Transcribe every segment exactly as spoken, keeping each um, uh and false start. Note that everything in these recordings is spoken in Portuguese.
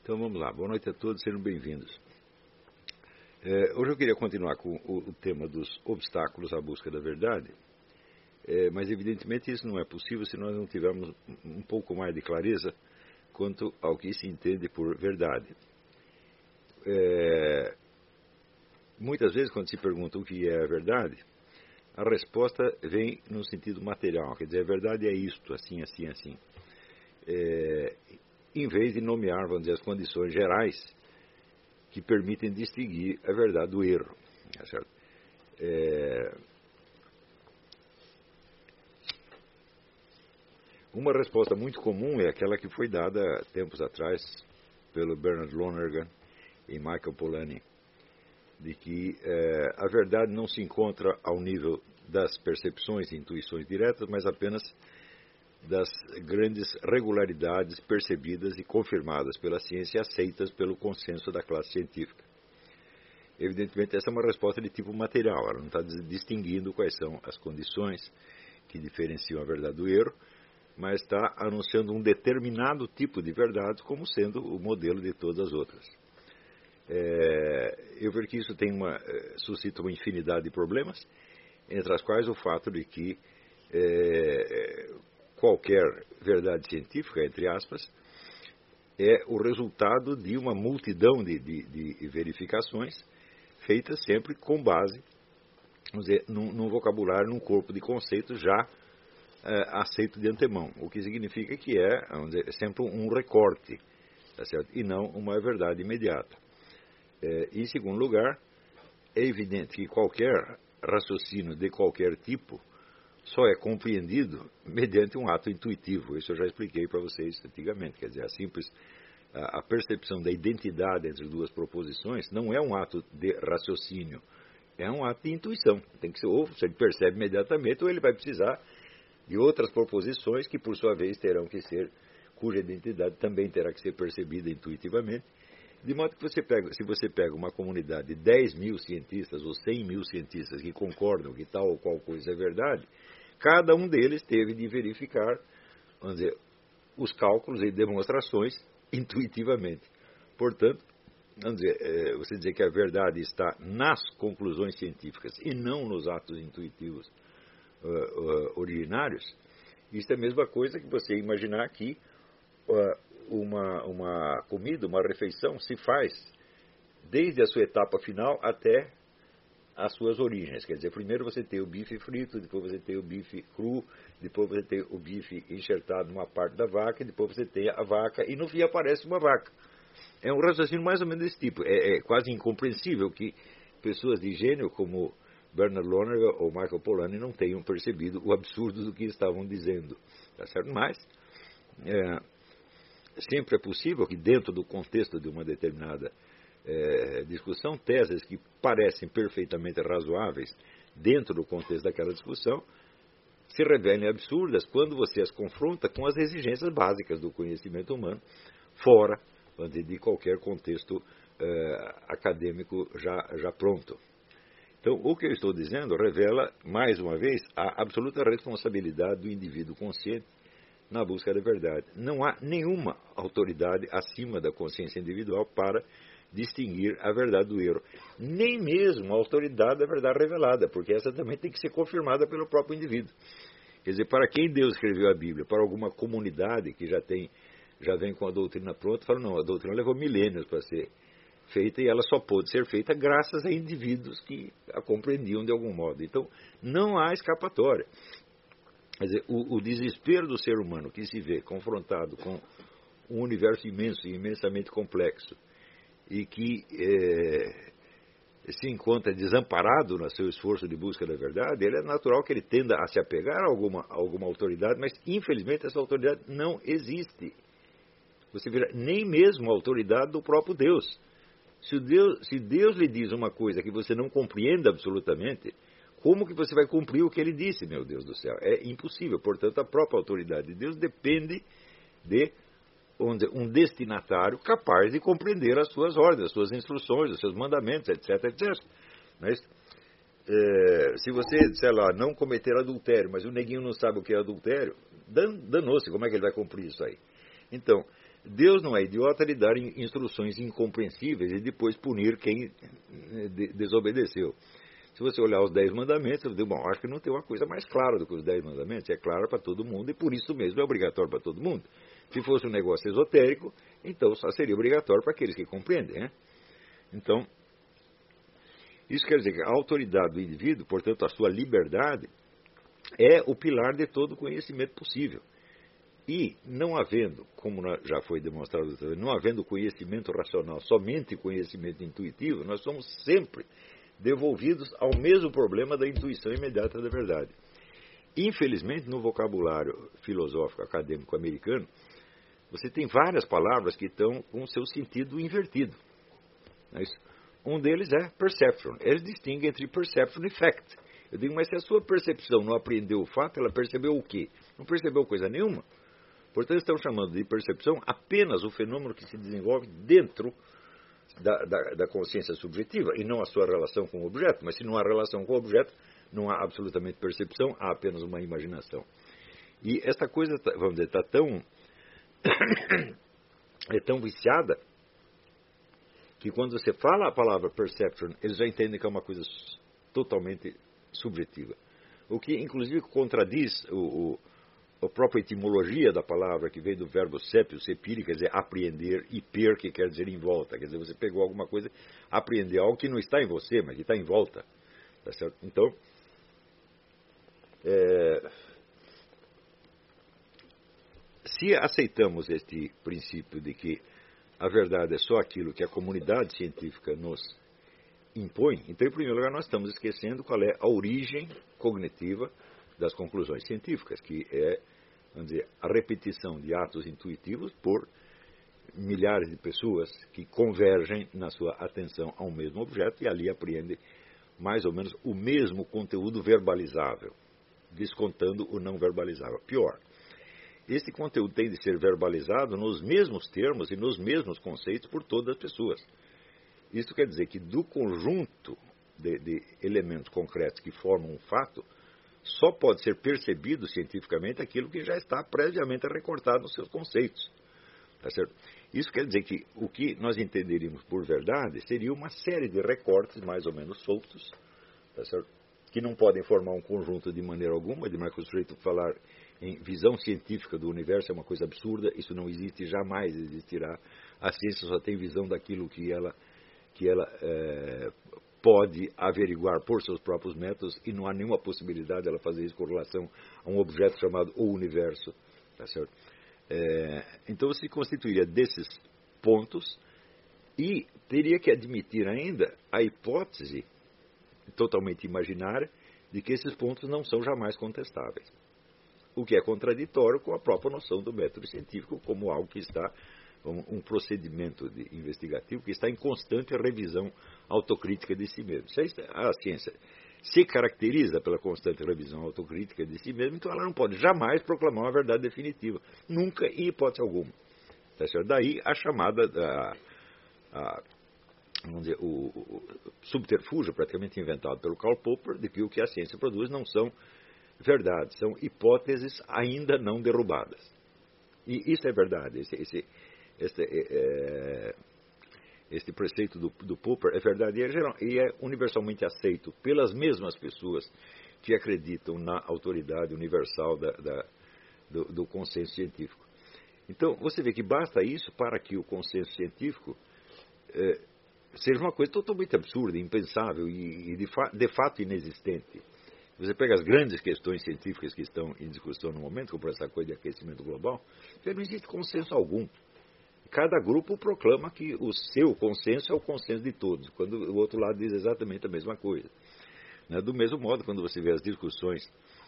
Então vamos lá, boa noite a todos, sejam bem-vindos. É, hoje eu queria continuar com o, o tema dos obstáculos à busca da verdade, é, mas evidentemente isso não é possível se nós não tivermos um pouco mais de clareza quanto ao que se entende por verdade. É, muitas vezes quando se pergunta o que é a verdade, a resposta vem no sentido material, quer dizer, a verdade é isto, assim, assim, assim. É, em vez de nomear, vamos dizer, as condições gerais que permitem distinguir a verdade do erro. Tá certo? É... Uma resposta muito comum é aquela que foi dada tempos atrás pelo Bernard Lonergan e Michael Polanyi, de que é, a verdade não se encontra ao nível das percepções e intuições diretas, mas apenas das grandes regularidades percebidas e confirmadas pela ciência e aceitas pelo consenso da classe científica. Evidentemente, essa é uma resposta de tipo material, ela não está distinguindo quais são as condições que diferenciam a verdade do erro, mas está anunciando um determinado tipo de verdade como sendo o modelo de todas as outras. É, eu vejo que isso tem uma, suscita uma infinidade de problemas, entre as quais o fato de que é, qualquer verdade científica, entre aspas, é o resultado de uma multidão de, de, de verificações feitas sempre com base, vamos dizer, num, num vocabulário, num corpo de conceitos já é, aceito de antemão, o que significa que é, vamos dizer, sempre um recorte, tá certo? E não uma verdade imediata. É, em segundo lugar, é evidente que qualquer raciocínio de qualquer tipo só é compreendido mediante um ato intuitivo. Isso eu já expliquei para vocês antigamente. Quer dizer, a simples a, a percepção da identidade entre duas proposições não é um ato de raciocínio, é um ato de intuição. Tem que ser, ou se ele percebe imediatamente, ou ele vai precisar de outras proposições que, por sua vez, terão que ser, cuja identidade também terá que ser percebida intuitivamente. De modo que você pega, se você pega uma comunidade de dez mil cientistas ou cem mil cientistas que concordam que tal ou qual coisa é verdade, cada um deles teve de verificar, vamos dizer, os cálculos e demonstrações intuitivamente. Portanto, vamos dizer, é, você dizer que a verdade está nas conclusões científicas e não nos atos intuitivos uh, uh, originários, isso é a mesma coisa que você imaginar que uh, uma, uma comida, uma refeição se faz desde a sua etapa final até as suas origens. Quer dizer, primeiro você tem o bife frito, depois você tem o bife cru, depois você tem o bife enxertado numa parte da vaca, depois você tem a vaca e no fim aparece uma vaca. É um raciocínio mais ou menos desse tipo. É, é quase incompreensível que pessoas de gênio como Bernard Lonergan ou Michael Polanyi não tenham percebido o absurdo do que estavam dizendo. Tá certo? Mas é, sempre é possível que dentro do contexto de uma determinada É, discussão, teses que parecem perfeitamente razoáveis dentro do contexto daquela discussão se revelem absurdas quando você as confronta com as exigências básicas do conhecimento humano fora, vamos dizer, de qualquer contexto é, acadêmico já, já pronto. Então, o que eu estou dizendo revela, mais uma vez, a absoluta responsabilidade do indivíduo consciente na busca da verdade. Não há nenhuma autoridade acima da consciência individual para distinguir a verdade do erro. Nem mesmo a autoridade da verdade revelada, porque essa também tem que ser confirmada pelo próprio indivíduo. Quer dizer, para quem Deus escreveu a Bíblia? Para alguma comunidade que já tem, já vem com a doutrina pronta, fala, não, a doutrina levou milênios para ser feita e ela só pôde ser feita graças a indivíduos que a compreendiam de algum modo. Então, não há escapatória. Quer dizer, o, o desespero do ser humano que se vê confrontado com um universo imenso e imensamente complexo, e que é, se encontra desamparado no seu esforço de busca da verdade, ele é natural que ele tenda a se apegar a alguma, a alguma autoridade, mas infelizmente essa autoridade não existe. Você vê, nem mesmo a autoridade do próprio Deus. Se Deus, se Deus lhe diz uma coisa que você não compreende absolutamente, como que você vai cumprir o que ele disse, meu Deus do céu? É impossível. Portanto, a própria autoridade de Deus depende de um destinatário capaz de compreender as suas ordens, as suas instruções, os seus mandamentos, etc, etcétera. Mas, é, se você, sei lá, não cometer adultério, mas o neguinho não sabe o que é adultério, dan, danou-se, como é que ele vai cumprir isso aí? Então, Deus não é idiota de dar instruções incompreensíveis e depois punir quem desobedeceu. Se você olhar os dez mandamentos, você diz, bom, acho que não tem uma coisa mais clara do que os dez mandamentos. É clara para todo mundo e por isso mesmo é obrigatório para todo mundo. Se fosse um negócio esotérico, então só seria obrigatório para aqueles que compreendem, né? Então, isso quer dizer que a autoridade do indivíduo, portanto, a sua liberdade, é o pilar de todo conhecimento possível. E, não havendo, como já foi demonstrado, não havendo conhecimento racional, somente conhecimento intuitivo, nós somos sempre devolvidos ao mesmo problema da intuição imediata da verdade. Infelizmente, no vocabulário filosófico acadêmico americano, você tem várias palavras que estão com o seu sentido invertido. Um deles é perception. Eles distinguem entre perception e fact. Eu digo, mas se a sua percepção não apreendeu o fato, ela percebeu o quê? Não percebeu coisa nenhuma. Portanto, estão chamando de percepção apenas o fenômeno que se desenvolve dentro da, da, da consciência subjetiva, e não a sua relação com o objeto. Mas se não há relação com o objeto, não há absolutamente percepção, há apenas uma imaginação. E esta coisa, vamos dizer, está tão, é tão viciada, que quando você fala a palavra perception, eles já entendem que é uma coisa totalmente subjetiva. O que, inclusive, contradiz o... o a própria etimologia da palavra, que veio do verbo sepio, sepiri, quer dizer apreender, e per, que quer dizer em volta. Quer dizer, você pegou alguma coisa, apreender algo que não está em você, mas que está em volta. Tá certo? Então, é, se aceitamos este princípio de que a verdade é só aquilo que a comunidade científica nos impõe, então, em primeiro lugar, nós estamos esquecendo qual é a origem cognitiva das conclusões científicas, que é, vamos dizer, a repetição de atos intuitivos por milhares de pessoas que convergem na sua atenção a um mesmo objeto e ali apreendem mais ou menos o mesmo conteúdo verbalizável, descontando o não verbalizável. Pior, esse conteúdo tem de ser verbalizado nos mesmos termos e nos mesmos conceitos por todas as pessoas. Isso quer dizer que do conjunto de, de elementos concretos que formam um fato, só pode ser percebido cientificamente aquilo que já está previamente recortado nos seus conceitos. Tá certo? Isso quer dizer que o que nós entenderíamos por verdade seria uma série de recortes mais ou menos soltos, tá certo? Que não podem formar um conjunto de maneira alguma, de maneira que o sujeito falar em visão científica do universo é uma coisa absurda, isso não existe, jamais existirá. A ciência só tem visão daquilo que ela, que ela é, pode averiguar por seus próprios métodos e não há nenhuma possibilidade dela fazer isso com relação a um objeto chamado o universo. Tá certo? É, então se constituiria desses pontos e teria que admitir ainda a hipótese totalmente imaginária de que esses pontos não são jamais contestáveis. O que é contraditório com a própria noção do método científico como algo que está um, um procedimento de investigativo que está em constante revisão autocrítica de si mesmo. Se a ciência se caracteriza pela constante revisão autocrítica de si mesma, então ela não pode jamais proclamar uma verdade definitiva. Nunca, em hipótese alguma. Tá certo? Daí a chamada, a, a, vamos dizer, o, o subterfúgio praticamente inventado pelo Karl Popper de que o que a ciência produz não são verdades, são hipóteses ainda não derrubadas. E isso é verdade. Esse, esse, este, é, este preceito do, do Popper é verdade e é, geral, e é universalmente aceito pelas mesmas pessoas que acreditam na autoridade universal da, da, do, do consenso científico. Então, você vê que basta isso para que o consenso científico é, seja uma coisa totalmente absurda, impensável e, e de, fa, de fato inexistente. Você pega as grandes questões científicas que estão em discussão no momento, como essa coisa de aquecimento global, não existe consenso algum. Cada grupo proclama que o seu consenso é o consenso de todos, quando o outro lado diz exatamente a mesma coisa. Do mesmo modo, quando você vê as discussões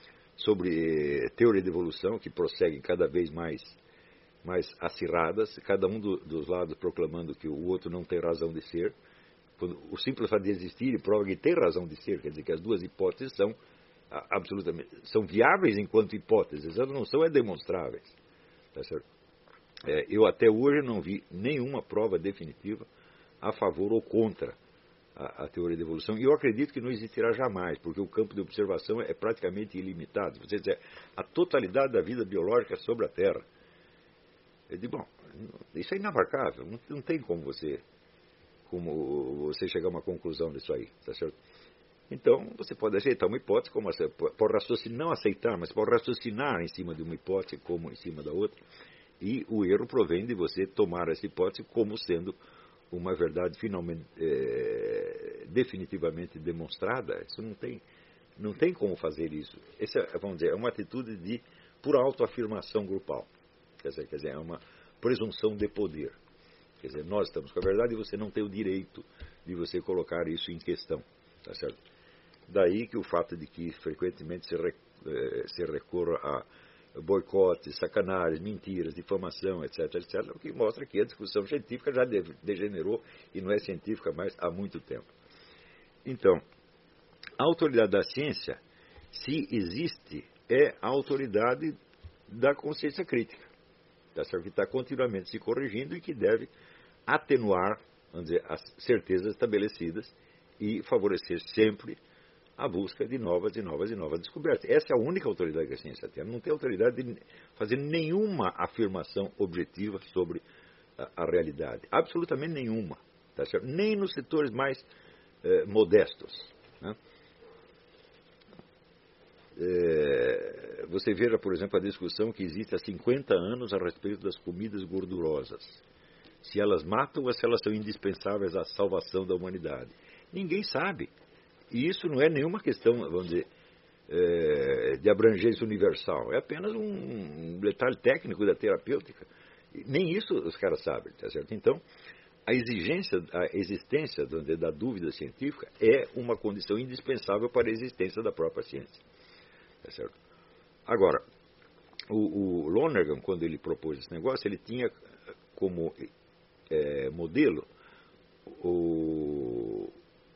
sobre teoria de evolução, que prosseguem cada vez mais, mais acirradas, cada um do, dos lados proclamando que o outro não tem razão de ser, quando o simples fato de existir prova que tem razão de ser, quer dizer que as duas hipóteses são absolutamente, são viáveis enquanto hipóteses, elas não são é demonstráveis. Tá certo? É, eu até hoje não vi nenhuma prova definitiva a favor ou contra a, a teoria da evolução, e eu acredito que não existirá jamais, porque o campo de observação é praticamente ilimitado. Você dizer, a totalidade da vida biológica sobre a Terra. Eu digo, bom, Isso é inabarcável, não, não tem como você, como você chegar a uma conclusão disso aí, tá certo? Então, você pode aceitar uma hipótese, como pode raciocinar, não aceitar, mas pode raciocinar em cima de uma hipótese como em cima da outra, e o erro provém de você tomar essa hipótese como sendo uma verdade finalmente, é, definitivamente demonstrada. Isso não tem, não tem como fazer isso. Essa, vamos dizer, é uma atitude de pura autoafirmação grupal. Quer dizer, quer dizer, é uma presunção de poder. Quer dizer, nós estamos com a verdade e você não tem o direito de você colocar isso em questão. Tá certo? Daí que o fato de que frequentemente se, re, eh, se recorra a boicotes, sacanagens, mentiras, difamação, etc, etcétera, o que mostra que a discussão científica já degenerou e não é científica mais há muito tempo. Então, a autoridade da ciência, se existe, é a autoridade da consciência crítica, tá certo? Que está continuamente se corrigindo e que deve atenuar, vamos dizer, as certezas estabelecidas e favorecer sempre a busca de novas e novas e novas descobertas. Essa é a única autoridade que a ciência tem. Não tem autoridade de fazer nenhuma afirmação objetiva sobre a, a realidade. Absolutamente nenhuma. Tá certo? Nem nos setores mais eh, modestos. Né? É, você veja, por exemplo, a discussão que existe há cinquenta anos a respeito das comidas gordurosas. Se elas matam ou se elas são indispensáveis à salvação da humanidade. Ninguém sabe. E isso não é nenhuma questão, vamos dizer, é, de abrangência universal. É apenas um detalhe técnico da terapêutica. Nem isso os caras sabem, tá certo? Então, a exigência, a existência da dúvida científica é uma condição indispensável para a existência da própria ciência. Tá certo? Agora, o, o Lonergan, quando ele propôs esse negócio, ele tinha como é, modelo o...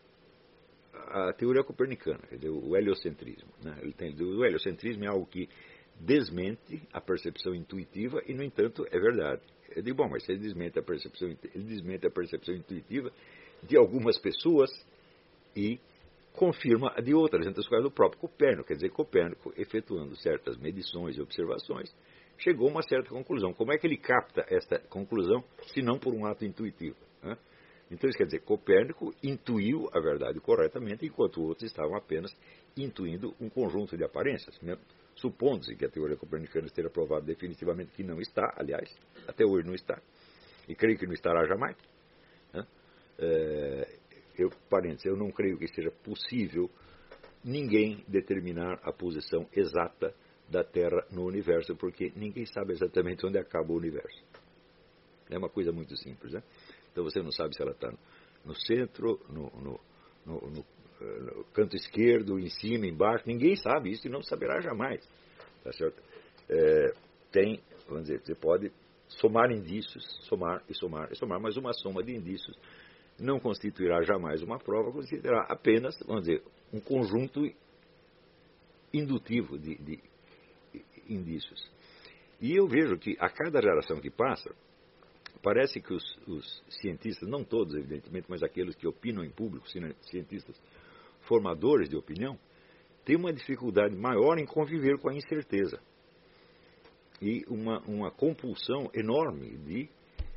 a teoria copernicana, quer dizer, o heliocentrismo. Né? Ele tem, o heliocentrismo é algo que desmente a percepção intuitiva e, no entanto, é verdade. Eu digo, bom, mas se ele desmente a percepção, ele desmente a percepção intuitiva de algumas pessoas e confirma a de outras, entre as quais o próprio Copérnico. Quer dizer, Copérnico, efetuando certas medições e observações, chegou a uma certa conclusão. Como é que ele capta esta conclusão, se não por um ato intuitivo? Né? Então, isso quer dizer, Copérnico intuiu a verdade corretamente, enquanto outros estavam apenas intuindo um conjunto de aparências. Né? Supondo-se que a teoria copernicana esteja provada definitivamente que não está, aliás, até hoje não está, e creio que não estará jamais. Né? É, eu, parênteses, eu não creio que seja possível ninguém determinar a posição exata da Terra no universo, porque ninguém sabe exatamente onde acaba o universo. É uma coisa muito simples, né? Então você não sabe se ela está no centro, no, no, no, no, no canto esquerdo, em cima, embaixo. Ninguém sabe isso e não saberá jamais. Tá certo? É, tem, vamos dizer, você pode somar indícios, somar e somar e somar, mas uma soma de indícios não constituirá jamais uma prova, constituirá apenas, vamos dizer, um conjunto indutivo de, de indícios. E eu vejo que a cada geração que passa, parece que os, os cientistas, não todos evidentemente, mas aqueles que opinam em público, cientistas formadores de opinião, têm uma dificuldade maior em conviver com a incerteza. E uma, uma compulsão enorme de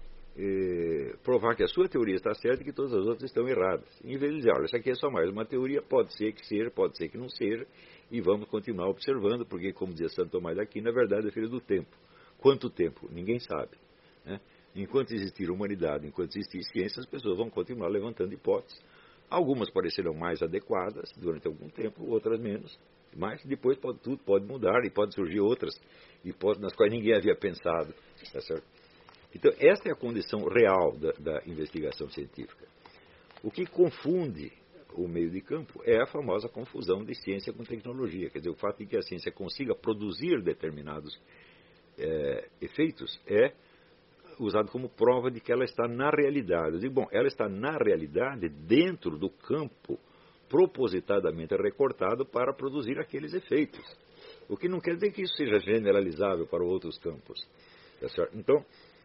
eh, provar que a sua teoria está certa e que todas as outras estão erradas. Em vez de dizer, olha, isso aqui é só mais uma teoria, pode ser que seja, pode ser que não seja, e vamos continuar observando, porque, como dizia Santo Tomás de Aquino, na verdade é filho do tempo. Quanto tempo? Ninguém sabe. Né? Enquanto existir humanidade, enquanto existir ciência, as pessoas vão continuar levantando hipóteses. Algumas parecerão mais adequadas durante algum tempo, outras menos. Mas depois pode, tudo pode mudar e pode surgir outras hipóteses nas quais ninguém havia pensado. Tá certo? Então, esta é a condição real da, da investigação científica. O que confunde o meio de campo é a famosa confusão de ciência com tecnologia. Quer dizer, o fato de que a ciência consiga produzir determinados é, efeitos é usado como prova de que ela está na realidade. Eu digo, bom, ela está na realidade dentro do campo propositadamente recortado para produzir aqueles efeitos. O que não quer dizer que isso seja generalizável para outros campos. Tá certo? Então,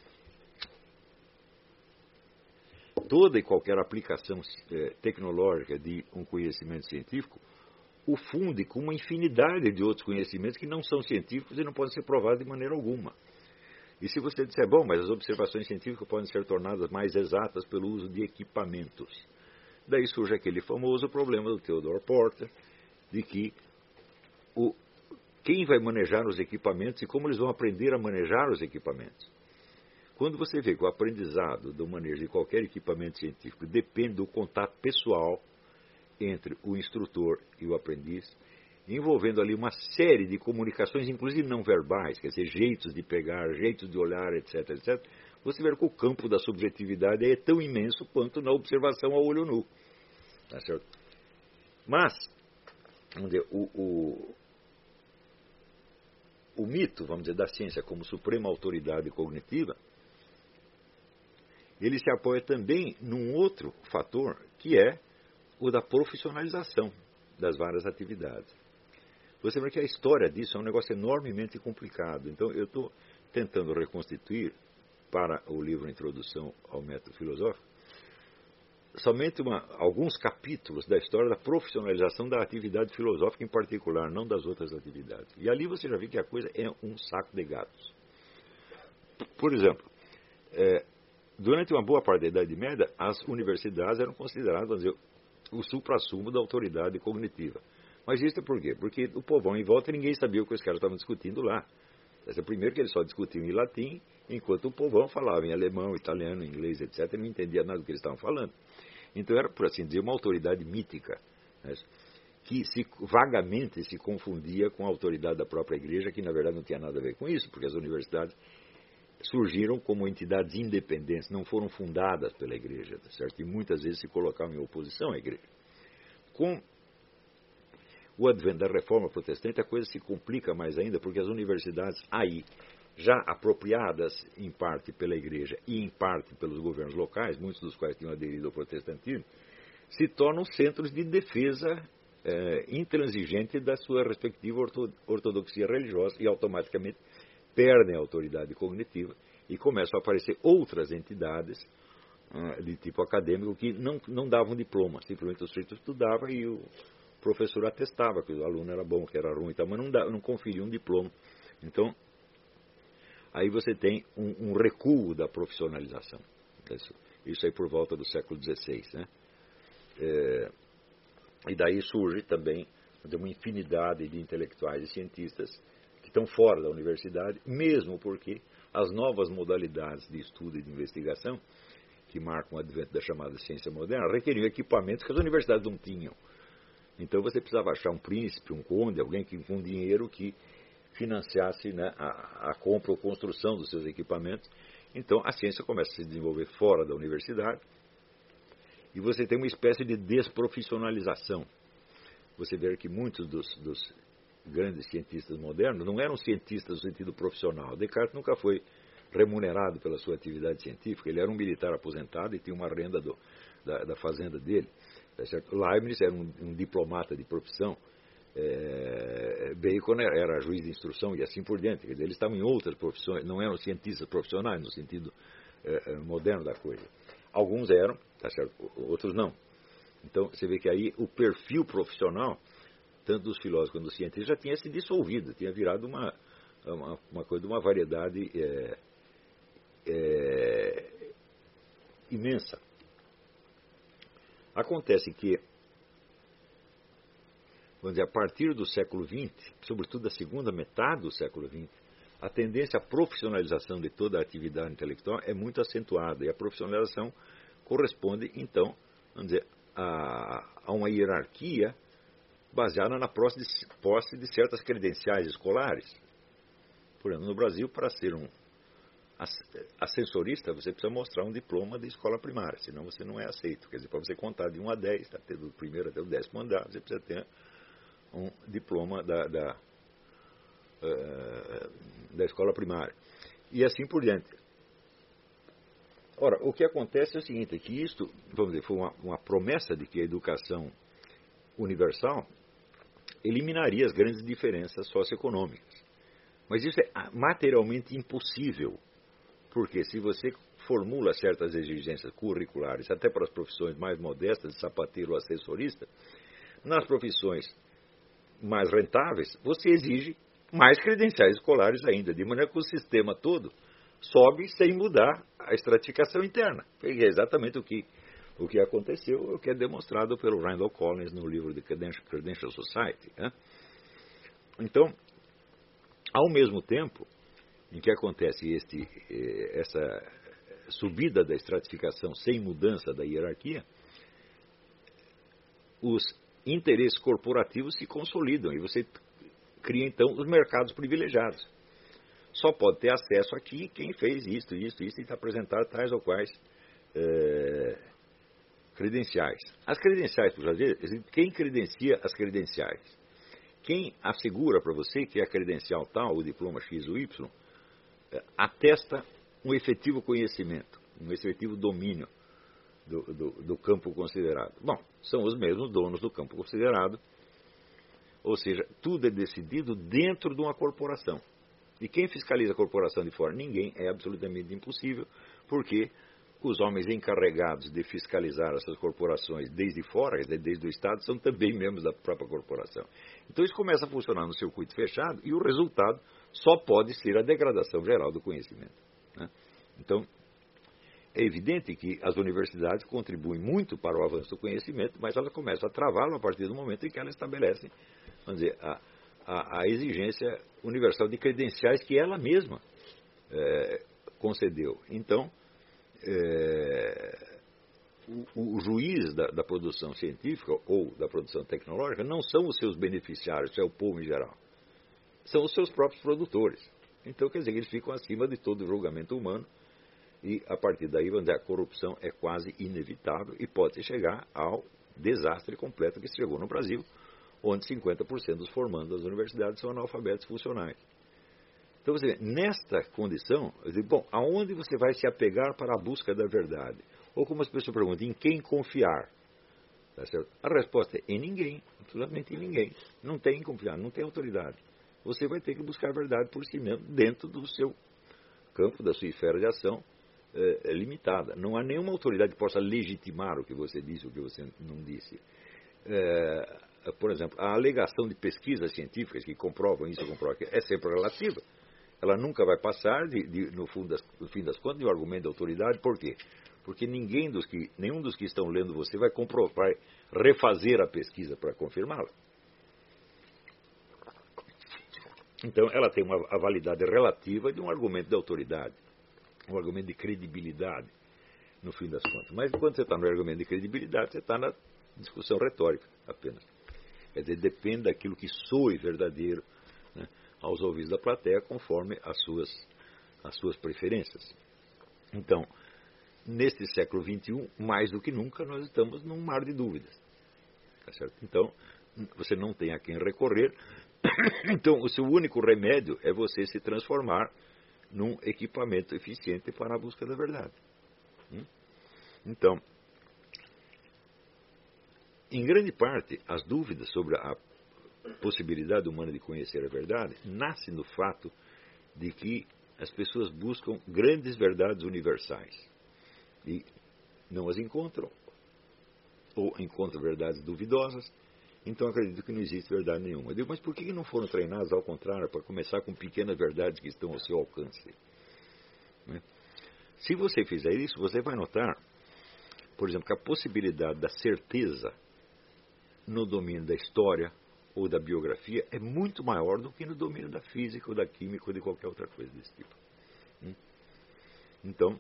toda e qualquer aplicação eh, tecnológica de um conhecimento científico o funde com uma infinidade de outros conhecimentos que não são científicos e não podem ser provados de maneira alguma. E se você disser, bom, mas as observações científicas podem ser tornadas mais exatas pelo uso de equipamentos. Daí surge aquele famoso problema do Theodore Porter, de que o, quem vai manejar os equipamentos e como eles vão aprender a manejar os equipamentos. Quando você vê que o aprendizado do manejo de qualquer equipamento científico depende do contato pessoal entre o instrutor e o aprendiz, envolvendo ali uma série de comunicações, inclusive não verbais, quer dizer, jeitos de pegar, jeitos de olhar, etc, etcétera, você vê que o campo da subjetividade é tão imenso quanto na observação a olho nu. Tá certo? Mas, vamos dizer, o, o, o mito, vamos dizer, da ciência como suprema autoridade cognitiva, ele se apoia também num outro fator, que é o da profissionalização das várias atividades. Você vê que a história disso é um negócio enormemente complicado. Então, eu estou tentando reconstituir, para o livro Introdução ao Método Filosófico, somente uma, alguns capítulos da história da profissionalização da atividade filosófica em particular, não das outras atividades. E ali você já vê que a coisa é um saco de gatos. Por exemplo, é, durante uma boa parte da Idade Média, as universidades eram consideradas, vamos dizer, o suprassumo da autoridade cognitiva. Mas isso é por quê? Porque o povão em volta ninguém sabia o que os caras estavam discutindo lá. Primeiro que eles só discutiam em latim, enquanto o povão falava em alemão, italiano, inglês, etcétera, e não entendia nada do que eles estavam falando. Então era, por assim dizer, uma autoridade mítica, né, que se, vagamente se confundia com a autoridade da própria igreja, que na verdade não tinha nada a ver com isso, porque as universidades surgiram como entidades independentes, não foram fundadas pela igreja, tá certo? E muitas vezes se colocavam em oposição à igreja. Com o advento da reforma protestante, a coisa se complica mais ainda, porque as universidades aí, já apropriadas em parte pela igreja e em parte pelos governos locais, muitos dos quais tinham aderido ao protestantismo, se tornam centros de defesa eh, intransigente da sua respectiva ortodoxia religiosa e automaticamente perdem a autoridade cognitiva e começam a aparecer outras entidades uh, de tipo acadêmico que não, não davam diploma, simplesmente o sujeito estudava e o professor atestava que o aluno era bom, que era ruim, então, mas não, dá, não conferia um diploma. Então, aí você tem um, um recuo da profissionalização. Isso, isso aí por volta do século dezesseis. Né? É, e daí surge também uma infinidade de intelectuais e cientistas que estão fora da universidade, mesmo porque as novas modalidades de estudo e de investigação, que marcam o advento da chamada ciência moderna, requeriam equipamentos que as universidades não tinham. Então você precisava achar um príncipe, um conde, alguém que, com dinheiro que financiasse, né, a, a compra ou construção dos seus equipamentos. Então a ciência começa a se desenvolver fora da universidade e você tem uma espécie de desprofissionalização. Você vê que muitos dos, dos grandes cientistas modernos não eram cientistas no sentido profissional. Descartes nunca foi remunerado pela sua atividade científica, ele era um militar aposentado e tinha uma renda do, da, da fazenda dele. Tá certo? Leibniz era um, um diplomata de profissão, é, Bacon era, era juiz de instrução e assim por diante. Quer dizer, eles estavam em outras profissões, não eram cientistas profissionais no sentido é, moderno da coisa. Alguns eram, tá certo? Outros não. Então você vê que aí o perfil profissional, tanto dos filósofos quanto dos cientistas, já tinha se dissolvido, tinha virado uma, uma, uma coisa de uma variedade é, é, imensa. Acontece que, vamos dizer, a partir do século vinte, sobretudo da segunda metade do século vinte, a tendência à profissionalização de toda a atividade intelectual é muito acentuada. E a profissionalização corresponde, então, vamos dizer, a, a uma hierarquia baseada na posse de, posse de certas credenciais escolares. Por exemplo, no Brasil, para ser um ascensorista, você precisa mostrar um diploma de escola primária, senão você não é aceito. Quer dizer, para você contar de um a dez, tá, do primeiro até o décimo andar, você precisa ter um diploma da, da, uh, da escola primária. E assim por diante. Ora, o que acontece é o seguinte, é que isto, vamos dizer, foi uma, uma promessa de que a educação universal eliminaria as grandes diferenças socioeconômicas. Mas isso é materialmente impossível. Porque se você formula certas exigências curriculares, até para as profissões mais modestas, de sapateiro ou assessorista, nas profissões mais rentáveis, você exige mais credenciais escolares ainda, de maneira que o sistema todo sobe sem mudar a estratificação interna. É exatamente o que, o que aconteceu, o que é demonstrado pelo Randall Collins no livro The Credential Society. Né? Então, ao mesmo tempo em que acontece este, essa subida da estratificação sem mudança da hierarquia, os interesses corporativos se consolidam e você cria então os mercados privilegiados. Só pode ter acesso aqui quem fez isto, isto, isto e está apresentando tais ou quais é, credenciais. As credenciais, por exemplo, quem credencia as credenciais? Quem assegura para você que a credencial tal, o diploma X ou Y, é, atesta um efetivo conhecimento, um efetivo domínio do, do, do campo considerado? Bom, são os mesmos donos do campo considerado, ou seja, tudo é decidido dentro de uma corporação. E quem fiscaliza a corporação de fora? Ninguém. É absolutamente impossível, porque os homens encarregados de fiscalizar essas corporações desde fora, desde o Estado, são também membros da própria corporação. Então isso começa a funcionar no circuito fechado e o resultado só pode ser a degradação geral do conhecimento. Né? Então, é evidente que as universidades contribuem muito para o avanço do conhecimento, mas elas começam a travá-lo a partir do momento em que elas estabelecem, vamos dizer, a, a, a exigência universal de credenciais que ela mesma é, concedeu. Então, é, o, o juiz da, da produção científica ou da produção tecnológica não são os seus beneficiários, é o povo em geral. São os seus próprios produtores. Então, quer dizer, eles ficam acima de todo julgamento humano e, a partir daí, vamos dizer, a corrupção é quase inevitável e pode chegar ao desastre completo que se chegou no Brasil, onde cinquenta por cento dos formandos das universidades são analfabetos funcionais. Então, você vê, nesta condição, eu digo, bom, aonde você vai se apegar para a busca da verdade? Ou como as pessoas perguntam, em quem confiar? Tá certo? A resposta é em ninguém, absolutamente em ninguém. Não tem em confiar, não tem autoridade. Você vai ter que buscar a verdade por si mesmo, dentro do seu campo, da sua esfera de ação é, limitada. Não há nenhuma autoridade que possa legitimar o que você disse ou o que você não disse. É, por exemplo, a alegação de pesquisas científicas que comprovam isso ou comprovam aquilo é sempre relativa. Ela nunca vai passar, de, de, no, fundo das, no fim das contas, de um argumento de autoridade. Por quê? Porque ninguém dos que, nenhum dos que estão lendo você vai, comprovar, vai refazer a pesquisa para confirmá-la. Então, ela tem uma, a validade relativa de um argumento de autoridade, um argumento de credibilidade, no fim das contas. Mas quando você está no argumento de credibilidade, você está na discussão retórica apenas. Quer dizer, depende daquilo que soe verdadeiro, né, aos ouvidos da plateia, conforme as suas, as suas preferências. Então, neste século vinte e um, mais do que nunca, nós estamos num mar de dúvidas. Tá certo? Então, você não tem a quem recorrer. Então, o seu único remédio é você se transformar num equipamento eficiente para a busca da verdade. Então, em grande parte, as dúvidas sobre a possibilidade humana de conhecer a verdade nascem do fato de que as pessoas buscam grandes verdades universais e não as encontram, ou encontram verdades duvidosas. Então acredito que não existe verdade nenhuma. Eu digo, mas por que não foram treinados ao contrário, para começar com pequenas verdades que estão ao seu alcance? Né? Se você fizer isso, você vai notar, por exemplo, que a possibilidade da certeza no domínio da história ou da biografia é muito maior do que no domínio da física ou da química ou de qualquer outra coisa desse tipo. Então,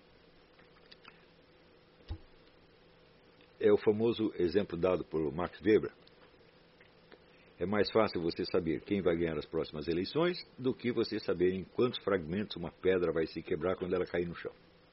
é o famoso exemplo dado por Max Weber. É mais fácil você saber quem vai ganhar as próximas eleições do que você saber em quantos fragmentos uma pedra vai se quebrar quando ela cair no chão.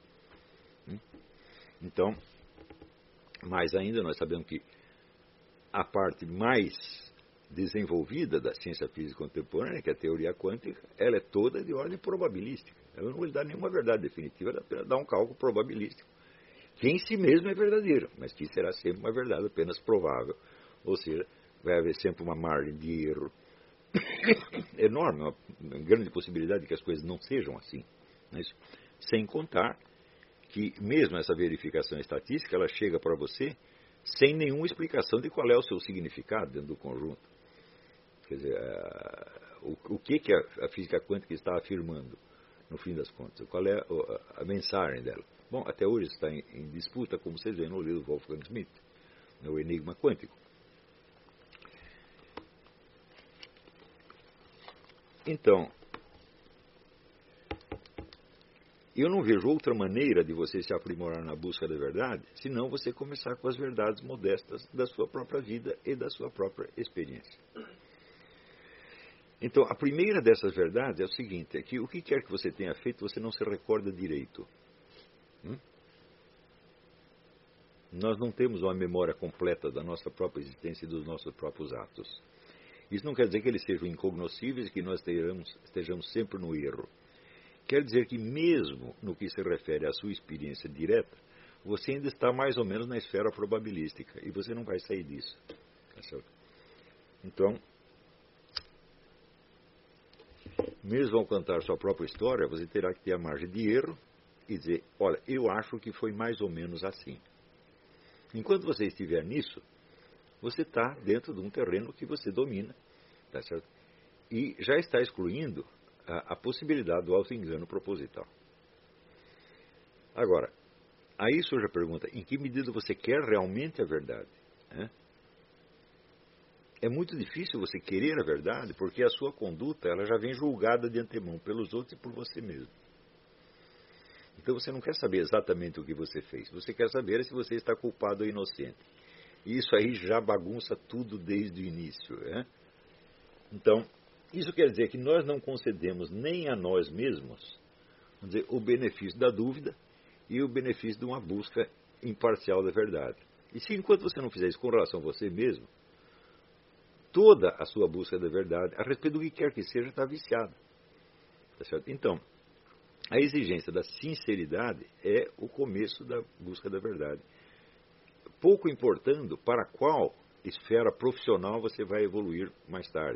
Então, mais ainda, nós sabemos que a parte mais desenvolvida da ciência física contemporânea, que é a teoria quântica, ela é toda de ordem probabilística. Ela não vai dar nenhuma verdade definitiva, ela apenas dá um cálculo probabilístico, que em si mesmo é verdadeiro, mas que será sempre uma verdade apenas provável. Ou seja, vai haver sempre uma margem de erro enorme, uma grande possibilidade de que as coisas não sejam assim. Não é isso? Sem contar que mesmo essa verificação estatística, ela chega para você sem nenhuma explicação de qual é o seu significado dentro do conjunto. Quer dizer, o, o que, que a, a física quântica está afirmando? no fim das contas? Qual é a, a mensagem dela? Bom, até hoje está em, em disputa, como vocês veem no livro do Wolfgang Schmidt, O Enigma Quântico. Então, eu não vejo outra maneira de você se aprimorar na busca da verdade, senão você começar com as verdades modestas da sua própria vida e da sua própria experiência. Então, a primeira dessas verdades é o seguinte, é que o que quer que você tenha feito, você não se recorda direito. Hum? Nós não temos uma memória completa da nossa própria existência e dos nossos próprios atos. Isso não quer dizer que eles sejam incognoscíveis e que nós estejamos, estejamos sempre no erro. Quer dizer que mesmo no que se refere à sua experiência direta, você ainda está mais ou menos na esfera probabilística e você não vai sair disso. Tá certo? Então, mesmo ao contar sua própria história, você terá que ter a margem de erro e dizer, olha, eu acho que foi mais ou menos assim. Enquanto você estiver nisso, você está dentro de um terreno que você domina, tá certo? E já está excluindo a, a possibilidade do auto-engano proposital. Agora, aí surge a pergunta, em que medida você quer realmente a verdade? Né? É muito difícil você querer a verdade, porque a sua conduta ela já vem julgada de antemão pelos outros e por você mesmo. Então você não quer saber exatamente o que você fez, você quer saber se você está culpado ou inocente. E isso aí já bagunça tudo desde o início. Né? Então, isso quer dizer que nós não concedemos nem a nós mesmos, vamos dizer, o benefício da dúvida e o benefício de uma busca imparcial da verdade. E se enquanto você não fizer isso com relação a você mesmo, toda a sua busca da verdade, a respeito do que quer que seja, está viciada. Tá certo? Então, a exigência da sinceridade é o começo da busca da verdade. Pouco importando para qual esfera profissional você vai evoluir mais tarde.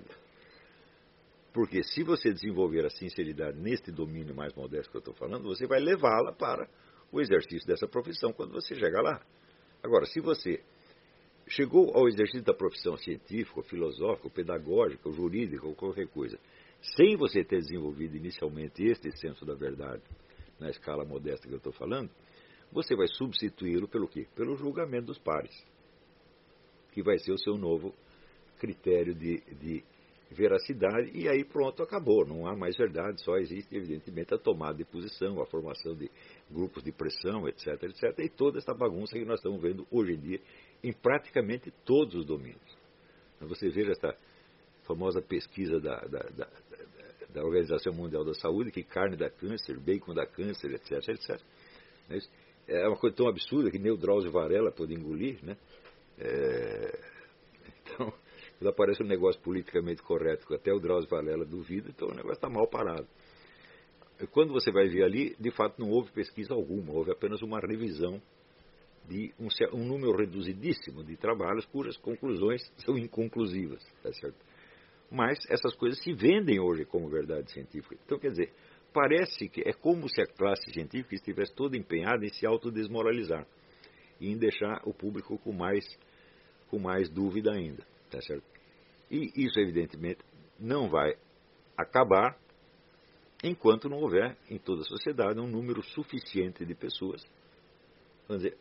Porque se você desenvolver a sinceridade neste domínio mais modesto que eu estou falando, você vai levá-la para o exercício dessa profissão quando você chegar lá. Agora, se você chegou ao exercício da profissão científica, filosófica, pedagógica, jurídica ou qualquer coisa, sem você ter desenvolvido inicialmente este senso da verdade, na escala modesta que eu estou falando, você vai substituí-lo pelo quê? Pelo julgamento dos pares, que vai ser o seu novo critério de, de veracidade, e aí pronto, acabou, não há mais verdade, só existe evidentemente a tomada de posição, a formação de grupos de pressão, etc, etc, e toda essa bagunça que nós estamos vendo hoje em dia em praticamente todos os domínios. Você veja essa famosa pesquisa da, da, da, da Organização Mundial da Saúde, que carne dá câncer, bacon dá câncer, etc, etc. É uma coisa tão absurda que nem o Drauzio Varela pôde engolir, né? É... Então, quando aparece um negócio politicamente correto, que até o Drauzio Varela duvida, então o negócio está mal parado. Quando você vai ver ali, de fato não houve pesquisa alguma, houve apenas uma revisão de um, um número reduzidíssimo de trabalhos cujas conclusões são inconclusivas, tá certo? Mas essas coisas se vendem hoje como verdade científica. Então, quer dizer, parece que é como se a classe científica estivesse toda empenhada em se autodesmoralizar e em deixar o público com mais, com mais dúvida ainda, tá certo? E isso, evidentemente, não vai acabar enquanto não houver em toda a sociedade um número suficiente de pessoas, vamos dizer,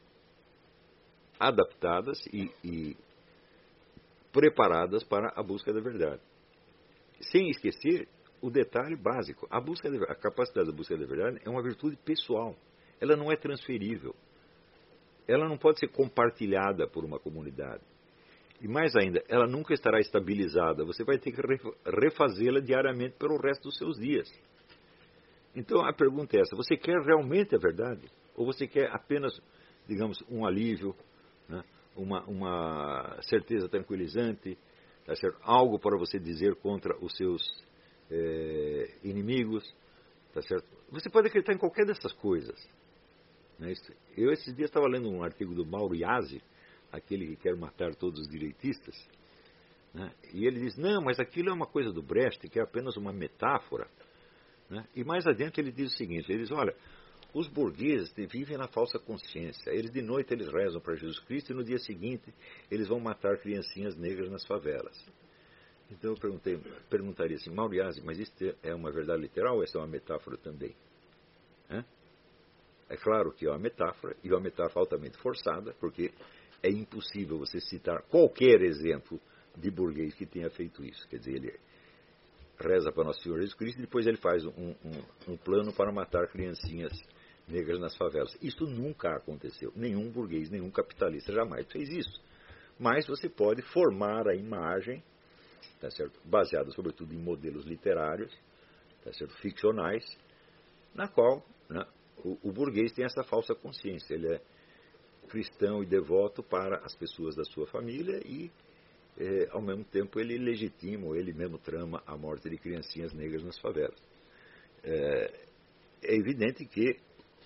adaptadas e, e preparadas para a busca da verdade. Sem esquecer o detalhe básico. A, busca de, a capacidade da busca da verdade é uma virtude pessoal. Ela não é transferível. Ela não pode ser compartilhada por uma comunidade. E mais ainda, ela nunca estará estabilizada. Você vai ter que refazê-la diariamente pelo resto dos seus dias. Então a pergunta é essa. Você quer realmente a verdade? Ou você quer apenas, digamos, um alívio, né? uma, uma certeza tranquilizante, tá certo? Algo para você dizer contra os seus é, inimigos, tá certo? Você pode acreditar em qualquer dessas coisas. Né? Eu esses dias estava lendo um artigo do Mauro Iasi, aquele que quer matar todos os direitistas, né? E ele diz, não, mas aquilo é uma coisa do Brecht, que é apenas uma metáfora, né? E mais adiante ele diz o seguinte, ele diz, olha, os burgueses vivem na falsa consciência. Eles de noite eles rezam para Jesus Cristo e no dia seguinte eles vão matar criancinhas negras nas favelas. Então eu perguntei, perguntaria assim, Mauriase, mas isso é uma verdade literal ou essa é uma metáfora também? Hã? É claro que é uma metáfora, e uma metáfora altamente forçada, porque é impossível você citar qualquer exemplo de burguês que tenha feito isso. Quer dizer, ele reza para Nosso Senhor Jesus Cristo e depois ele faz um, um, um plano para matar criancinhas negras nas favelas. Isso nunca aconteceu. Nenhum burguês, nenhum capitalista jamais fez isso. Mas você pode formar a imagem, tá certo? Baseada sobretudo em modelos literários, tá certo? Ficcionais, na qual, né, o, o burguês tem essa falsa consciência. Ele é cristão e devoto para as pessoas da sua família e, é, ao mesmo tempo, ele legitima, ou ele mesmo trama a morte de criancinhas negras nas favelas. É, é evidente que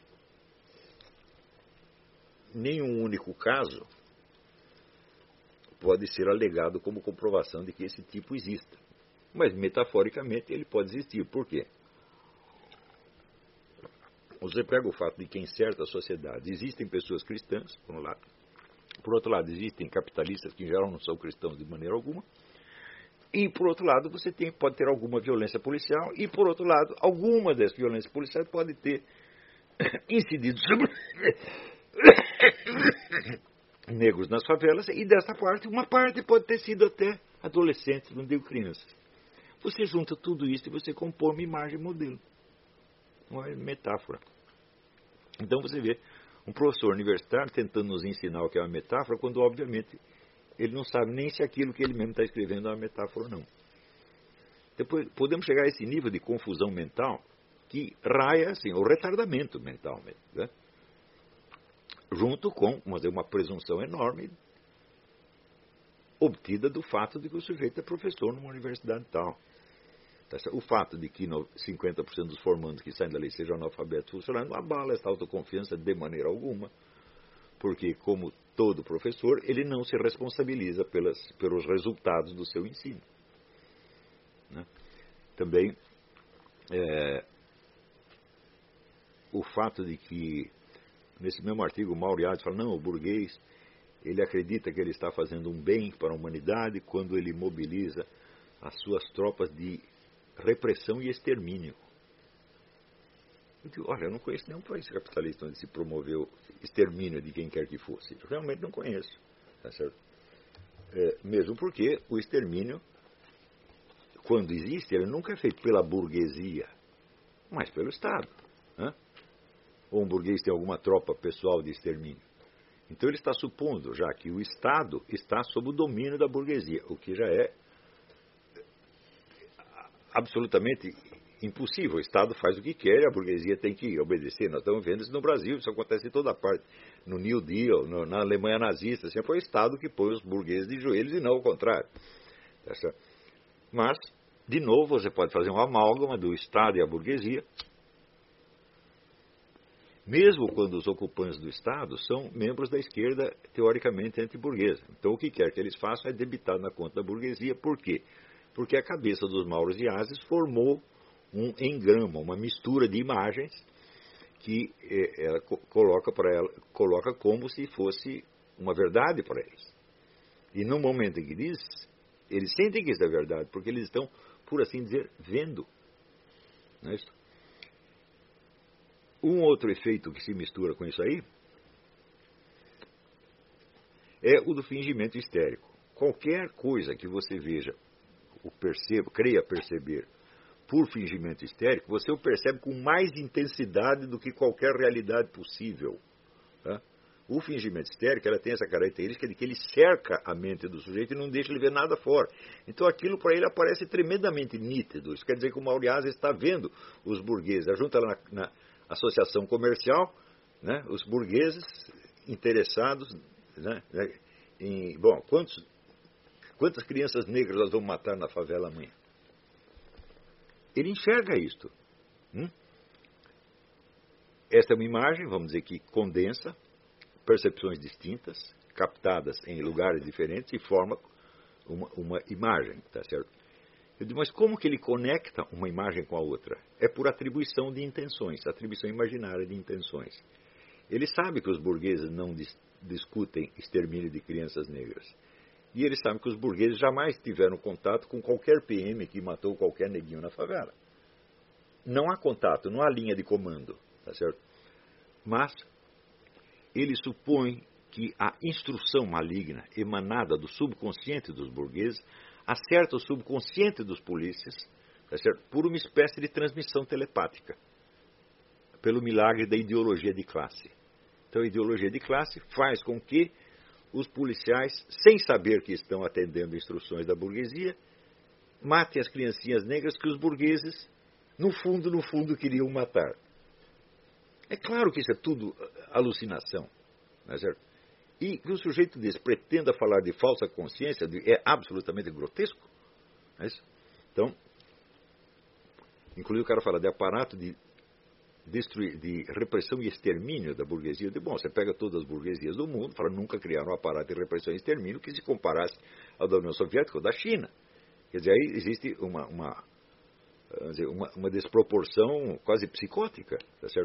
nenhum único caso pode ser alegado como comprovação de que esse tipo exista. Mas, metaforicamente, ele pode existir. Por quê? Você pega o fato de que em certas sociedades existem pessoas cristãs, por um lado. Por outro lado, existem capitalistas que em geral não são cristãos de maneira alguma. E, por outro lado, você tem, pode ter alguma violência policial. E, por outro lado, alguma dessas violências policiais pode ter incidido sobre negros nas favelas. E, dessa parte, uma parte pode ter sido até adolescentes, não digo crianças. Você junta tudo isso e você compõe uma imagem modelo. Uma metáfora. Então você vê um professor universitário tentando nos ensinar o que é uma metáfora, quando obviamente ele não sabe nem se aquilo que ele mesmo está escrevendo é uma metáfora ou não. Depois podemos chegar a esse nível de confusão mental que raia assim, o retardamento mental mesmo, né? Junto com vamos dizer, uma presunção enorme obtida do fato de que o sujeito é professor numa universidade tal. O fato de que cinquenta por cento dos formandos que saem da lei sejam analfabetos funcionais não abala essa autoconfiança de maneira alguma, porque, como todo professor, ele não se responsabiliza pelas, pelos resultados do seu ensino. Né? Também, é, o fato de que, nesse mesmo artigo, o Mauriade fala, não, o burguês, ele acredita que ele está fazendo um bem para a humanidade quando ele mobiliza as suas tropas de repressão e extermínio. Eu digo, olha, eu não conheço nenhum país capitalista onde se promoveu extermínio de quem quer que fosse. Eu realmente não conheço. Tá certo? É, mesmo porque o extermínio, quando existe, ele nunca é feito pela burguesia, mas pelo Estado. Né? Ou um burguês tem alguma tropa pessoal de extermínio. Então ele está supondo já que o Estado está sob o domínio da burguesia, o que já é absolutamente impossível. O Estado faz o que quer e a burguesia tem que obedecer. Nós estamos vendo isso no Brasil, isso acontece em toda parte. No New Deal, no, na Alemanha nazista, sempre foi o Estado que põe os burgueses de joelhos e não o contrário. Mas, de novo, você pode fazer uma amálgama do Estado e a burguesia, mesmo quando os ocupantes do Estado são membros da esquerda teoricamente antiburguesa. Então, o que quer que eles façam é debitar na conta da burguesia. Por quê? Porque a cabeça dos Mauros e Ases formou um engrama, uma mistura de imagens que eh, ela co coloca, para ela, coloca como se fosse uma verdade para eles. E no momento em que diz, eles sentem que isso é verdade, porque eles estão, por assim dizer, vendo. Não é isso? Um outro efeito que se mistura com isso aí é o do fingimento histérico. Qualquer coisa que você veja, o perceba, creia perceber por fingimento histérico, você o percebe com mais intensidade do que qualquer realidade possível. Tá? O fingimento histérico ela tem essa característica de que ele cerca a mente do sujeito e não deixa ele ver nada fora. Então aquilo para ele aparece tremendamente nítido. Isso quer dizer que o Mauriase está vendo os burgueses. Junta lá na, na associação comercial, né, os burgueses interessados, né, em, bom, quantos Quantas crianças negras nós vamos matar na favela amanhã? Ele enxerga isto. Hum? Esta é uma imagem, vamos dizer que condensa percepções distintas, captadas em lugares diferentes e forma uma, uma imagem, tá certo? Eu digo, mas como que ele conecta uma imagem com a outra? É por atribuição de intenções, atribuição imaginária de intenções. Ele sabe que os burgueses não dis discutem extermínio de crianças negras. E eles sabem que os burgueses jamais tiveram contato com qualquer P M que matou qualquer neguinho na favela. Não há contato, não há linha de comando, tá certo? Mas ele supõe que a instrução maligna emanada do subconsciente dos burgueses acerta o subconsciente dos polícias, tá certo? Por uma espécie de transmissão telepática, pelo milagre da ideologia de classe. Então a ideologia de classe faz com que os policiais, sem saber que estão atendendo instruções da burguesia, matem as criancinhas negras que os burgueses, no fundo, no fundo, queriam matar. É claro que isso é tudo alucinação, não é certo? E que o sujeito desse pretenda falar de falsa consciência é absolutamente grotesco. Não é isso? Então, inclusive o cara fala de aparato de, destruir, de repressão e extermínio da burguesia. De, bom, você pega todas as burguesias do mundo, fala, nunca criaram um aparato de repressão e extermínio que se comparasse ao da União Soviética ou da China. Quer dizer, aí existe uma, uma, uma, uma desproporção quase psicótica, tá certo?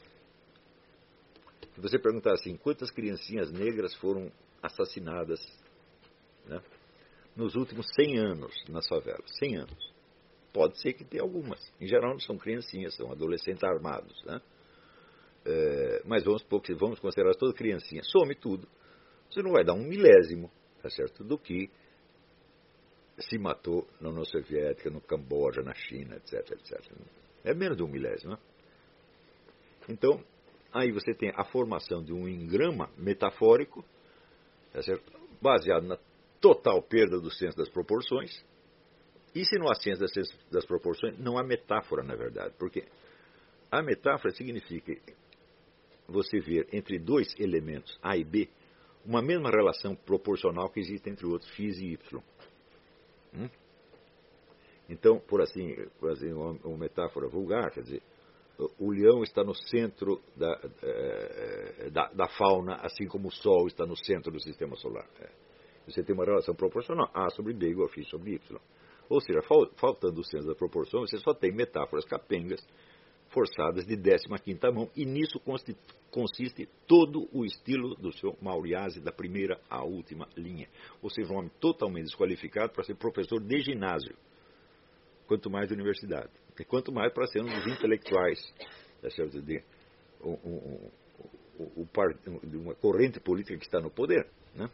Se você perguntar assim, quantas criancinhas negras foram assassinadas, né, nos últimos cem anos nas favelas? cem anos. Pode ser que tenha algumas. Em geral não são criancinhas, são adolescentes armados, né? É, mas vamos, vamos considerar toda criancinha. Some tudo. Você não vai dar um milésimo, tá certo, do que se matou na União Soviética, no Camboja, na China, etc, etcétera. É menos de um milésimo, né? Então, aí você tem a formação de um engrama metafórico, tá certo? Baseado na total perda do senso das proporções. E se não há senso das proporções, não há metáfora, na verdade. Porque a metáfora significa você ver entre dois elementos, A e B, uma mesma relação proporcional que existe entre outros, x e y. Hum? Então, por assim, por assim uma, uma metáfora vulgar, quer dizer, o leão está no centro da, da, da fauna, assim como o Sol está no centro do sistema solar. Você tem uma relação proporcional, A sobre B igual a x sobre y. Ou seja, faltando o senso da proporção, você só tem metáforas capengas, forçadas de décima quinta mão, e nisso consiste todo o estilo do seu Mauriase, da primeira à última linha. Ou seja, um homem totalmente desqualificado para ser professor de ginásio, quanto mais de universidade. E quanto mais para ser um dos intelectuais, tá certo, de, um, um, um, um, de uma corrente política que está no poder, né?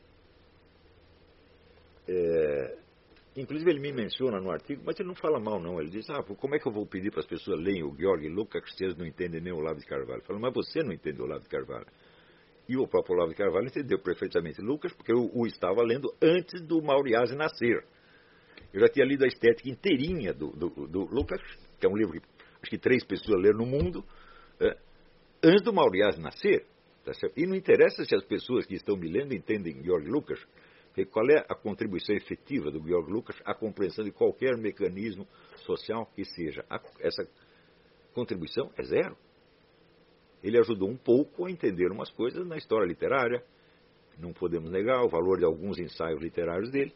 É, inclusive ele me menciona no artigo, mas ele não fala mal não, ele diz, ah, como é que eu vou pedir para as pessoas lerem o Georg Lukács se eles não entendem nem o Olavo de Carvalho? Fala, mas você não entende o Olavo de Carvalho. E o próprio Olavo de Carvalho entendeu perfeitamente Lucas, porque eu o estava lendo antes do Mauriase nascer. Eu já tinha lido a estética inteirinha do, do, do Lukács, que é um livro que acho que três pessoas leram no mundo, é, antes do Mauriase nascer. Tá certo? E não interessa se as pessoas que estão me lendo entendem Georg Lukács, porque qual é a contribuição efetiva do Georg Lukács à compreensão de qualquer mecanismo social que seja. A, essa contribuição é zero. Ele ajudou um pouco a entender umas coisas na história literária, não podemos negar o valor de alguns ensaios literários dele.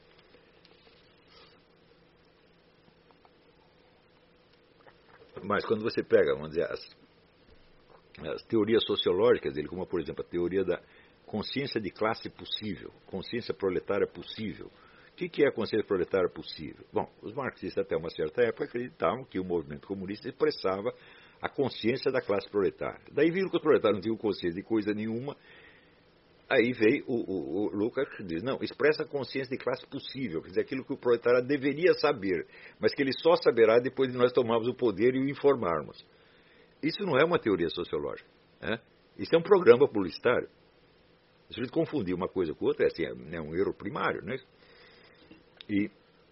Mas quando você pega, vamos dizer, as, as teorias sociológicas dele, como por exemplo a teoria da consciência de classe possível, consciência proletária possível. O que é a consciência proletária possível? Bom, os marxistas até uma certa época acreditavam que o movimento comunista expressava a consciência da classe proletária. Daí viram que os proletários não tinham consciência de coisa nenhuma. Aí veio o, o, o Lucas que diz, não, expressa a consciência de classe possível, quer dizer, aquilo que o proletário deveria saber, mas que ele só saberá depois de nós tomarmos o poder e o informarmos. Isso não é uma teoria sociológica, né? Isso é um programa publicitário. Se a gente confundir uma coisa com outra, é, assim, é um erro primário, né? E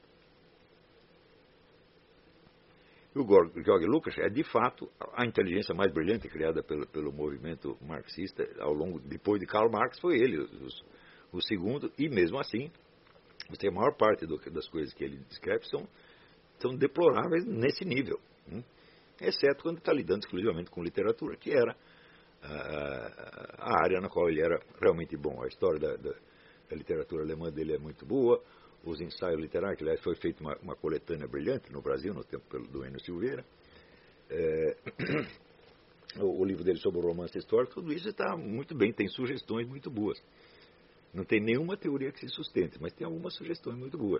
o Georg Lukács é, de fato, a inteligência mais brilhante criada pelo, pelo movimento marxista ao longo, depois de Karl Marx, foi ele, o, o segundo, e mesmo assim, a maior parte do, das coisas que ele descreve são, são deploráveis nesse nível, hein? Exceto quando está lidando exclusivamente com literatura, que era a, a área na qual ele era realmente bom. A história da, da, da literatura alemã dele é muito boa. Os ensaios literários, que aliás foi feita uma, uma coletânea brilhante no Brasil, no tempo pelo, do Enio Silveira. É, o, o livro dele sobre o romance histórico, tudo isso está muito bem, tem sugestões muito boas. Não tem nenhuma teoria que se sustente, mas tem algumas sugestões muito boas.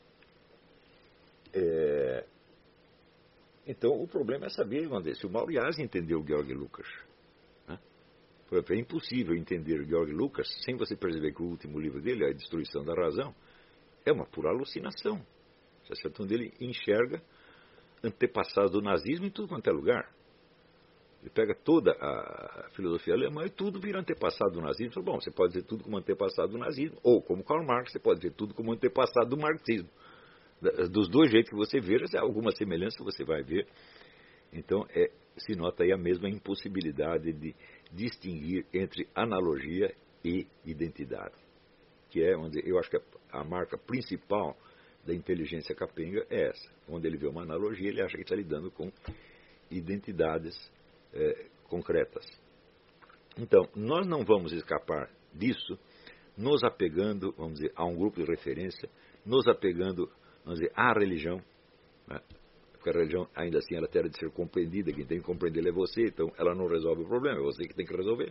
É... Então, o problema é saber, Wander, se o Mauryasny entendeu o Georg Lukács. Né? Por exemplo, é impossível entender o Georg Lukács sem você perceber que o último livro dele, A Destruição da Razão, é uma pura alucinação. Onde ele enxerga antepassados do nazismo em tudo quanto é lugar. Ele pega toda a filosofia alemã e tudo vira antepassado do nazismo. Fala, bom, você pode ver tudo como antepassado do nazismo, ou como Karl Marx, você pode ver tudo como antepassado do marxismo. Dos dois jeitos que você veja, alguma semelhança você vai ver. Então, é, se nota aí a mesma impossibilidade de distinguir entre analogia e identidade, que é onde eu acho que a marca principal da inteligência capenga é essa. Onde ele vê uma analogia, ele acha que está lidando com identidades é, concretas. Então, nós não vamos escapar disso nos apegando, vamos dizer, a um grupo de referência, nos apegando, vamos dizer, à religião, né? Porque a religião, ainda assim, ela terá de ser compreendida, quem tem que compreender é você, então ela não resolve o problema, é você que tem que resolver.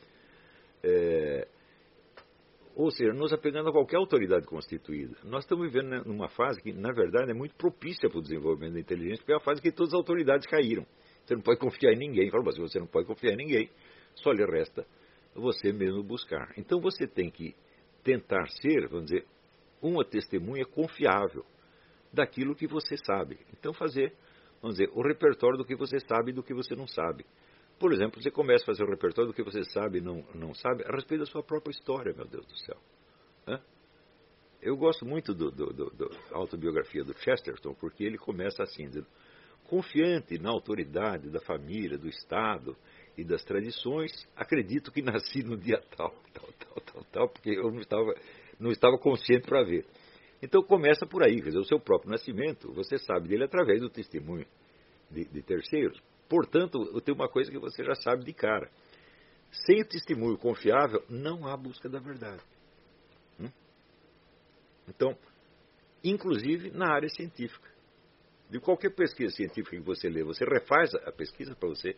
É... Ou seja, nos apegando a qualquer autoridade constituída. Nós estamos vivendo numa fase que, na verdade, é muito propícia para o desenvolvimento da inteligência, porque é a fase que todas as autoridades caíram. Você não pode confiar em ninguém. Fala, mas se você não pode confiar em ninguém, só lhe resta você mesmo buscar. Então você tem que tentar ser, vamos dizer, uma testemunha confiável daquilo que você sabe. Então fazer, vamos dizer, o repertório do que você sabe e do que você não sabe. Por exemplo, você começa a fazer o repertório do que você sabe e não, não sabe a respeito da sua própria história, meu Deus do céu. Hã? Eu gosto muito da do, do, do autobiografia do Chesterton, porque ele começa assim, dizendo, confiante na autoridade da família, do Estado e das tradições, acredito que nasci no dia tal, tal, tal, tal, tal, porque eu não estava, não estava consciente para ver. Então começa por aí, quer dizer, o seu próprio nascimento, você sabe dele através do testemunho de, de terceiros. Portanto, tem uma coisa que você já sabe de cara. Sem o testemunho confiável, não há busca da verdade. Hum? Então, inclusive na área científica. De qualquer pesquisa científica que você lê, você refaz a pesquisa para você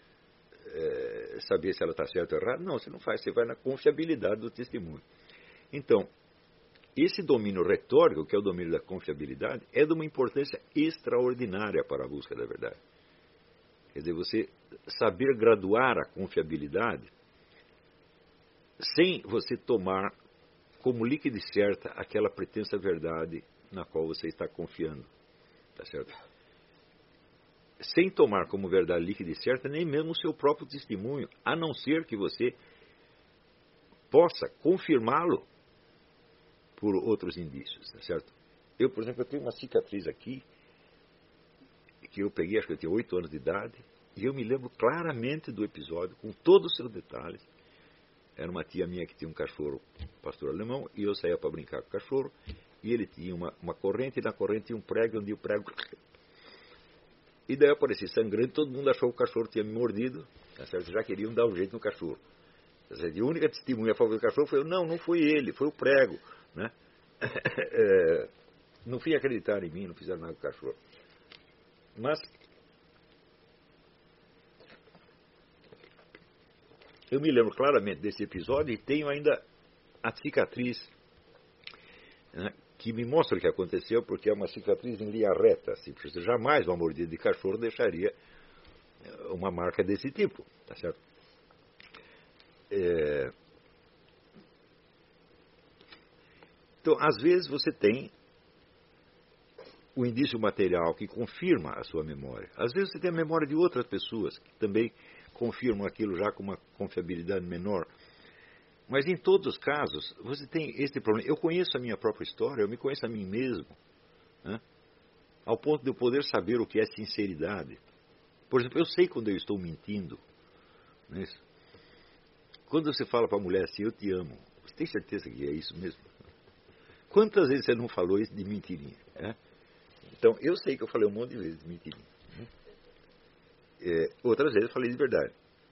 é, saber se ela está certa ou errada? Não, você não faz, você vai na confiabilidade do testemunho. Então, esse domínio retórico, que é o domínio da confiabilidade, é de uma importância extraordinária para a busca da verdade. Quer dizer, você saber graduar a confiabilidade sem você tomar como líquida e certa aquela pretensa verdade na qual você está confiando. Tá certo? Sem tomar como verdade líquida e certa nem mesmo o seu próprio testemunho, a não ser que você possa confirmá-lo por outros indícios. Tá certo? Eu, por exemplo, eu tenho uma cicatriz aqui que eu peguei, acho que eu tinha oito anos de idade, e eu me lembro claramente do episódio, com todos os seus detalhes. Era uma tia minha que tinha um cachorro, pastor alemão, e eu saía para brincar com o cachorro, e ele tinha uma, uma corrente, e na corrente tinha um prego, onde o prego... E daí eu apareci sangrando, todo mundo achou que o cachorro tinha me mordido, tá certo? Já queriam dar um jeito no cachorro. Tá certo? E a única testemunha a favor do cachorro foi eu, não, não foi ele, foi o prego, né? É, não fui acreditar em mim, não fizeram nada com o cachorro. Mas eu me lembro claramente desse episódio e tenho ainda a cicatriz, né, que me mostra o que aconteceu, porque é uma cicatriz em linha reta. Assim, jamais uma mordida de cachorro deixaria uma marca desse tipo, tá certo? É... Então, às vezes você tem o indício material que confirma a sua memória. Às vezes você tem a memória de outras pessoas que também confirmam aquilo já com uma confiabilidade menor. Mas em todos os casos, você tem esse problema. Eu conheço a minha própria história, eu me conheço a mim mesmo, né? Ao ponto de eu poder saber o que é sinceridade. Por exemplo, eu sei quando eu estou mentindo. Não é isso? Quando você fala para a mulher assim, eu te amo, você tem certeza que é isso mesmo? Quantas vezes você não falou isso de mentirinha? Né? Então, eu sei que eu falei um monte de vezes de mentirinha. Né? É, outras vezes eu falei de verdade.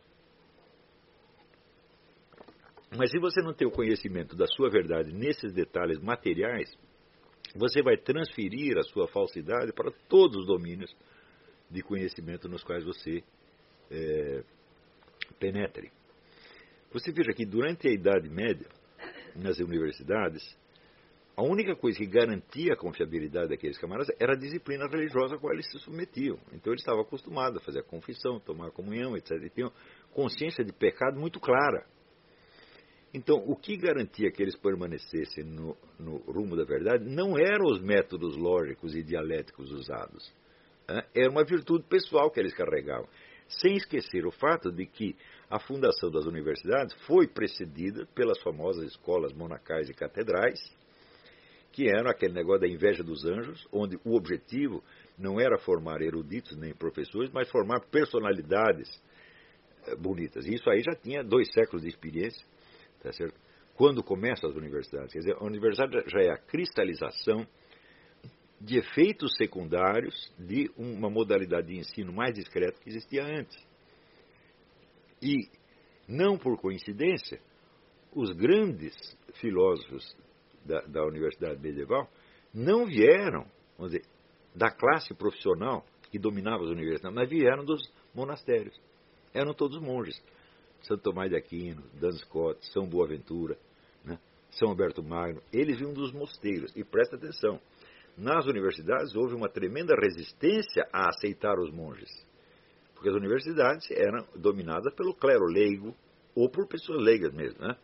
Mas se você não tem o conhecimento da sua verdade nesses detalhes materiais, você vai transferir a sua falsidade para todos os domínios de conhecimento nos quais você é, penetre. Você veja que durante a Idade Média, nas universidades, a única coisa que garantia a confiabilidade daqueles camaradas era a disciplina religiosa a qual eles se submetiam. Então eles estavam acostumados a fazer a confissão, tomar a comunhão, etcétera. E tinham consciência de pecado muito clara. Então, o que garantia que eles permanecessem no, no rumo da verdade não eram os métodos lógicos e dialéticos usados. Né? Era uma virtude pessoal que eles carregavam. Sem esquecer o fato de que a fundação das universidades foi precedida pelas famosas escolas monacais e catedrais, que eram aquele negócio da inveja dos anjos, onde o objetivo não era formar eruditos nem professores, mas formar personalidades bonitas. E isso aí já tinha dois séculos de experiência. Tá certo? Quando começam as universidades, quer dizer, a universidade já é a cristalização de efeitos secundários de uma modalidade de ensino mais discreta que existia antes. E, não por coincidência, os grandes filósofos da, da universidade medieval não vieram, vamos dizer, da classe profissional que dominava as universidades, mas vieram dos monastérios. Eram todos monges. Santo Tomás de Aquino, Duns Scotus, São Boaventura, né? São Alberto Magno, eles vinham dos mosteiros. E presta atenção, nas universidades houve uma tremenda resistência a aceitar os monges. Porque as universidades eram dominadas pelo clero leigo, ou por pessoas leigas mesmo. Né?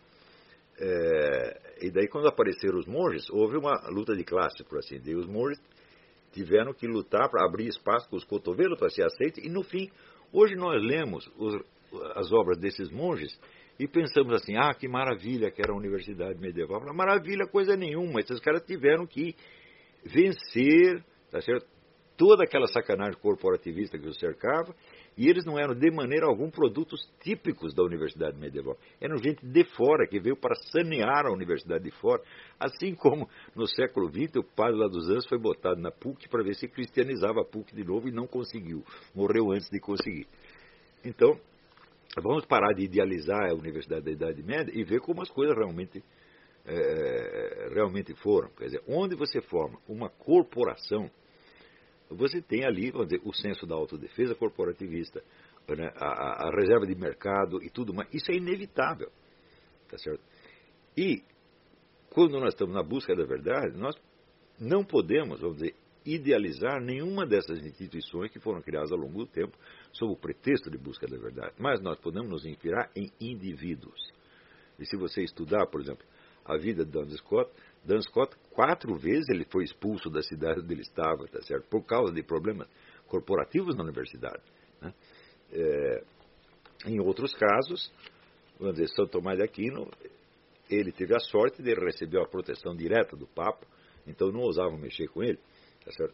É, e daí quando apareceram os monges, houve uma luta de classe, por assim dizer. Os monges tiveram que lutar para abrir espaço com os cotovelos para ser aceitos. E no fim, hoje nós lemos os as obras desses monges e pensamos assim, ah, que maravilha que era a universidade medieval. Maravilha, coisa nenhuma, esses caras tiveram que vencer, tá certo? Toda aquela sacanagem corporativista que os cercava, e eles não eram de maneira alguma produtos típicos da universidade medieval. Eram gente de fora, que veio para sanear a universidade de fora, assim como no século vinte o padre lá dos Anjos foi botado na P U C para ver se cristianizava a P U C de novo e não conseguiu, morreu antes de conseguir. Então, vamos parar de idealizar a Universidade da Idade Média e ver como as coisas realmente, é, realmente foram. Quer dizer, onde você forma uma corporação, você tem ali, vamos dizer, o senso da autodefesa corporativista, né, a, a reserva de mercado e tudo mais. Isso é inevitável. Tá certo? E, quando nós estamos na busca da verdade, nós não podemos, vamos dizer, idealizar nenhuma dessas instituições que foram criadas ao longo do tempo sob o pretexto de busca da verdade. Mas nós podemos nos inspirar em indivíduos. E se você estudar, por exemplo, a vida de Duns Scotus, Duns Scotus, quatro vezes ele foi expulso da cidade onde ele estava, tá certo? Por causa de problemas corporativos na universidade. Né? É, em outros casos, vamos dizer, São Tomás de Aquino, ele teve a sorte de receber a proteção direta do Papa, então não ousavam mexer com ele. Tá certo?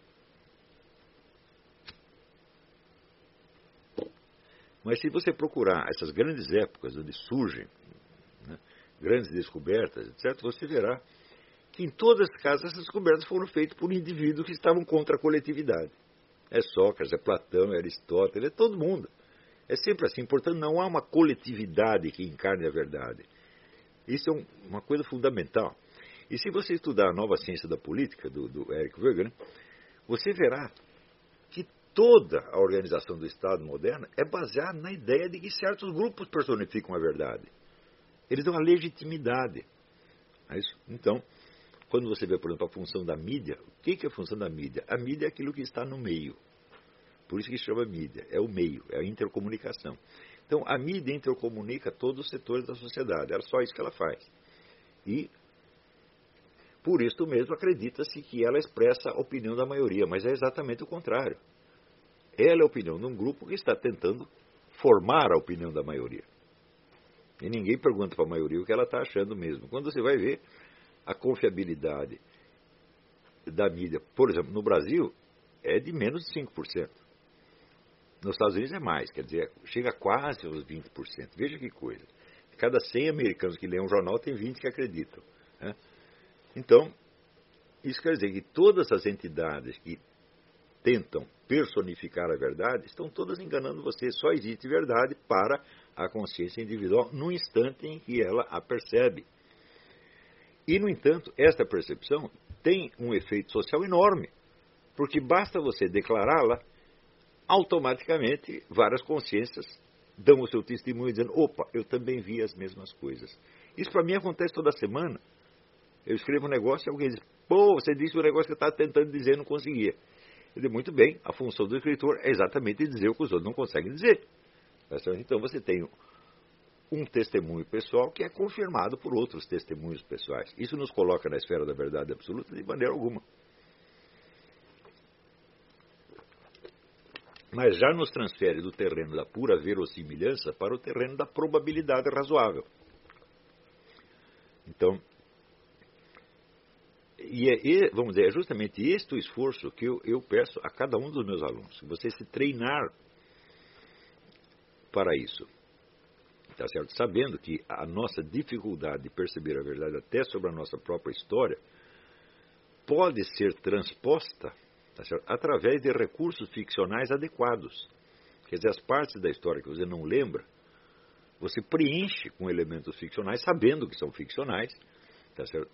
Mas se você procurar essas grandes épocas onde surgem, né, grandes descobertas, etcétera, você verá que em todas as casas essas descobertas foram feitas por indivíduos que estavam contra a coletividade. É Sócrates, é Platão, é Aristóteles, é todo mundo. É sempre assim. Portanto, não há uma coletividade que encarne a verdade. Isso é um, uma coisa fundamental. E se você estudar a nova ciência da política, do, do Eric Wegener, você verá que toda a organização do Estado moderno é baseada na ideia de que certos grupos personificam a verdade. Eles dão a legitimidade. É isso? Então, quando você vê, por exemplo, a função da mídia, o que é a função da mídia? A mídia é aquilo que está no meio. Por isso que se chama mídia. É o meio, é a intercomunicação. Então, a mídia intercomunica todos os setores da sociedade. É só isso que ela faz. E por isso mesmo acredita-se que ela expressa a opinião da maioria, mas é exatamente o contrário. Ela é a opinião de um grupo que está tentando formar a opinião da maioria. E ninguém pergunta para a maioria o que ela está achando mesmo. Quando você vai ver a confiabilidade da mídia, por exemplo, no Brasil, é de menos de cinco por cento. Nos Estados Unidos é mais, quer dizer, chega a quase aos vinte por cento. Veja que coisa. Cada cem americanos que leem um jornal, tem vinte que acreditam. Né? Então, isso quer dizer que todas as entidades que tentam personificar a verdade estão todas enganando você. Só existe verdade para a consciência individual no instante em que ela a percebe. E, no entanto, esta percepção tem um efeito social enorme, porque basta você declará-la, automaticamente várias consciências dão o seu testemunho dizendo, opa, eu também vi as mesmas coisas. Isso para mim acontece toda semana. Eu escrevo um negócio e alguém diz, pô, você disse um negócio que eu estava tentando dizer e não conseguia. Eu digo, muito bem, a função do escritor é exatamente dizer o que os outros não conseguem dizer. Então você tem um testemunho pessoal que é confirmado por outros testemunhos pessoais. Isso nos coloca na esfera da verdade absoluta de maneira alguma. Mas já nos transfere do terreno da pura verossimilhança para o terreno da probabilidade razoável. Então, e, é, e vamos dizer, é justamente este o esforço que eu, eu peço a cada um dos meus alunos. Você se treinar para isso. Tá certo? Sabendo que a nossa dificuldade de perceber a verdade até sobre a nossa própria história pode ser transposta, tá certo? Através de recursos ficcionais adequados. Quer dizer, as partes da história que você não lembra, você preenche com elementos ficcionais, sabendo que são ficcionais, tá certo?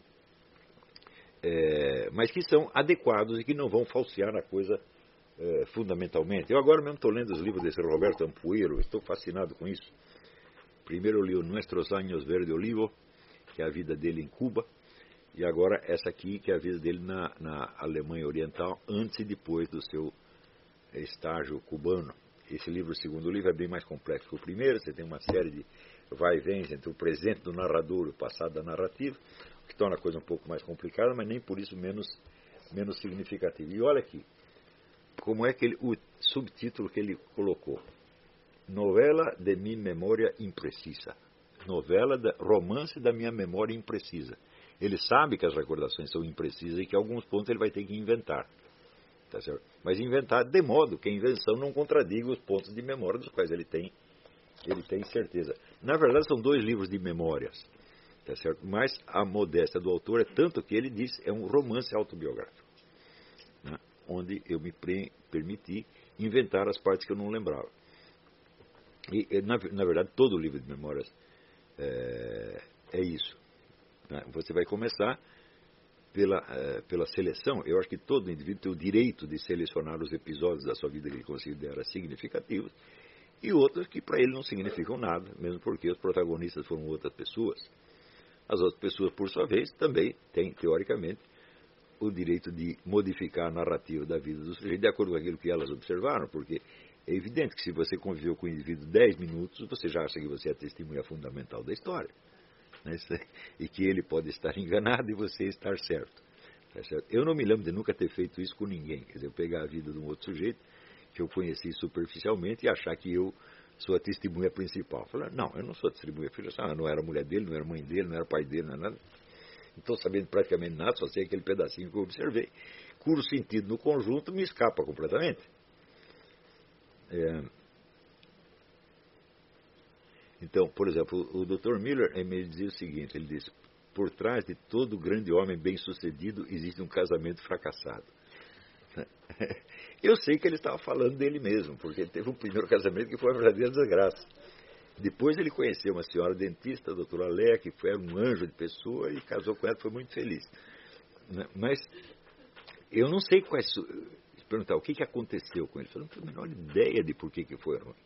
É, mas que são adequados e que não vão falsear a coisa é, fundamentalmente. Eu agora mesmo estou lendo os livros desse Roberto Ampuero, estou fascinado com isso. Primeiro eu li o Nuestros Años Verde Olivo, que é a vida dele em Cuba, e agora essa aqui, que é a vida dele na, na Alemanha Oriental, antes e depois do seu estágio cubano. Esse livro, o segundo livro, é bem mais complexo que o primeiro. Você tem uma série de vai-vens entre o presente do narrador e o passado da narrativa, o que torna a coisa um pouco mais complicada, mas nem por isso menos, menos significativa. E olha aqui, como é que ele, o subtítulo que ele colocou. Novela de minha memória imprecisa. Novela, da, romance da minha memória imprecisa. Ele sabe que as recordações são imprecisas e que, a alguns pontos, ele vai ter que inventar. Tá certo? Mas inventar de modo que a invenção não contradiga os pontos de memória dos quais ele tem, ele tem certeza. Na verdade, são dois livros de memórias. Tá certo? Mas a modéstia do autor é tanto que ele diz é um romance autobiográfico, né? Onde eu me pre- permiti inventar as partes que eu não lembrava. E, na, na verdade, todo o livro de memórias é, é isso. Né? Você vai começar pela, é, pela seleção. Eu acho que todo indivíduo tem o direito de selecionar os episódios da sua vida que ele considera significativos e outros que para ele não significam nada, mesmo porque os protagonistas foram outras pessoas. As outras pessoas, por sua vez, também têm, teoricamente, o direito de modificar a narrativa da vida do sujeito de acordo com aquilo que elas observaram, porque é evidente que se você conviveu com o indivíduo dez minutos, você já acha que você é a testemunha fundamental da história. Né? E que ele pode estar enganado e você estar certo. Tá certo? Eu não me lembro de nunca ter feito isso com ninguém. Quer dizer, eu pegar a vida de um outro sujeito que eu conheci superficialmente e achar que eu sou a testemunha principal. Falar, não, eu não sou a testemunha principal. Eu não era mulher dele, não era mãe dele, não era pai dele, não era nada. Não estou sabendo praticamente nada, só sei aquele pedacinho que eu observei. Cujo sentido no conjunto me escapa completamente. É... Então, por exemplo, o doutor Miller me dizia o seguinte, ele disse, por trás de todo grande homem bem-sucedido existe um casamento fracassado. Eu sei que ele estava falando dele mesmo, porque ele teve um primeiro casamento que foi uma verdadeira desgraça. Depois ele conheceu uma senhora dentista, a doutora Léa, que foi um anjo de pessoa e casou com ela, foi muito feliz. Mas eu não sei quais... Perguntar o que, que aconteceu com ele. Eu não tenho a menor ideia de por que, que foi ruim.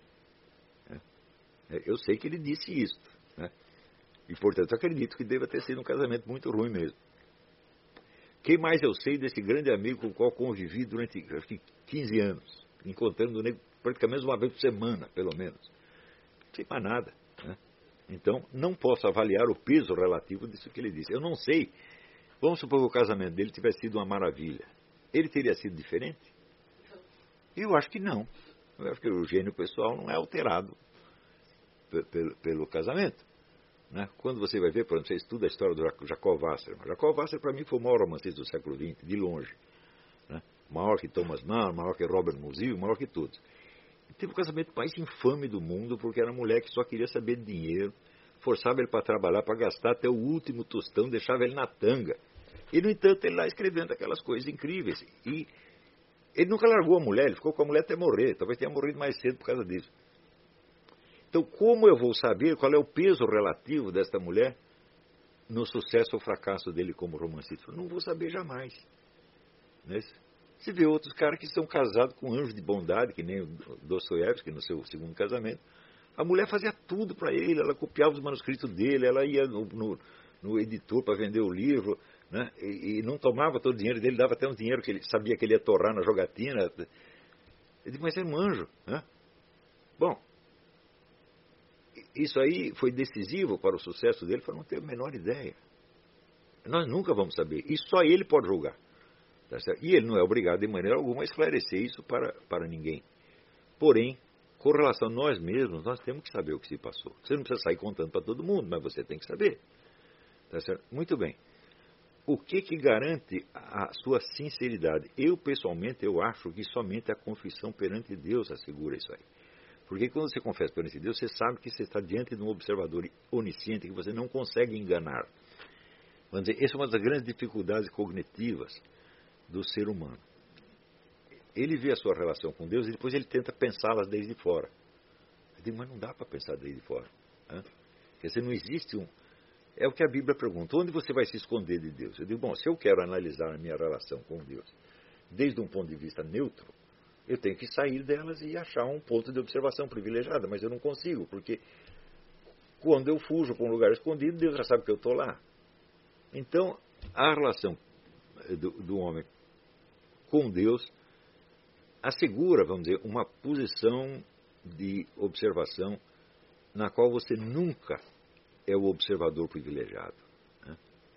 Eu sei que ele disse isso, né? E, portanto, acredito que deva ter sido um casamento muito ruim mesmo. Quem mais eu sei desse grande amigo com o qual convivi durante, acho que, quinze anos, encontrando ele praticamente uma vez por semana, pelo menos. Não sei mais nada, né? Então, não posso avaliar o peso relativo disso que ele disse. Eu não sei. Vamos supor que o casamento dele tivesse sido uma maravilha. Ele teria sido diferente? Eu acho que não. Eu acho que o gênio pessoal não é alterado pelo, pelo casamento. Né? Quando você vai ver, por exemplo, você estuda a história do Jacob Wasserman. Jacob Wasserman, para mim, foi o maior romancista do século vinte, de longe. Né? Maior que Thomas Mann, maior que Robert Musil, maior que todos. Ele teve o casamento mais infame do mundo, porque era uma mulher que só queria saber de dinheiro, forçava ele para trabalhar, para gastar até o último tostão, deixava ele na tanga. E, no entanto, ele lá escrevendo aquelas coisas incríveis. E ele nunca largou a mulher, ele ficou com a mulher até morrer. Talvez tenha morrido mais cedo por causa disso. Então, como eu vou saber qual é o peso relativo desta mulher no sucesso ou fracasso dele como romancista? Eu não vou saber jamais. Não é isso? Você vê outros caras que são casados com anjos de bondade, que nem o Dostoiévski no seu segundo casamento. A mulher fazia tudo para ele, ela copiava os manuscritos dele, ela ia no, no, no editor para vender o livro, né? e, e não tomava todo o dinheiro dele, dava até um dinheiro que ele sabia que ele ia torrar na jogatina. Ele disse, mas é um anjo. Né? Bom, isso aí foi decisivo para o sucesso dele, para não ter a menor ideia. Nós nunca vamos saber, e só ele pode julgar. Tá certo? E ele não é obrigado de maneira alguma a esclarecer isso para, para ninguém. Porém, com relação a nós mesmos, nós temos que saber o que se passou. Você não precisa sair contando para todo mundo, mas você tem que saber. Tá certo? Muito bem. O que que garante a sua sinceridade? Eu, pessoalmente, eu acho que somente a confissão perante Deus assegura isso aí. Porque quando você confessa perante Deus, você sabe que você está diante de um observador onisciente que você não consegue enganar. Vamos dizer, essa é uma das grandes dificuldades cognitivas do ser humano. Ele vê a sua relação com Deus e depois ele tenta pensá-las desde fora. Eu digo, mas não dá para pensar desde fora. Né? Quer dizer, não existe um... É o que a Bíblia pergunta, onde você vai se esconder de Deus? Eu digo, bom, se eu quero analisar a minha relação com Deus desde um ponto de vista neutro, eu tenho que sair delas e achar um ponto de observação privilegiada, mas eu não consigo, porque quando eu fujo para um lugar escondido, Deus já sabe que eu estou lá. Então, a relação do, do homem com Deus assegura, vamos dizer, uma posição de observação na qual você nunca é o observador privilegiado. Né?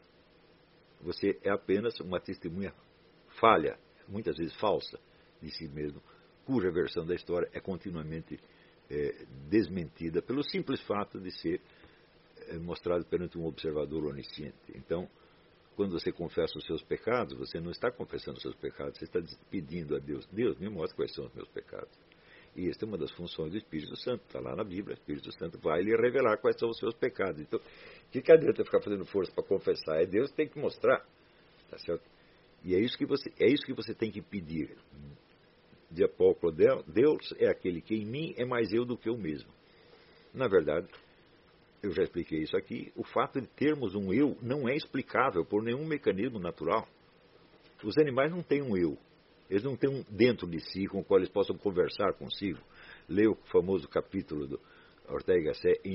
Você é apenas uma testemunha falha, muitas vezes falsa, de si mesmo, cuja versão da história é continuamente é, desmentida pelo simples fato de ser é, mostrado perante um observador onisciente. Então, quando você confessa os seus pecados, você não está confessando os seus pecados, você está pedindo a Deus, Deus, me mostre quais são os meus pecados. E esta é uma das funções do Espírito Santo, está lá na Bíblia, o Espírito Santo vai lhe revelar quais são os seus pecados. Então, o que, que adianta ficar fazendo força para confessar? É Deus que tem que mostrar, tá certo? E é isso que você, é isso que você tem que pedir. De Apóstolo, Deus é aquele que em mim é mais eu do que eu mesmo. Na verdade, eu já expliquei isso aqui, o fato de termos um eu não é explicável por nenhum mecanismo natural. Os animais não têm um eu. Eles não têm um dentro de si com o qual eles possam conversar consigo. Lê o famoso capítulo do Ortega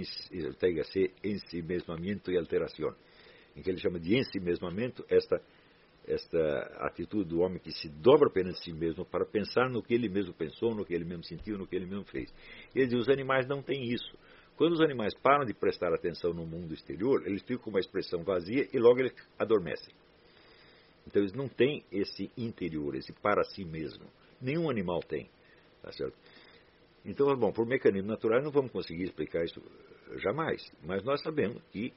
C, Ensimesmamento e Alteração, em que ele chama de ensimesmamento esta, esta atitude do homem que se dobra perante si mesmo para pensar no que ele mesmo pensou, no que ele mesmo sentiu, no que ele mesmo fez. E ele diz, os animais não têm isso. Quando os animais param de prestar atenção no mundo exterior, eles ficam com uma expressão vazia e logo eles adormecem. Então eles não têm esse interior, esse para si mesmo. Nenhum animal tem. Tá certo? Então, bom, por mecanismo natural não vamos conseguir explicar isso jamais. Mas nós sabemos que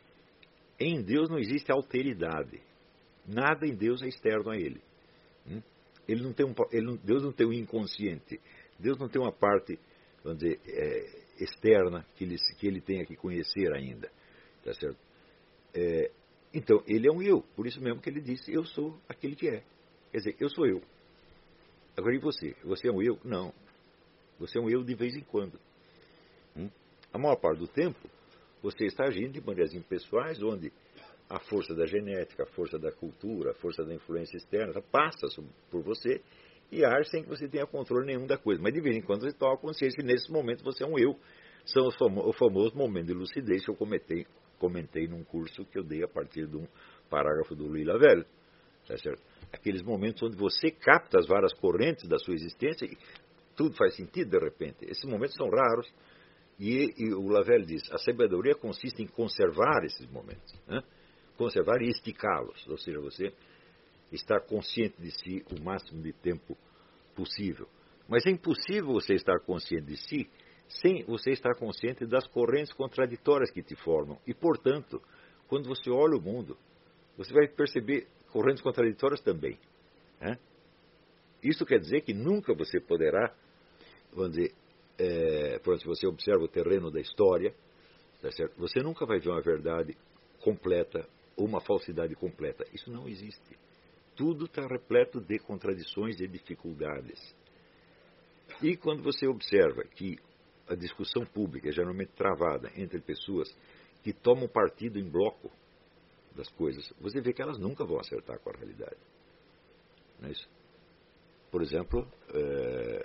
em Deus não existe alteridade. Nada em Deus é externo a Ele. Ele não tem um, ele não, Deus não tem um inconsciente. Deus não tem uma parte, vamos dizer, é, externa que ele, que ele tenha que conhecer ainda. Tá certo? É, então, ele é um eu. Por isso mesmo que ele disse, eu sou aquele que é. Quer dizer, eu sou eu. Agora, e você? Você é um eu? Não. Você é um eu de vez em quando. Hum? A maior parte do tempo, você está agindo de maneiras impessoais, onde a força da genética, a força da cultura, a força da influência externa passa por você e age sem que você tenha controle nenhum da coisa. Mas de vez em quando você toma consciência que nesse momento você é um eu. São os famo- o famoso momento de lucidez que eu comentei, comentei num curso que eu dei a partir de um parágrafo do Louis Lavelle. Tá certo? Aqueles momentos onde você capta as várias correntes da sua existência e tudo faz sentido de repente. Esses momentos são raros e, e o Lavelle diz, a sabedoria consiste em conservar esses momentos. Né? Conservar e esticá-los. Ou seja, você estar consciente de si o máximo de tempo possível. Mas é impossível você estar consciente de si sem você estar consciente das correntes contraditórias que te formam. E, portanto, quando você olha o mundo, você vai perceber correntes contraditórias também. Né? Isso quer dizer que nunca você poderá, vamos dizer, é, por exemplo, se você observa o terreno da história, tá certo? Você nunca vai ver uma verdade completa ou uma falsidade completa. Isso não existe. Tudo está repleto de contradições e dificuldades. E quando você observa que a discussão pública é geralmente travada entre pessoas que tomam partido em bloco das coisas, você vê que elas nunca vão acertar com a realidade. Não é isso? por exemplo, é,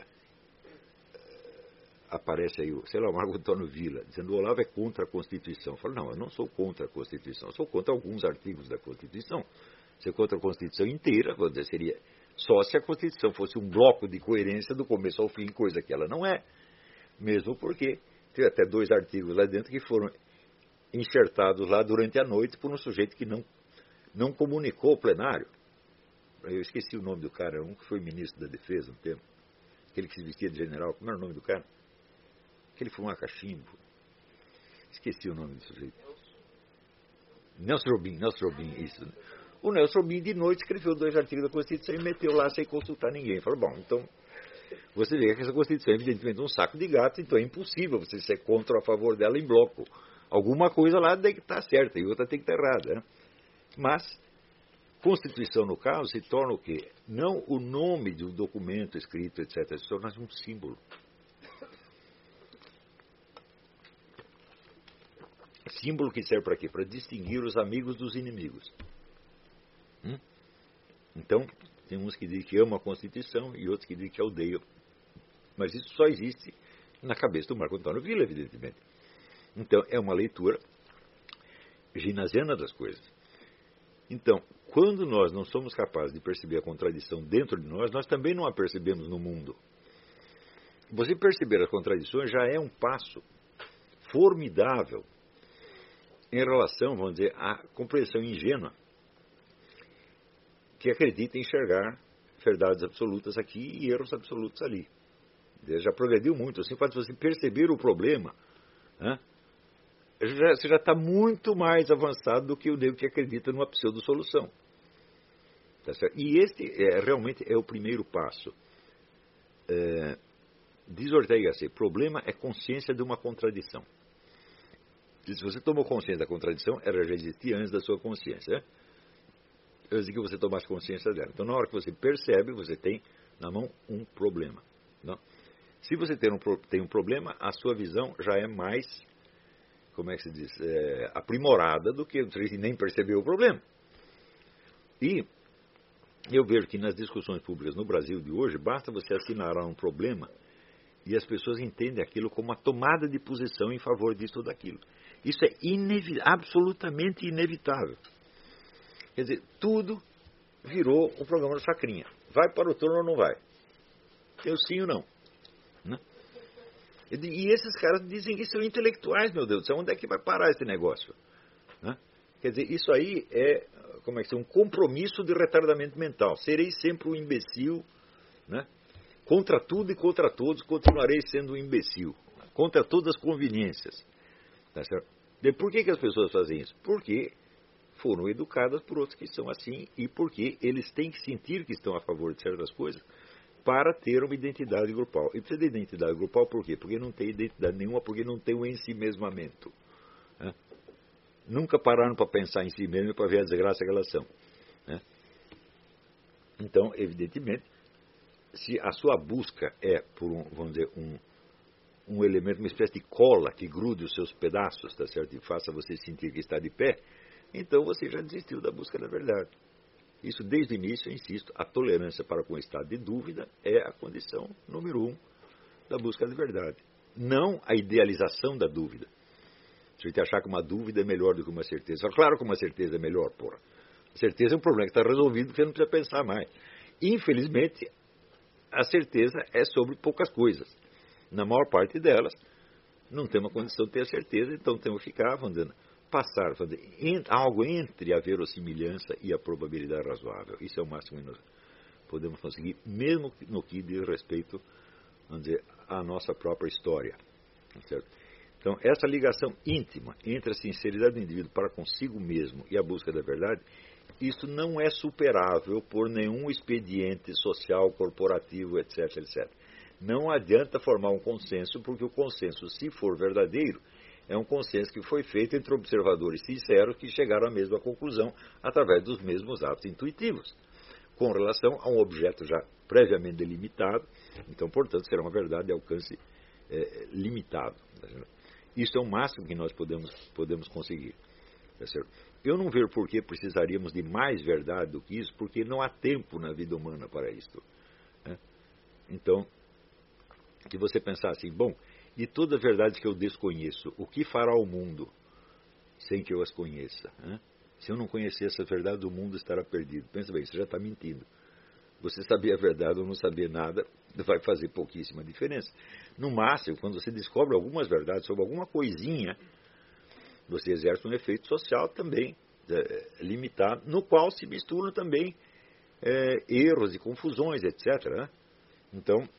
aparece aí, sei lá, o Marco Antônio Villa, dizendo que o Olavo é contra a Constituição. Eu falo, não, eu não sou contra a Constituição, eu sou contra alguns artigos da Constituição. Ser contra a Constituição inteira, vou dizer, seria só se a Constituição fosse um bloco de coerência do começo ao fim, coisa que ela não é. Mesmo porque tem até dois artigos lá dentro que foram enxertados lá durante a noite por um sujeito que não, não comunicou ao plenário. Eu esqueci o nome do cara, um que foi ministro da Defesa um tempo. Aquele que se vestia de general, como era o nome do cara? Aquele fumava cachimbo. Esqueci o nome do sujeito. Nelson Robin, Nelson Robin, isso. O Nelson Robin de noite escreveu dois artigos da Constituição e meteu lá sem consultar ninguém. Falou, bom, então você vê que essa Constituição é evidentemente um saco de gato, então é impossível você ser contra ou a favor dela em bloco. Alguma coisa lá tem que estar certa e outra tem que estar errada. Né? Mas, Constituição, no caso, se torna o quê? Não o nome de um documento escrito, etcétera, se torna um símbolo. Símbolo que serve para quê? Para distinguir os amigos dos inimigos. Hum? Então, tem uns que dizem que amam a Constituição e outros que dizem que a odeiam. Mas isso só existe na cabeça do Marco Antônio Villa, evidentemente. Então, é uma leitura ginasiana das coisas. Então, quando nós não somos capazes de perceber a contradição dentro de nós, nós também não a percebemos no mundo. Você perceber as contradições já é um passo formidável em relação, vamos dizer, à compreensão ingênua que acredita em enxergar verdades absolutas aqui e erros absolutos ali. Ele já progrediu muito. Assim, quando você perceber o problema, né, já, você já está muito mais avançado do que o nego que acredita numa pseudo-solução. Tá certo? E este é, realmente é o primeiro passo. É, diz Ortega y Gasset, problema é consciência de uma contradição. Se você tomou consciência da contradição, ela já existia antes da sua consciência. Né? Eu disse que você tomasse consciência dela. Então, na hora que você percebe, você tem na mão um problema. Não? Se você tem um, tem um problema, a sua visão já é mais, como é que se diz, é, aprimorada do que você nem percebeu o problema. E eu vejo que nas discussões públicas no Brasil de hoje, basta você assinalar um problema e as pessoas entendem aquilo como uma tomada de posição em favor disso ou daquilo. Isso é inevi- absolutamente inevitável. Quer dizer, tudo virou um programa do Chacrinha. Vai para o turno ou não vai? Tem o sim ou não. Né? E esses caras dizem que são intelectuais, meu Deus do céu. Onde é que vai parar esse negócio? Né? Quer dizer, isso aí é, como é que é, um compromisso de retardamento mental. Serei sempre um imbecil, né? Contra tudo e contra todos, continuarei sendo um imbecil. Contra todas as conveniências. Tá certo? E por que, que as pessoas fazem isso? Porque foram educadas por outros que são assim e porque eles têm que sentir que estão a favor de certas coisas para ter uma identidade grupal. E precisa de identidade grupal por quê? Porque não tem identidade nenhuma, porque não tem um ensimesmamento. Né? Nunca pararam para pensar em si mesmo e para ver a desgraça que elas são. Né? Então, evidentemente, se a sua busca é por um, vamos dizer, um, um elemento, uma espécie de cola que grude os seus pedaços, tá certo? E faça você sentir que está de pé, então você já desistiu da busca da verdade. Isso, desde o início, eu insisto, a tolerância para com o estado de dúvida é a condição número um da busca da verdade. Não a idealização da dúvida. Se a gente achar que uma dúvida é melhor do que uma certeza. Claro que uma certeza é melhor, porra. A certeza é um problema que está resolvido, você não precisa pensar mais. Infelizmente, a certeza é sobre poucas coisas. Na maior parte delas, não tem uma condição de ter a certeza, então temos que ficar, vamos dizer, passar, vamos dizer, em, algo entre a verossimilhança e a probabilidade razoável. Isso é o máximo que nós podemos conseguir, mesmo no que diz respeito, vamos dizer, à nossa própria história. Certo? Então, essa ligação íntima entre a sinceridade do indivíduo para consigo mesmo e a busca da verdade, isso não é superável por nenhum expediente social, corporativo, etc, etcétera. Não adianta formar um consenso, porque o consenso, se for verdadeiro, é um consenso que foi feito entre observadores sinceros que chegaram à mesma conclusão através dos mesmos atos intuitivos, com relação a um objeto já previamente delimitado. Então, portanto, será uma verdade de alcance é, limitado. Isso é o máximo que nós podemos, podemos conseguir. Tá certo? Eu não vejo por que precisaríamos de mais verdade do que isso, porque não há tempo na vida humana para isso. Né? Então, que você pensar assim, bom, e toda a verdade que eu desconheço, o que fará o mundo sem que eu as conheça? Né? Se eu não conhecer essa verdade, o mundo estará perdido. Pensa bem, você já está mentindo. Você saber a verdade ou não saber nada vai fazer pouquíssima diferença. No máximo, quando você descobre algumas verdades sobre alguma coisinha, você exerce um efeito social também é, limitado, no qual se misturam também é, erros e confusões, etcétera. Né? Então,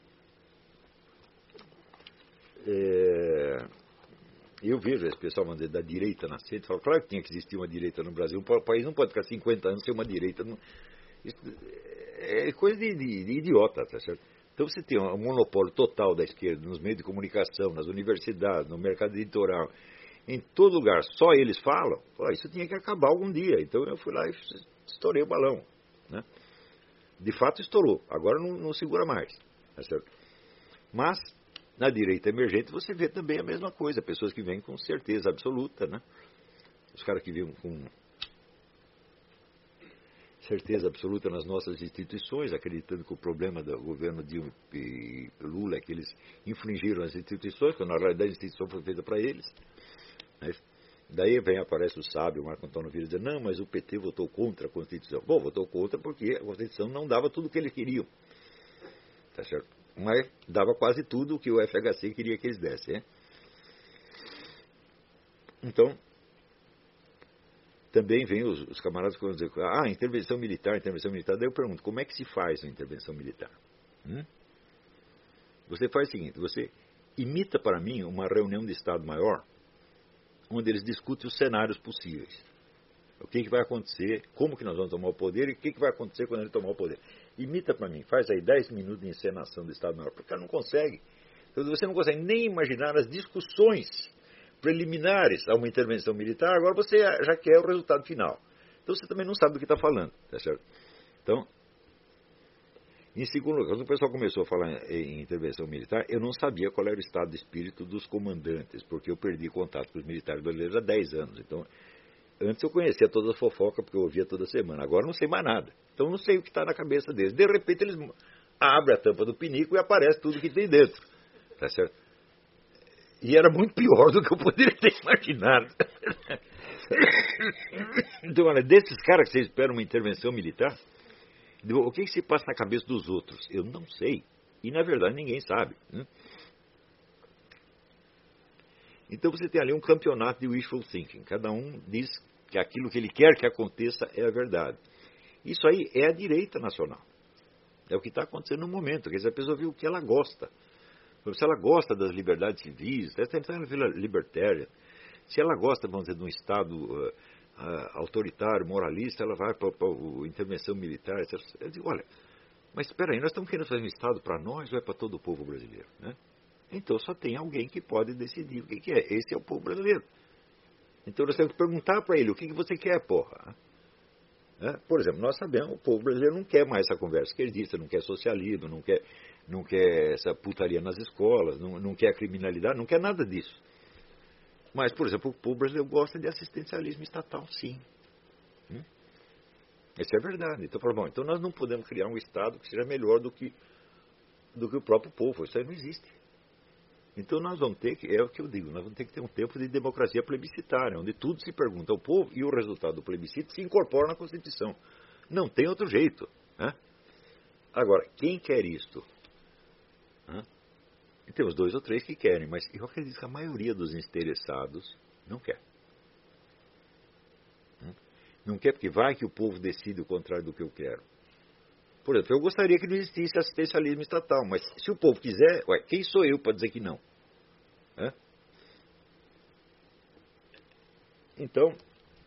é, eu vejo esse pessoal dizer, da direita nascente, fala, claro que tinha que existir uma direita no Brasil, o país não pode ficar cinquenta anos sem uma direita. Não, isso é coisa de, de, de idiota, tá certo? Então você tem um monopólio total da esquerda nos meios de comunicação, nas universidades, no mercado editorial, em todo lugar, só eles falam, pô, isso tinha que acabar algum dia. Então eu fui lá e estourei o balão. Né? De fato estourou, agora não, não segura mais. Tá certo? Mas, na direita emergente, você vê também a mesma coisa, pessoas que vêm com certeza absoluta, né? Os caras que vêm com certeza absoluta nas nossas instituições, acreditando que o problema do governo Dilma e Lula é que eles infringiram as instituições, quando na realidade a instituição foi feita para eles. Mas daí vem, aparece o sábio, Marco Antônio Vieira, dizer, não, mas o P T votou contra a Constituição. Bom, votou contra porque a Constituição não dava tudo o que eles queriam. Tá certo? Mas dava quase tudo o que o F H C queria que eles dessem. Hein? Então, também vem os, os camaradas que vão dizer, ah, intervenção militar, intervenção militar. Daí eu pergunto, como é que se faz uma intervenção militar? Hum? Você faz o seguinte, você imita para mim uma reunião de Estado-Maior, onde eles discutem os cenários possíveis. O que, que vai acontecer, como que nós vamos tomar o poder e o que, que vai acontecer quando ele tomar o poder. Imita para mim, faz aí dez minutos de encenação do Estado-Maior, porque o cara não consegue. Então, você não consegue nem imaginar as discussões preliminares a uma intervenção militar, agora você já quer o resultado final. Então você também não sabe do que está falando, tá certo? Então, em segundo lugar, quando o pessoal começou a falar em intervenção militar, eu não sabia qual era o estado de espírito dos comandantes, porque eu perdi contato com os militares brasileiros há dez anos. Então, antes eu conhecia todas as fofocas, porque eu ouvia toda semana. Agora não sei mais nada. Então não sei o que está na cabeça deles. De repente eles abrem a tampa do pinico e aparece tudo que tem dentro. Tá certo? E era muito pior do que eu poderia ter imaginado. Então, olha, desses caras que vocês esperam uma intervenção militar, o que, que se passa na cabeça dos outros? Eu não sei. E, na verdade, ninguém sabe. Né? Então, você tem ali um campeonato de wishful thinking. Cada um diz que aquilo que ele quer que aconteça é a verdade. Isso aí é a direita nacional. É o que está acontecendo no momento. Quer dizer, a pessoa viu o que ela gosta. Se ela gosta das liberdades civis, ela está na vila libertária. Se ela gosta, vamos dizer, de um Estado uh, uh, autoritário, moralista, ela vai para a intervenção militar. Etcétera. Eu digo, olha, mas espera aí, nós estamos querendo fazer um Estado para nós ou é para todo o povo brasileiro? Né? Então só tem alguém que pode decidir o que, que é. Esse é o povo brasileiro. Então nós temos que perguntar para ele, o que, que você quer, porra? Né? Por exemplo, nós sabemos, o povo brasileiro não quer mais essa conversa esquerdista, não quer socialismo, não quer, não quer essa putaria nas escolas, não, não quer criminalidade, não quer nada disso. Mas, por exemplo, o povo brasileiro gosta de assistencialismo estatal, sim. Hum? Isso é verdade. Então, bom, então nós não podemos criar um Estado que seja melhor do que, do que o próprio povo. Isso aí não existe. Então nós vamos ter que, é o que eu digo, nós vamos ter que ter um tempo de democracia plebiscitária, onde tudo se pergunta ao povo e o resultado do plebiscito se incorpora na Constituição. Não tem outro jeito. Né? Agora, quem quer isto? Né? E temos dois ou três que querem, mas eu acredito que a maioria dos interessados não quer. Não quer porque vai que o povo decide o contrário do que eu quero. Por exemplo, eu gostaria que não existisse assistencialismo estatal, mas se o povo quiser, ué, quem sou eu para dizer que não? É? Então,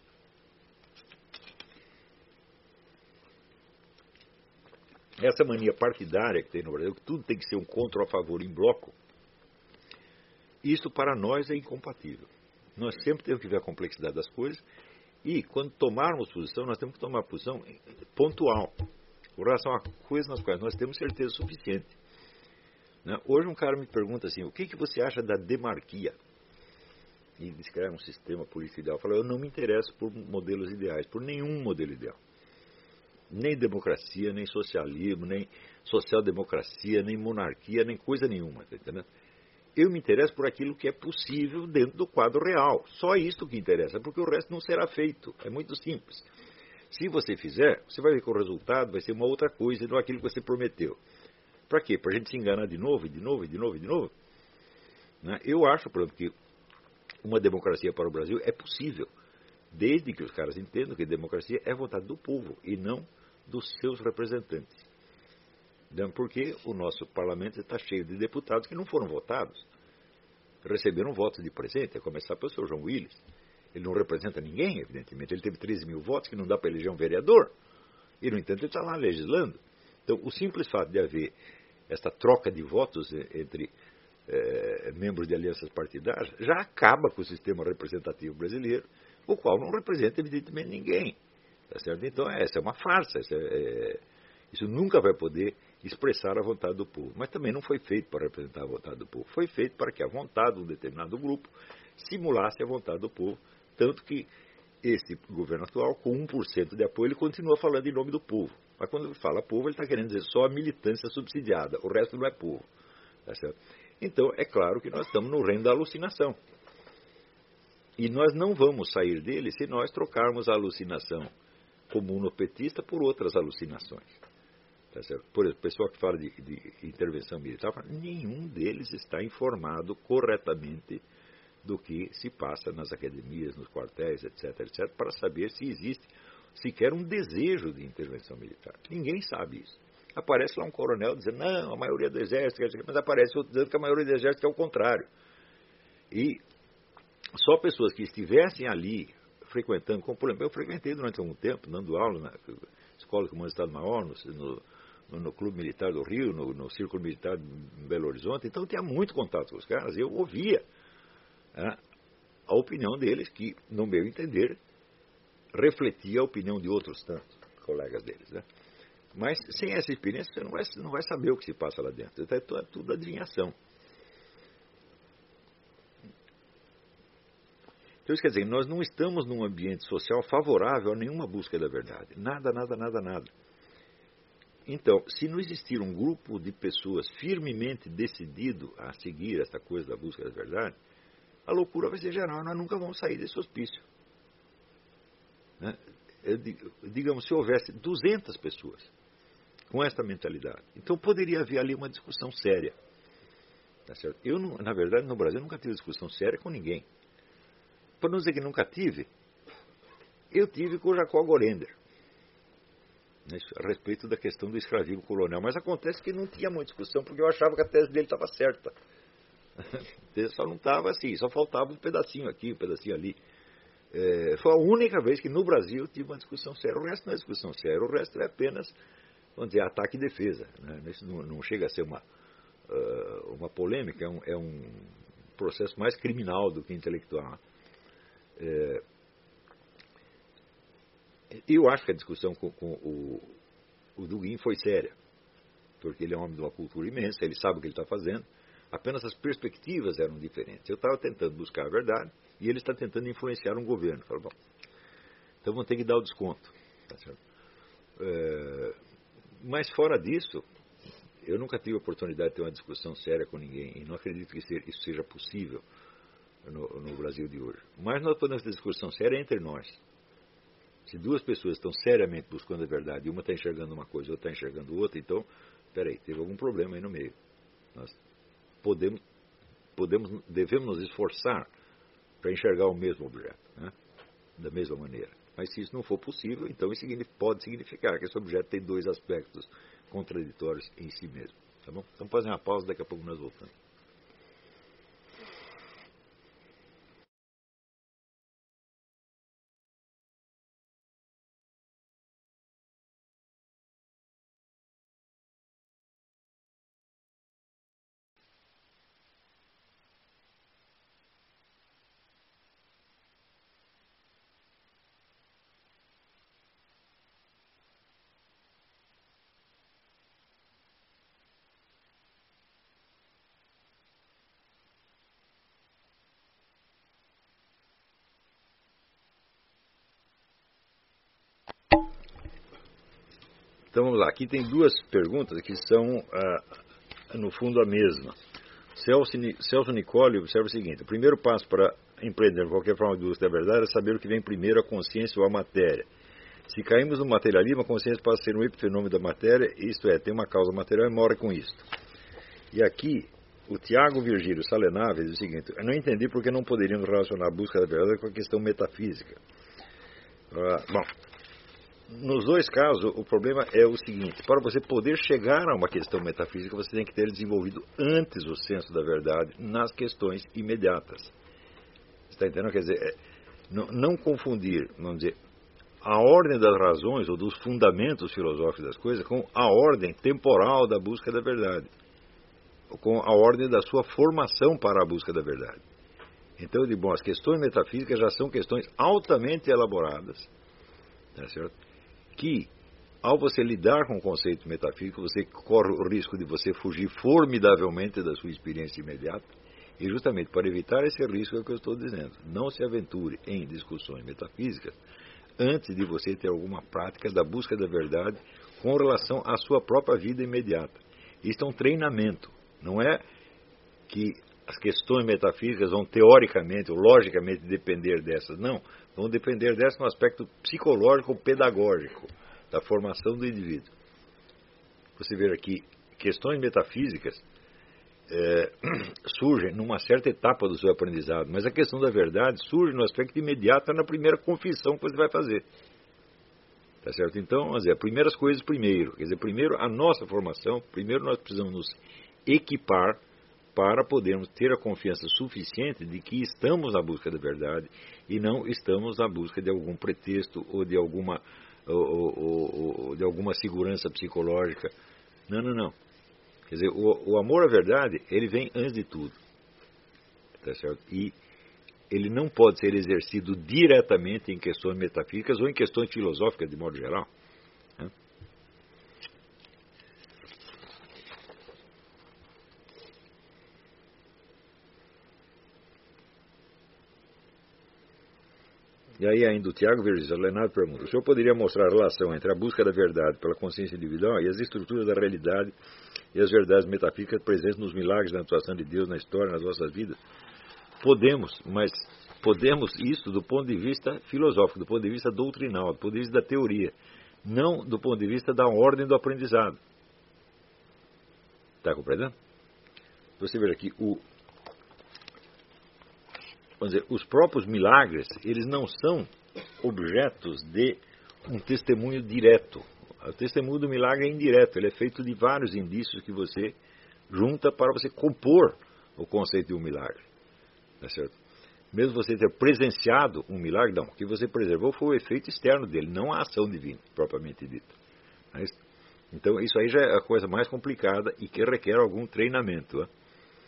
essa mania partidária que tem no Brasil, que tudo tem que ser um contra ou a favor em bloco, isso para nós é incompatível. Nós sempre temos que ver a complexidade das coisas e, quando tomarmos posição, nós temos que tomar posição pontual, com relação a coisas nas quais nós temos certeza suficiente. Né? Hoje um cara me pergunta assim, o que, que você acha da demarquia? E descreve um sistema político ideal. Eu falo, eu não me interesso por modelos ideais, por nenhum modelo ideal. Nem democracia, nem socialismo, nem social-democracia, nem monarquia, nem coisa nenhuma, tá entendendo? Eu me interesso por aquilo que é possível dentro do quadro real. Só isso que interessa, porque o resto não será feito. É muito simples. Se você fizer, você vai ver que o resultado vai ser uma outra coisa e não aquilo que você prometeu. Para quê? Para a gente se enganar de novo, e de novo, e de novo, e de novo? Né? Eu acho, por exemplo, que uma democracia para o Brasil é possível, desde que os caras entendam que democracia é vontade do povo e não dos seus representantes. Porque o nosso parlamento está cheio de deputados que não foram votados, receberam votos de presente, a começar pelo senhor João Willis. Ele não representa ninguém, evidentemente. Ele teve treze mil votos que não dá para eleger um vereador. E, no entanto, ele está lá legislando. Então, o simples fato de haver esta troca de votos entre eh, membros de alianças partidárias já acaba com o sistema representativo brasileiro, o qual não representa, evidentemente, ninguém. Tá certo? Então, essa é uma farsa. Essa é, isso nunca vai poder expressar a vontade do povo. Mas também não foi feito para representar a vontade do povo. Foi feito para que a vontade de um determinado grupo simulasse a vontade do povo. Tanto que esse governo atual, com um por cento de apoio, ele continua falando em nome do povo. Mas quando ele fala povo, ele está querendo dizer só a militância subsidiada. O resto não é povo. Tá certo? Então, é claro que nós estamos no reino da alucinação. E nós não vamos sair dele se nós trocarmos a alucinação comunopetista por outras alucinações. Tá certo? Por exemplo, o pessoal que fala de, de intervenção militar, fala, nenhum deles está informado corretamente do que se passa nas academias, nos quartéis, etc, etc, para saber se existe sequer um desejo de intervenção militar. Ninguém sabe isso. Aparece lá um coronel dizendo, não, a maioria do exército, mas aparece outro dizendo que a maioria do exército é o contrário. E só pessoas que estivessem ali frequentando, como por exemplo, eu frequentei durante algum tempo, dando aula na Escola de Comando do Estado-Maior, no, no, no Clube Militar do Rio, no, no Círculo Militar em Belo Horizonte, então eu tinha muito contato com os caras, eu ouvia a, a opinião deles, que, no meu entender, refletia a opinião de outros tantos colegas deles. Né? Mas sem essa experiência você não vai, não vai saber o que se passa lá dentro. Então, é tudo, é tudo adivinhação. Então isso quer dizer, nós não estamos num ambiente social favorável a nenhuma busca da verdade. Nada, nada, nada, nada. Então, se não existir um grupo de pessoas firmemente decidido a seguir essa coisa da busca da verdade, a loucura vai ser geral, nós nunca vamos sair desse hospício. Né? Eu, digamos, se houvesse duzentas pessoas com essa mentalidade, então poderia haver ali uma discussão séria. Tá certo? Eu, na verdade, no Brasil, nunca tive discussão séria com ninguém. Para não dizer que nunca tive, eu tive com o Jacó Gorender, né, a respeito da questão do escravismo colonial. Mas acontece que não tinha muita discussão, porque eu achava que a tese dele estava certa. Só não estava assim, só faltava um pedacinho aqui, um pedacinho ali. É, foi a única vez que no Brasil eu tive uma discussão séria. O resto não é discussão séria, o resto é apenas, vamos dizer, ataque e defesa. Né? Isso não, não chega a ser uma, uh, uma polêmica, é um, é um processo mais criminal do que intelectual. É, eu acho que a discussão com, com o, o Dugin foi séria, porque ele é um homem de uma cultura imensa, ele sabe o que ele está fazendo, apenas as perspectivas eram diferentes. Eu estava tentando buscar a verdade e ele está tentando influenciar um governo. Falo, bom, então vamos ter que dar o desconto. Tá certo? É, mas fora disso, eu nunca tive a oportunidade de ter uma discussão séria com ninguém e não acredito que isso seja possível No, no Brasil de hoje. Mas nós podemos ter discussão séria entre nós. Se duas pessoas estão seriamente buscando a verdade e uma está enxergando uma coisa e outra está enxergando outra, então, peraí, teve algum problema aí no meio. Nós podemos, podemos devemos nos esforçar para enxergar o mesmo objeto, né? Da mesma maneira. Mas se isso não for possível, então isso pode significar que esse objeto tem dois aspectos contraditórios em si mesmo. Tá bom? Então, fazer uma pausa, daqui a pouco nós voltamos. Então vamos lá, aqui tem duas perguntas que são, ah, no fundo, a mesma. Celso, Celso Nicoli observa o seguinte: o primeiro passo para empreender em qualquer forma de busca da verdade é saber o que vem primeiro, a consciência ou a matéria. Se caímos no materialismo, a consciência passa a ser um epifenômeno da matéria, isto é, tem uma causa material e morre com isto. E aqui, o Tiago Virgílio Salenaves diz o seguinte: eu não entendi porque não poderíamos relacionar a busca da verdade com a questão metafísica. Ah, bom, nos dois casos, o problema é o seguinte: para você poder chegar a uma questão metafísica, você tem que ter desenvolvido antes o senso da verdade nas questões imediatas. Você está entendendo? Quer dizer, não, não confundir, vamos dizer, a ordem das razões ou dos fundamentos filosóficos das coisas com a ordem temporal da busca da verdade, ou com a ordem da sua formação para a busca da verdade. Então, eu digo, bom, as questões metafísicas já são questões altamente elaboradas, tá certo? Que, ao você lidar com o conceito metafísico, você corre o risco de você fugir formidavelmente da sua experiência imediata, e justamente para evitar esse risco é o que eu estou dizendo. Não se aventure em discussões metafísicas antes de você ter alguma prática da busca da verdade com relação à sua própria vida imediata. Isto é um treinamento. Não é que as questões metafísicas vão teoricamente ou logicamente depender dessas. Não. Vão depender dessas no aspecto psicológico ou pedagógico da formação do indivíduo. Você vê aqui, questões metafísicas é, surgem numa certa etapa do seu aprendizado, mas a questão da verdade surge no aspecto imediato, na primeira confissão que você vai fazer. Tá certo? Então, vamos dizer, primeiras coisas primeiro. Quer dizer, primeiro a nossa formação, primeiro nós precisamos nos equipar para podermos ter a confiança suficiente de que estamos na busca da verdade e não estamos na busca de algum pretexto ou de alguma, ou, ou, ou, de alguma segurança psicológica. Não, não, não. Quer dizer, o, o amor à verdade, ele vem antes de tudo. Tá certo? E ele não pode ser exercido diretamente em questões metafísicas ou em questões filosóficas de modo geral. Né? E aí ainda o Tiago Virgílio Leonardo pergunta: o senhor poderia mostrar a relação entre a busca da verdade pela consciência individual e as estruturas da realidade e as verdades metafísicas presentes nos milagres da atuação de Deus na história, nas nossas vidas? Podemos, mas podemos isso do ponto de vista filosófico, do ponto de vista doutrinal, do ponto de vista da teoria, não do ponto de vista da ordem do aprendizado. Está compreendendo? Você veja aqui, o, vamos dizer, os próprios milagres, eles não são objetos de um testemunho direto. O testemunho do milagre é indireto, ele é feito de vários indícios que você junta para você compor o conceito de um milagre. Tá certo? Mesmo você ter presenciado um milagre, não, o que você preservou foi o efeito externo dele, não a ação divina, propriamente dita. Então, isso aí já é a coisa mais complicada e que requer algum treinamento. Né?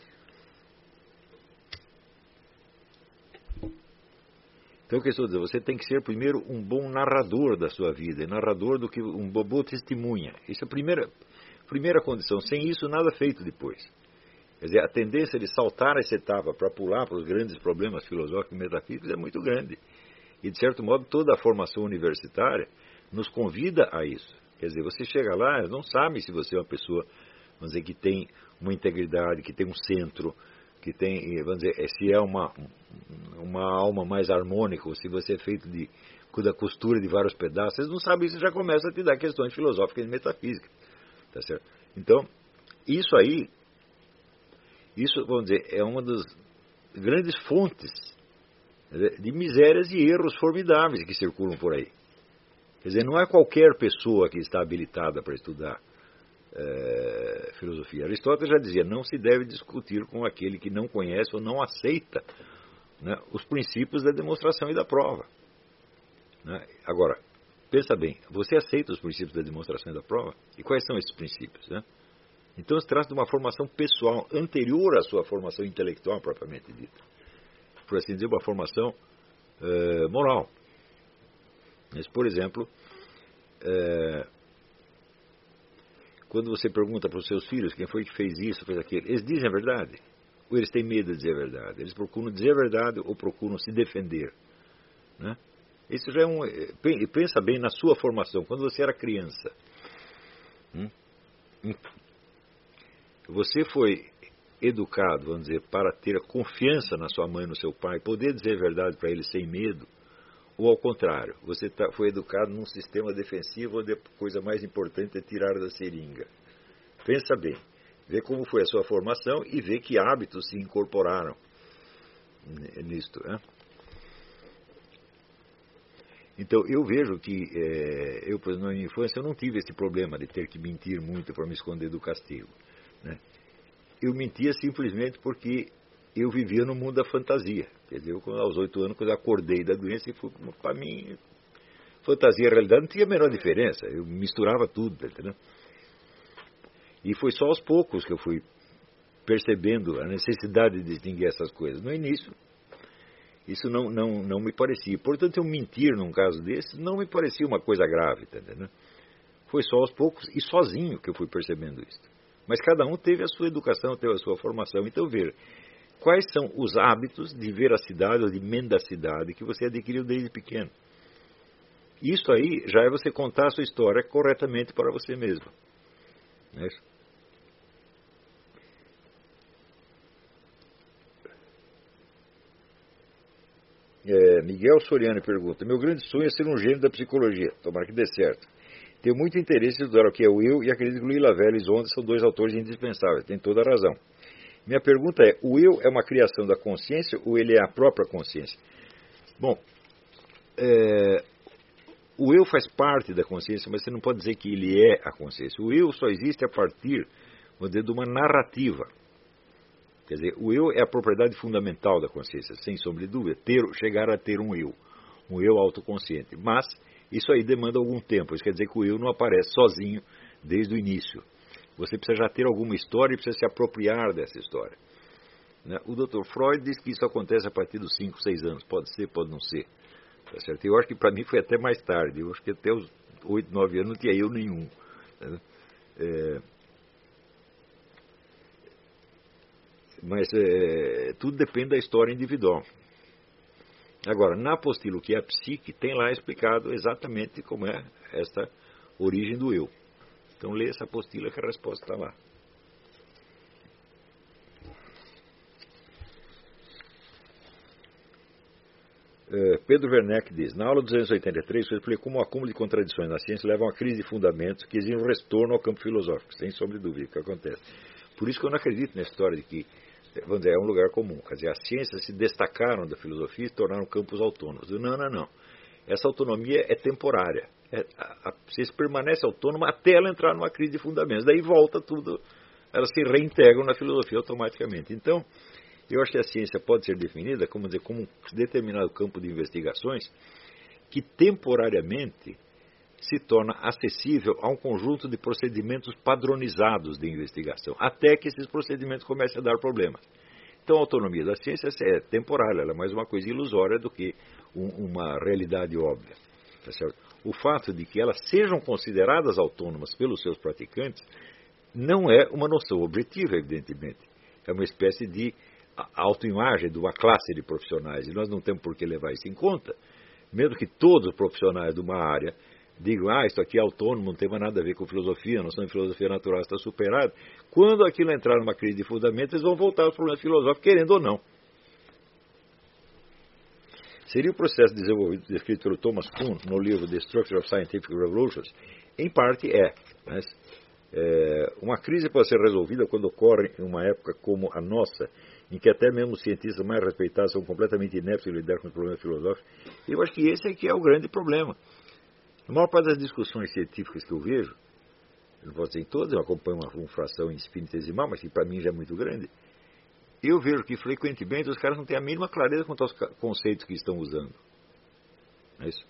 Então, o que eu estou dizendo, você tem que ser primeiro um bom narrador da sua vida, narrador do que um bobo testemunha. Isso é a primeira, primeira condição. Sem isso, nada feito depois. Quer dizer, a tendência de saltar essa etapa para pular para os grandes problemas filosóficos e metafísicos é muito grande. E, de certo modo, toda a formação universitária nos convida a isso. Quer dizer, você chega lá, não sabe se você é uma pessoa, vamos dizer, que tem uma integridade, que tem um centro, que tem, vamos dizer, se é uma, uma alma mais harmônica, ou se você é feito de, da costura de vários pedaços, vocês não sabem isso, já começa a te dar questões filosóficas e metafísicas. Tá certo? Então, isso aí, isso, vamos dizer, é uma das grandes fontes de misérias e erros formidáveis que circulam por aí. Quer dizer, não é qualquer pessoa que está habilitada para estudar é, filosofia. Aristóteles já dizia, não se deve discutir com aquele que não conhece ou não aceita, né, os princípios da demonstração e da prova. Né? Agora, pensa bem, você aceita os princípios da demonstração e da prova? E quais são esses princípios? Né? Então se trata de uma formação pessoal anterior à sua formação intelectual propriamente dita. Por assim dizer, uma formação é, moral. Mas, por exemplo, é, quando você pergunta para os seus filhos quem foi que fez isso, fez aquilo, eles dizem a verdade? Ou eles têm medo de dizer a verdade? Eles procuram dizer a verdade ou procuram se defender? Né? Isso já é um... Pensa bem na sua formação, quando você era criança. Hum? Você foi educado, vamos dizer, para ter confiança na sua mãe e no seu pai, poder dizer a verdade para eles sem medo, ou ao contrário, você tá, foi educado num sistema defensivo onde a coisa mais importante é tirar da seringa. Pensa bem, vê como foi a sua formação e vê que hábitos se incorporaram nisto, né? Então, eu vejo que, é, eu, por exemplo, na minha infância, eu não tive esse problema de ter que mentir muito para me esconder do castigo, né? Eu mentia simplesmente porque eu vivia no mundo da fantasia. Quer dizer, eu, aos oito anos, quando eu acordei da doença, para mim, fantasia e realidade não tinha a menor diferença. Eu misturava tudo, entendeu? E foi só aos poucos que eu fui percebendo a necessidade de distinguir essas coisas. No início, isso não, não, não me parecia. Portanto, eu mentir num caso desse não me parecia uma coisa grave, entendeu? Foi só aos poucos e sozinho que eu fui percebendo isso. Mas cada um teve a sua educação, teve a sua formação. Então, veja, quais são os hábitos de veracidade ou de mendacidade que você adquiriu desde pequeno? Isso aí já é você contar a sua história corretamente para você mesmo. Não é isso? É, Miguel Soriano pergunta: meu grande sonho é ser um gênio da psicologia. Tomara que dê certo. Tenho muito interesse em estudar o que é o eu e acredito que Luiz Lavelle e Zonda são dois autores indispensáveis. Tem toda a razão. Minha pergunta é: o eu é uma criação da consciência ou ele é a própria consciência? Bom, é, o eu faz parte da consciência, mas você não pode dizer que ele é a consciência. O eu só existe a partir, vamos dizer, de uma narrativa. Quer dizer, o eu é a propriedade fundamental da consciência, sem sombra de dúvida, ter, chegar a ter um eu, um eu autoconsciente. Mas isso aí demanda algum tempo, isso quer dizer que o eu não aparece sozinho desde o início. Você precisa já ter alguma história e precisa se apropriar dessa história. O doutor Freud diz que isso acontece a partir dos cinco, seis anos, pode ser, pode não ser. Tá certo? Eu acho que para mim foi até mais tarde, eu acho que até os oito, nove anos não tinha eu nenhum. É... Mas é, tudo depende da história individual. Agora, na apostila O que é a Psique, tem lá explicado exatamente como é esta origem do eu. Então, lê essa apostila que a resposta está lá. Uh, Pedro Werneck diz: na aula duzentos e oitenta e três, você explicou como o acúmulo de contradições na ciência leva a uma crise de fundamentos que exige um retorno ao campo filosófico, sem sombra de dúvida, o que acontece. Por isso que eu não acredito na história de que, vamos dizer, é um lugar comum. Quer dizer, as ciências se destacaram da filosofia e se tornaram campos autônomos. Não, não, não. Essa autonomia é temporária. É, a, a ciência permanece autônoma até ela entrar numa crise de fundamentos. Daí volta tudo, elas se reintegram na filosofia automaticamente. Então, eu acho que a ciência pode ser definida como, dizer, como um determinado campo de investigações que temporariamente se torna acessível a um conjunto de procedimentos padronizados de investigação, até que esses procedimentos comecem a dar problemas. Então, a autonomia da ciência é temporária, ela é mais uma coisa ilusória do que um, uma realidade óbvia. Tá certo? O fato de que elas sejam consideradas autônomas pelos seus praticantes não é uma noção objetiva, evidentemente. É uma espécie de autoimagem de uma classe de profissionais, e nós não temos por que levar isso em conta, mesmo que todos os profissionais de uma área digam: ah, isso aqui é autônomo, não tem mais nada a ver com filosofia, a noção de filosofia natural está superada. Quando aquilo entrar numa crise de fundamentos, eles vão voltar aos problemas filosóficos, querendo ou não. Seria o processo desenvolvido, descrito pelo Thomas Kuhn no livro The Structure of Scientific Revolutions? Em parte é, mas é, uma crise pode ser resolvida quando ocorre em uma época como a nossa, em que até mesmo os cientistas mais respeitados são completamente ineptos em lidar com os problemas filosóficos. Eu acho que esse é que é o grande problema. A maior parte das discussões científicas que eu vejo, eu não posso dizer em todas, eu acompanho uma, uma fração infinitesimal, mas que para mim já é muito grande, eu vejo que frequentemente os caras não têm a mínima clareza quanto aos conceitos que estão usando. Não é isso?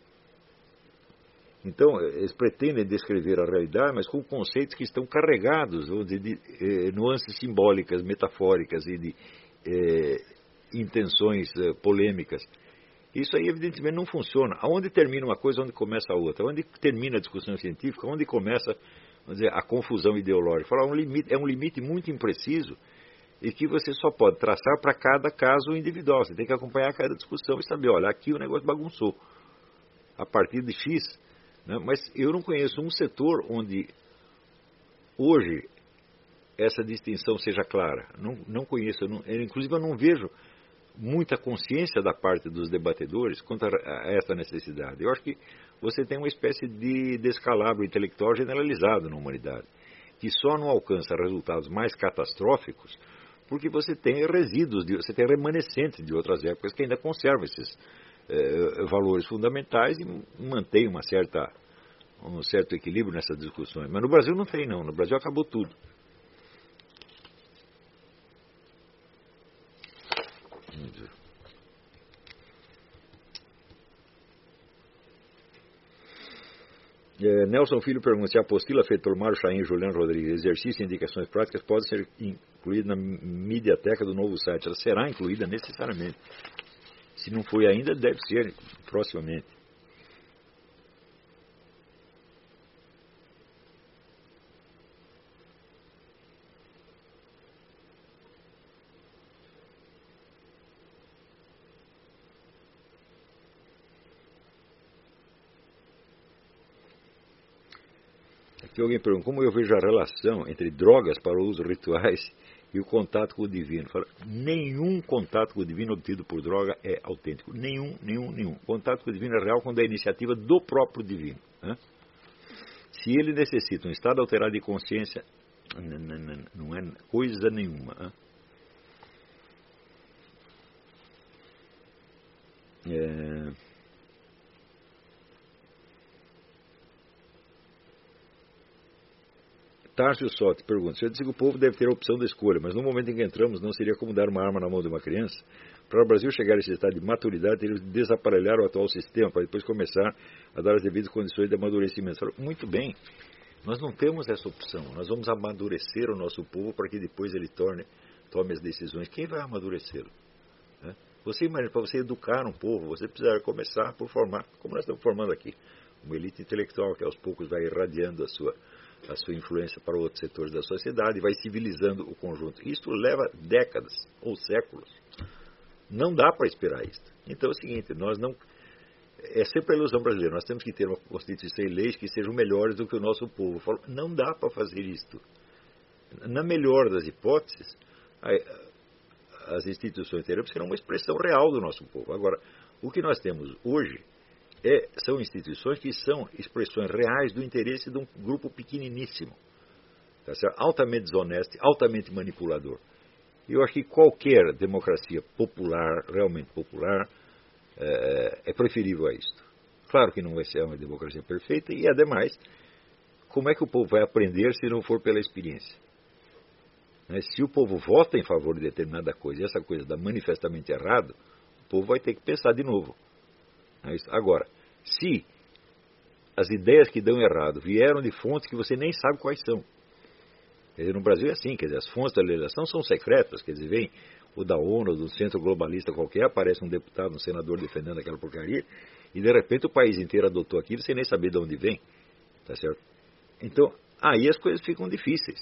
Então, eles pretendem descrever a realidade, mas com conceitos que estão carregados, vamos dizer, de eh, nuances simbólicas, metafóricas e de eh, intenções eh, polêmicas. Isso aí, evidentemente, não funciona. Aonde termina uma coisa, onde começa a outra? Onde termina a discussão científica, onde começa, vamos dizer, a confusão ideológica? Falar, um limite, é um limite muito impreciso e que você só pode traçar para cada caso individual. Você tem que acompanhar cada discussão e saber, olha, aqui o negócio bagunçou. A partir de X... Mas eu não conheço um setor onde hoje essa distinção seja clara. Não, não conheço, eu não, eu, inclusive eu não vejo muita consciência da parte dos debatedores quanto a, a essa necessidade. Eu acho que você tem uma espécie de descalabro intelectual generalizado na humanidade, que só não alcança resultados mais catastróficos porque você tem resíduos, de, você tem remanescentes de outras épocas que ainda conservam esses eh, valores fundamentais e mantém uma certa, um certo equilíbrio nessas discussões. Mas no Brasil não tem, não. No Brasil acabou tudo. É, Nelson Filho pergunta se a apostila feita pelo Mário Chaim e Juliano Rodrigues, exercício e indicações práticas, pode ser incluída na mediateca do novo site. Ela será incluída necessariamente. Se não foi ainda, deve ser proximamente. Aqui alguém pergunta, como eu vejo a relação entre drogas para usos rituais e o contato com o divino? Fala, nenhum contato com o divino obtido por droga é autêntico. Nenhum, nenhum, nenhum. Contato com o divino é real quando é iniciativa do próprio divino. Né? Se ele necessita um estado alterado de consciência, não é coisa nenhuma. Né? É... Tárcio Sotti pergunta, se eu disse que o povo deve ter a opção da escolha, mas no momento em que entramos não seria como dar uma arma na mão de uma criança? Para o Brasil chegar a esse estado de maturidade, teria de desaparelhar o atual sistema para depois começar a dar as devidas condições de amadurecimento. Muito bem, nós não temos essa opção, nós vamos amadurecer o nosso povo para que depois ele torne, tome as decisões. Quem vai amadurecê-lo? Né? Você imagina, para você educar um povo, você precisa começar por formar, como nós estamos formando aqui, uma elite intelectual que aos poucos vai irradiando a sua a sua influência para outros setores da sociedade e vai civilizando o conjunto. Isso leva décadas ou séculos. Não dá para esperar isso. Então é o seguinte, nós não... É sempre a ilusão brasileira. Nós temos que ter uma Constituição e leis que sejam melhores do que o nosso povo. Falo, não dá para fazer isto. Na melhor das hipóteses, as instituições terão serão uma expressão real do nosso povo. Agora, o que nós temos hoje É, são instituições que são expressões reais do interesse de um grupo pequeniníssimo, tá certo? Altamente desonesto, altamente manipulador. E eu acho que qualquer democracia popular, realmente popular, é, é preferível a isto. Claro que não vai ser uma democracia perfeita e, ademais, como é que o povo vai aprender se não for pela experiência? Né? Se o povo vota em favor de determinada coisa e essa coisa dá manifestamente errado, o povo vai ter que pensar de novo. Agora, se as ideias que dão errado vieram de fontes que você nem sabe quais são. Quer dizer, no Brasil é assim, quer dizer, as fontes da legislação são secretas, quer dizer, vem o da ONU, do centro globalista qualquer, aparece um deputado, um senador defendendo aquela porcaria, e de repente o país inteiro adotou aquilo sem nem saber de onde vem. Tá certo? Então, aí as coisas ficam difíceis.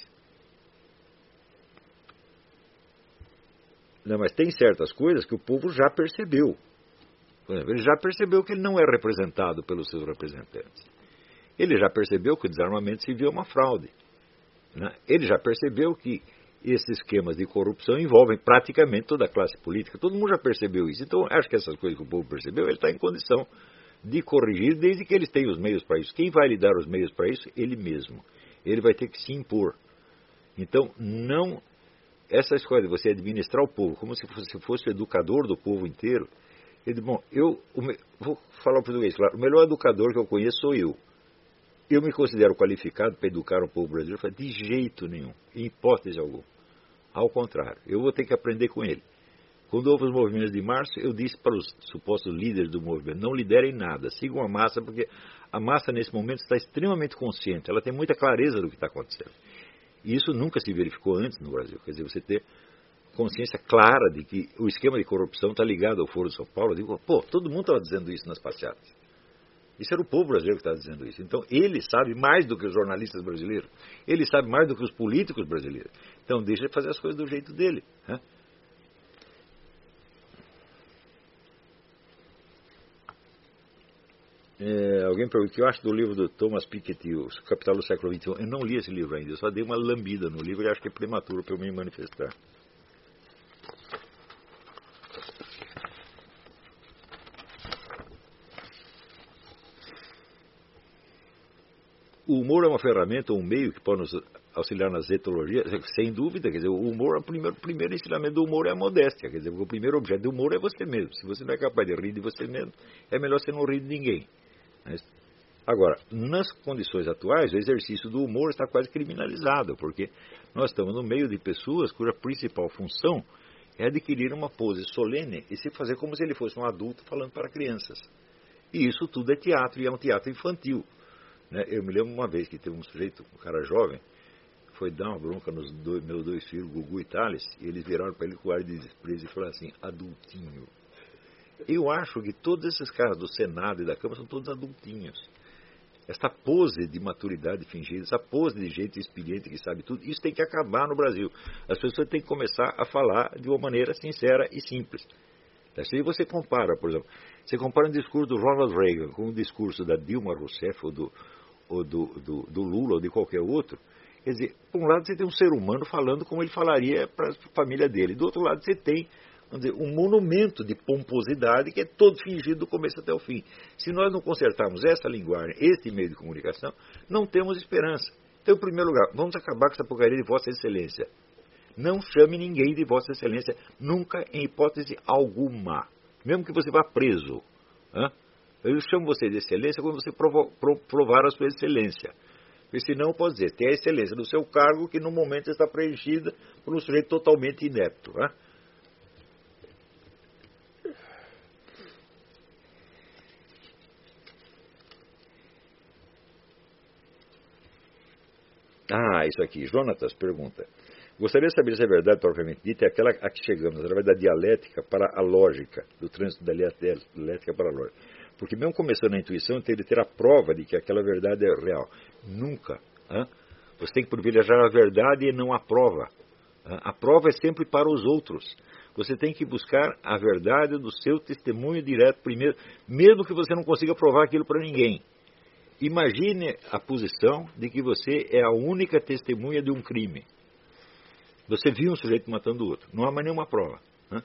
Não, mas tem certas coisas que o povo já percebeu. Por exemplo, ele já percebeu que ele não é representado pelos seus representantes. Ele já percebeu que o desarmamento civil é uma fraude. Né? Ele já percebeu que esses esquemas de corrupção envolvem praticamente toda a classe política. Todo mundo já percebeu isso. Então, acho que essas coisas que o povo percebeu, ele está em condição de corrigir desde que eles tenham os meios para isso. Quem vai lhe dar os meios para isso? Ele mesmo. Ele vai ter que se impor. Então, não... Essa escolha de você administrar o povo como se fosse, se fosse o educador do povo inteiro. Ele, bom, eu me, vou falar o português, claro, o melhor educador que eu conheço sou eu. Eu me considero qualificado para educar o povo brasileiro? Eu falei, de jeito nenhum, em hipótese alguma. Ao contrário, eu vou ter que aprender com ele. Quando houve os movimentos de março, eu disse para os supostos líderes do movimento, não liderem nada, sigam a massa, porque a massa nesse momento está extremamente consciente, ela tem muita clareza do que está acontecendo. E isso nunca se verificou antes no Brasil, quer dizer, você ter consciência clara de que o esquema de corrupção está ligado ao Foro de São Paulo. Eu digo, pô, todo mundo estava dizendo isso nas passeatas. Isso era o povo brasileiro que estava dizendo isso. Então, ele sabe mais do que os jornalistas brasileiros. Ele sabe mais do que os políticos brasileiros. Então, deixa ele fazer as coisas do jeito dele. Né? É, alguém perguntou o que eu acho do livro do Thomas Piketty, O Capital do Século vinte e um. Eu não li esse livro ainda, eu só dei uma lambida no livro e acho que é prematuro para eu me manifestar. O humor é uma ferramenta, um meio que pode nos auxiliar nas etologias, sem dúvida. Quer dizer, o humor, o primeiro, o primeiro ensinamento do humor é a modéstia. Quer dizer, o primeiro objeto do humor é você mesmo. Se você não é capaz de rir de você mesmo, é melhor você não rir de ninguém. Agora, nas condições atuais, o exercício do humor está quase criminalizado, porque nós estamos no meio de pessoas cuja principal função é adquirir uma pose solene e se fazer como se ele fosse um adulto falando para crianças. E isso tudo é teatro, e é um teatro infantil. Eu me lembro uma vez que teve um sujeito, um cara jovem, foi dar uma bronca nos dois, meus dois filhos, Gugu e Thales, e eles viraram para ele com ar de desprezo e falaram assim, adultinho. Eu acho que todos esses caras do Senado e da Câmara são todos adultinhos. Essa pose de maturidade fingida, essa pose de gente experiente que sabe tudo, isso tem que acabar no Brasil. As pessoas têm que começar a falar de uma maneira sincera e simples. Se você compara, por exemplo, você compara um discurso do Ronald Reagan com o discurso da Dilma Rousseff ou do, ou do, do, do Lula ou de qualquer outro, quer dizer, por um lado você tem um ser humano falando como ele falaria para a família dele, do outro lado você tem, vamos dizer, um monumento de pomposidade que é todo fingido do começo até o fim. Se nós não consertarmos essa linguagem, este meio de comunicação, não temos esperança. Então, em primeiro lugar, vamos acabar com essa porcaria de Vossa Excelência. Não chame ninguém de Vossa Excelência, nunca, em hipótese alguma. Mesmo que você vá preso. Hein? Eu chamo você de excelência quando você provo, pro, provar a sua excelência. Porque senão, pode dizer, tem a excelência do seu cargo que no momento está preenchida por um sujeito totalmente inepto. Hein? Ah, isso aqui. Jonatas pergunta. Gostaria de saber se a verdade propriamente dita é aquela a que chegamos através da dialética para a lógica, do trânsito da dialética para a lógica. Porque mesmo começando a intuição, tem de ter a prova de que aquela verdade é real. Nunca. Hein? Você tem que privilegiar a verdade e não a prova. Hein? A prova é sempre para os outros. Você tem que buscar a verdade do seu testemunho direto primeiro, mesmo que você não consiga provar aquilo para ninguém. Imagine a posição de que você é a única testemunha de um crime. Você viu um sujeito matando o outro. Não há mais nenhuma prova. Né?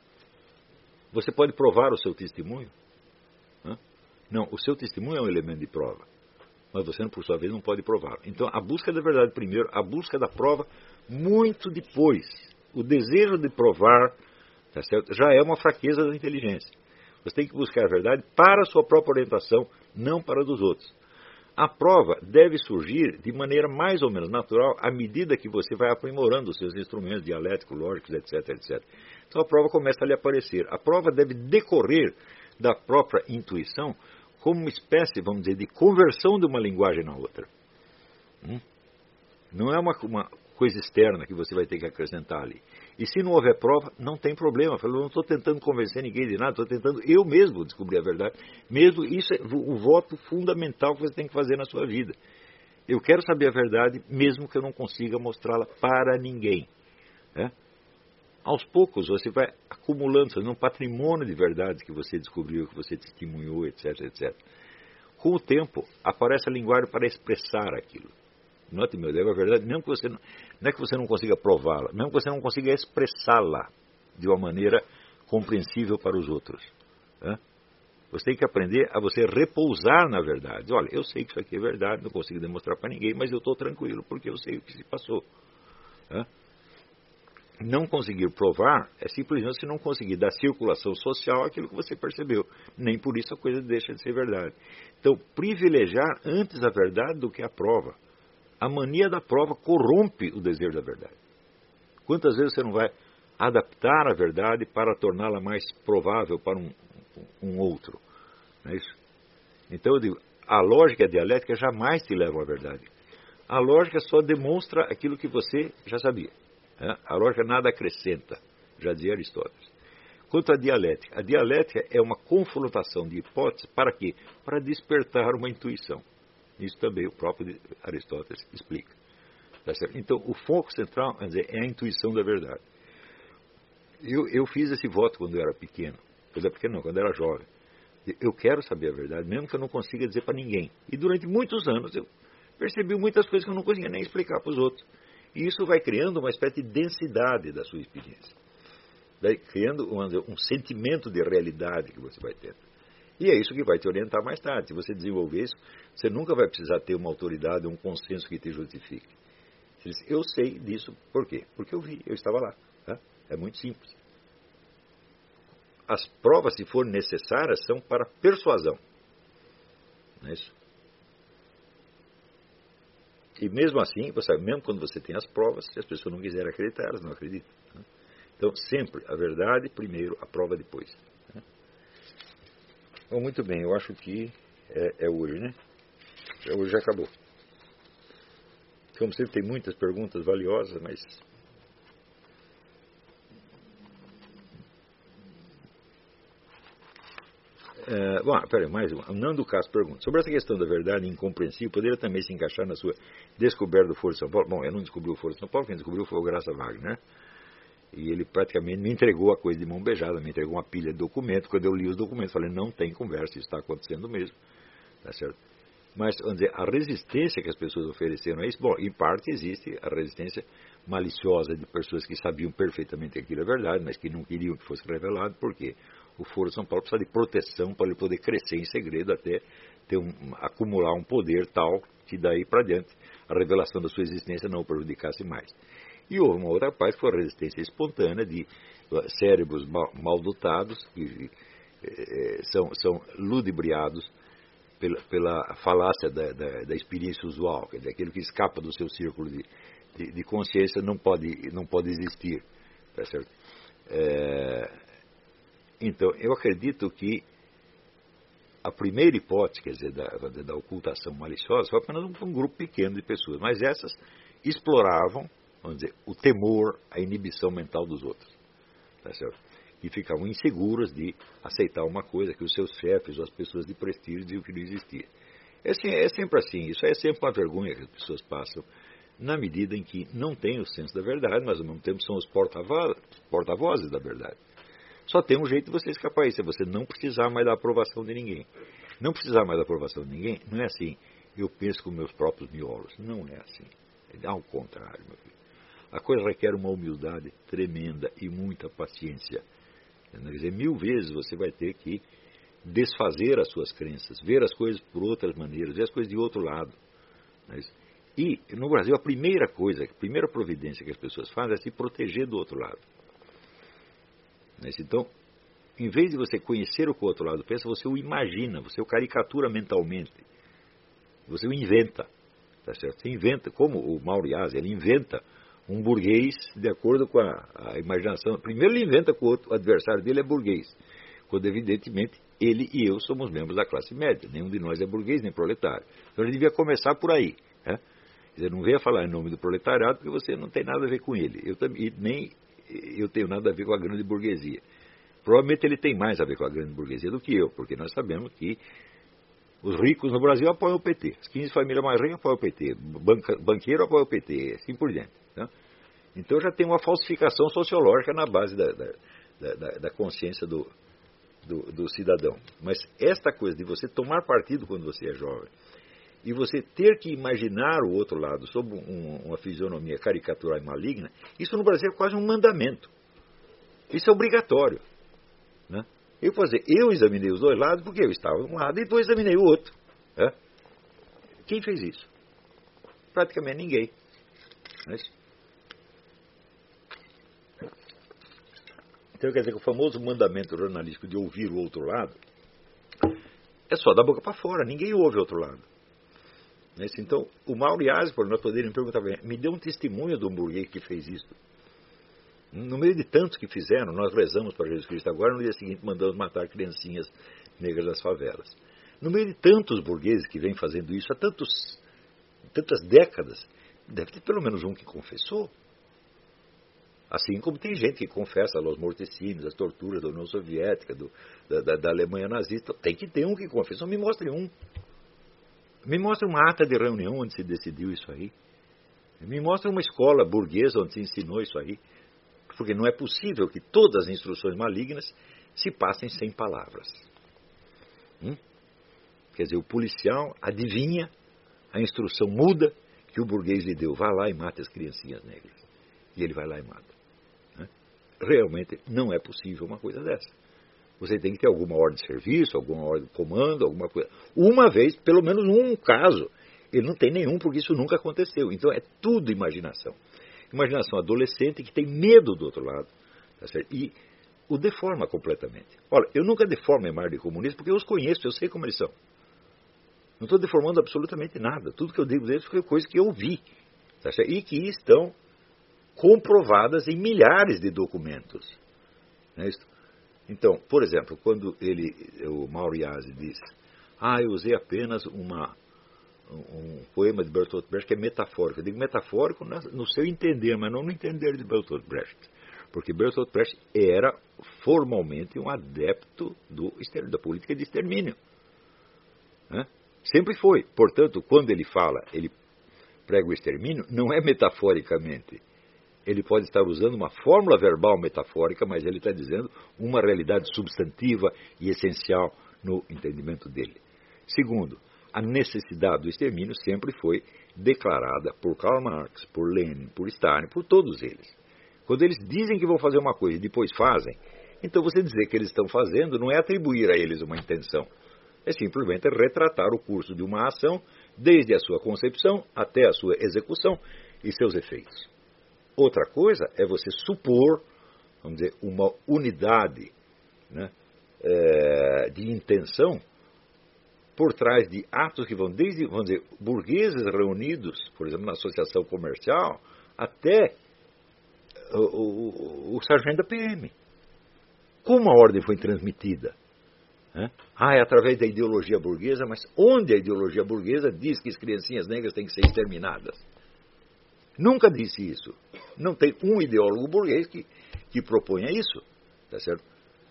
Você pode provar o seu testemunho? Né? Não, o seu testemunho é um elemento de prova. Mas você, por sua vez, não pode prová-lo. Então, a busca da verdade primeiro, a busca da prova muito depois. O desejo de provar, tá certo? Já é uma fraqueza da inteligência. Você tem que buscar a verdade para a sua própria orientação, não para a dos outros. A prova deve surgir de maneira mais ou menos natural à medida que você vai aprimorando os seus instrumentos dialéticos, lógicos, etc, etcétera. Então a prova começa a lhe aparecer. A prova deve decorrer da própria intuição como uma espécie, vamos dizer, de conversão de uma linguagem na outra. Hum? Não é uma, uma coisa externa que você vai ter que acrescentar ali. E se não houver prova, não tem problema. Eu não estou tentando convencer ninguém de nada, estou tentando eu mesmo descobrir a verdade. Mesmo isso é o voto fundamental que você tem que fazer na sua vida. Eu quero saber a verdade, mesmo que eu não consiga mostrá-la para ninguém. É? Aos poucos você vai acumulando um patrimônio de verdades que você descobriu, que você testemunhou, etc, etcétera. Com o tempo, aparece a linguagem para expressar aquilo. Note, meu Deus, a verdade, mesmo que você não, não é que você não consiga prová-la, mesmo que você não consiga expressá-la de uma maneira compreensível para os outros. Né? Você tem que aprender a você repousar na verdade. Olha, eu sei que isso aqui é verdade, não consigo demonstrar para ninguém, mas eu estou tranquilo, porque eu sei o que se passou. Né? Não conseguir provar é simplesmente se não conseguir dar circulação social aquilo que você percebeu. Nem por isso a coisa deixa de ser verdade. Então, privilegiar antes a verdade do que a prova. A mania da prova corrompe o desejo da verdade. Quantas vezes você não vai adaptar a verdade para torná-la mais provável para um, um outro? Não é isso? Então eu digo, a lógica e a dialética jamais te levam à verdade. A lógica só demonstra aquilo que você já sabia. Né? A lógica nada acrescenta, já dizia Aristóteles. Quanto à dialética, a dialética é uma confrontação de hipóteses para quê? Para despertar uma intuição. Isso também o próprio Aristóteles explica. Tá certo? Então, o foco central, quer dizer, é a intuição da verdade. Eu, eu fiz esse voto quando eu era pequeno. Quando eu era pequeno, não, quando eu era jovem. Eu quero saber a verdade, mesmo que eu não consiga dizer para ninguém. E durante muitos anos eu percebi muitas coisas que eu não conseguia nem explicar para os outros. E isso vai criando uma espécie de densidade da sua experiência. Vai criando um, um sentimento de realidade que você vai tendo. E é isso que vai te orientar mais tarde. Se você desenvolver isso, você nunca vai precisar ter uma autoridade, um consenso que te justifique. Você diz, eu sei disso, por quê? Porque eu vi, eu estava lá. Tá? É muito simples. As provas, se forem necessárias, são para persuasão. Não é isso? E mesmo assim, você sabe, mesmo quando você tem as provas, se as pessoas não quiserem acreditar, elas não acreditam. Né? Então, sempre a verdade primeiro, a prova depois. Né? Bom, muito bem, eu acho que é, é hoje, né? Hoje já acabou. Como sempre, tem muitas perguntas valiosas, mas... É, bom, peraí, mais uma. O Nando Castro pergunta: sobre essa questão da verdade incompreensível, poderia também se encaixar na sua descoberta do Foro de São Paulo? Bom, eu não descobri o Foro de São Paulo, quem descobriu foi o Graça Wagner, né? E ele praticamente me entregou a coisa de mão beijada, me entregou uma pilha de documentos. Quando eu li os documentos, falei, não tem conversa, isso está acontecendo mesmo. Tá certo? Mas, vamos dizer, a resistência que as pessoas ofereceram a isso, bom, em parte existe a resistência maliciosa de pessoas que sabiam perfeitamente que aquilo é verdade, mas que não queriam que fosse revelado, por quê? O Foro de São Paulo precisa de proteção para ele poder crescer em segredo até ter um, acumular um poder tal que daí para diante a revelação da sua existência não o prejudicasse mais. E houve uma outra parte que foi a resistência espontânea de cérebros mal, mal dotados que eh, são, são ludibriados pela, pela falácia da, da, da experiência usual, quer dizer, aquilo que escapa do seu círculo de, de, de consciência não pode, não pode existir. Tá certo? É, então, eu acredito que a primeira hipótese, quer dizer, da, da, da ocultação maliciosa, foi apenas um, um grupo pequeno de pessoas, mas essas exploravam, vamos dizer, o temor, a inibição mental dos outros. Tá certo? E ficavam inseguras de aceitar uma coisa que os seus chefes ou as pessoas de prestígio diziam que não existia. É, assim, é sempre assim, isso é sempre uma vergonha que as pessoas passam, na medida em que não têm o senso da verdade, mas ao mesmo tempo são os porta-vozes da verdade. Só tem um jeito de você escapar isso, é você não precisar mais da aprovação de ninguém. Não precisar mais da aprovação de ninguém, não é assim, eu penso com meus próprios miolos. Não é assim. É ao contrário, meu filho. A coisa requer uma humildade tremenda e muita paciência. Quer dizer, mil vezes você vai ter que desfazer as suas crenças, ver as coisas por outras maneiras, ver as coisas de outro lado. E, no Brasil, a primeira coisa, a primeira providência que as pessoas fazem é se proteger do outro lado. Então, em vez de você conhecer o que o outro lado pensa, você o imagina, você o caricatura mentalmente. Você o inventa. Tá certo? Você inventa, como o Mauriás, ele inventa um burguês de acordo com a, a imaginação. Primeiro ele inventa que o, outro, o adversário dele é burguês, quando evidentemente ele e eu somos membros da classe média. Nenhum de nós é burguês nem proletário. Então ele devia começar por aí. Né? Você não venha falar em nome do proletariado porque você não tem nada a ver com ele. Eu também, nem eu tenho nada a ver com a grande burguesia. Provavelmente ele tem mais a ver com a grande burguesia do que eu, porque nós sabemos que os ricos no Brasil apoiam o P T. As quinze famílias mais ricas apoiam o P T. Banca, banqueiro apoia o P T, assim por diante. Né? Então já tem uma falsificação sociológica na base da, da, da, da consciência do, do, do cidadão. Mas esta coisa de você tomar partido quando você é jovem e você ter que imaginar o outro lado sob um, uma fisionomia caricatural e maligna, isso no Brasil é quase um mandamento. Isso é obrigatório. Né? Eu posso dizer, eu examinei os dois lados porque eu estava de um lado e depois examinei o outro. Né? Quem fez isso? Praticamente ninguém. Mas, então quer dizer que o famoso mandamento jornalístico de ouvir o outro lado é só da boca para fora, ninguém ouve o outro lado. Então, o Mauriás, por nós podermos perguntar, me deu um testemunho do burguês que fez isso. No meio de tantos que fizeram, nós rezamos para Jesus Cristo agora, no dia seguinte mandamos matar criancinhas negras das favelas. No meio de tantos burgueses que vêm fazendo isso há tantos, tantas décadas, deve ter pelo menos um que confessou. Assim como tem gente que confessa os morticínios, as torturas da União Soviética, do, da, da, da Alemanha nazista. Tem que ter um que confessou. Me mostre um. Me mostre uma ata de reunião onde se decidiu isso aí. Me mostre uma escola burguesa onde se ensinou isso aí. Porque não é possível que todas as instruções malignas se passem sem palavras. Hum? Quer dizer, o policial adivinha, a instrução muda que o burguês lhe deu. Vá lá e mate as criancinhas negras. E ele vai lá e mata. Né? Realmente não é possível uma coisa dessa. Você tem que ter alguma ordem de serviço, alguma ordem de comando, alguma coisa. Uma vez, pelo menos um caso. Ele não tem nenhum, porque isso nunca aconteceu. Então é tudo imaginação. Imaginação adolescente que tem medo do outro lado. Tá certo? E o deforma completamente. Olha, eu nunca deformo a imagem de comunista porque eu os conheço, eu sei como eles são. Não estou deformando absolutamente nada. Tudo que eu digo deles foi coisa que eu vi. Tá certo? E que estão comprovadas em milhares de documentos. Não é isso? Então, por exemplo, quando ele, o Mauro Iazzi diz, ah, eu usei apenas uma, um poema de Bertolt Brecht que é metafórico. Eu digo metafórico no seu entender, mas não no entender de Bertolt Brecht. Porque Bertolt Brecht era formalmente um adepto do, da política de extermínio. Né? Sempre foi. Portanto, quando ele fala, ele prega o extermínio, não é metaforicamente. Ele pode estar usando uma fórmula verbal metafórica, mas ele está dizendo uma realidade substantiva e essencial no entendimento dele. Segundo, a necessidade do extermínio sempre foi declarada por Karl Marx, por Lenin, por Stalin, por todos eles. Quando eles dizem que vão fazer uma coisa e depois fazem, então você dizer que eles estão fazendo não é atribuir a eles uma intenção. É simplesmente retratar o curso de uma ação, desde a sua concepção até a sua execução e seus efeitos. Outra coisa é você supor, vamos dizer, uma unidade, né, é, de intenção por trás de atos que vão desde, vamos dizer, burgueses reunidos, por exemplo, na associação comercial, até o, o, o sargento da P M. Como a ordem foi transmitida? Né? Ah, é através da ideologia burguesa, mas onde a ideologia burguesa diz que as criancinhas negras têm que ser exterminadas? Nunca disse isso. Não tem um ideólogo burguês que, que proponha isso. Tá certo?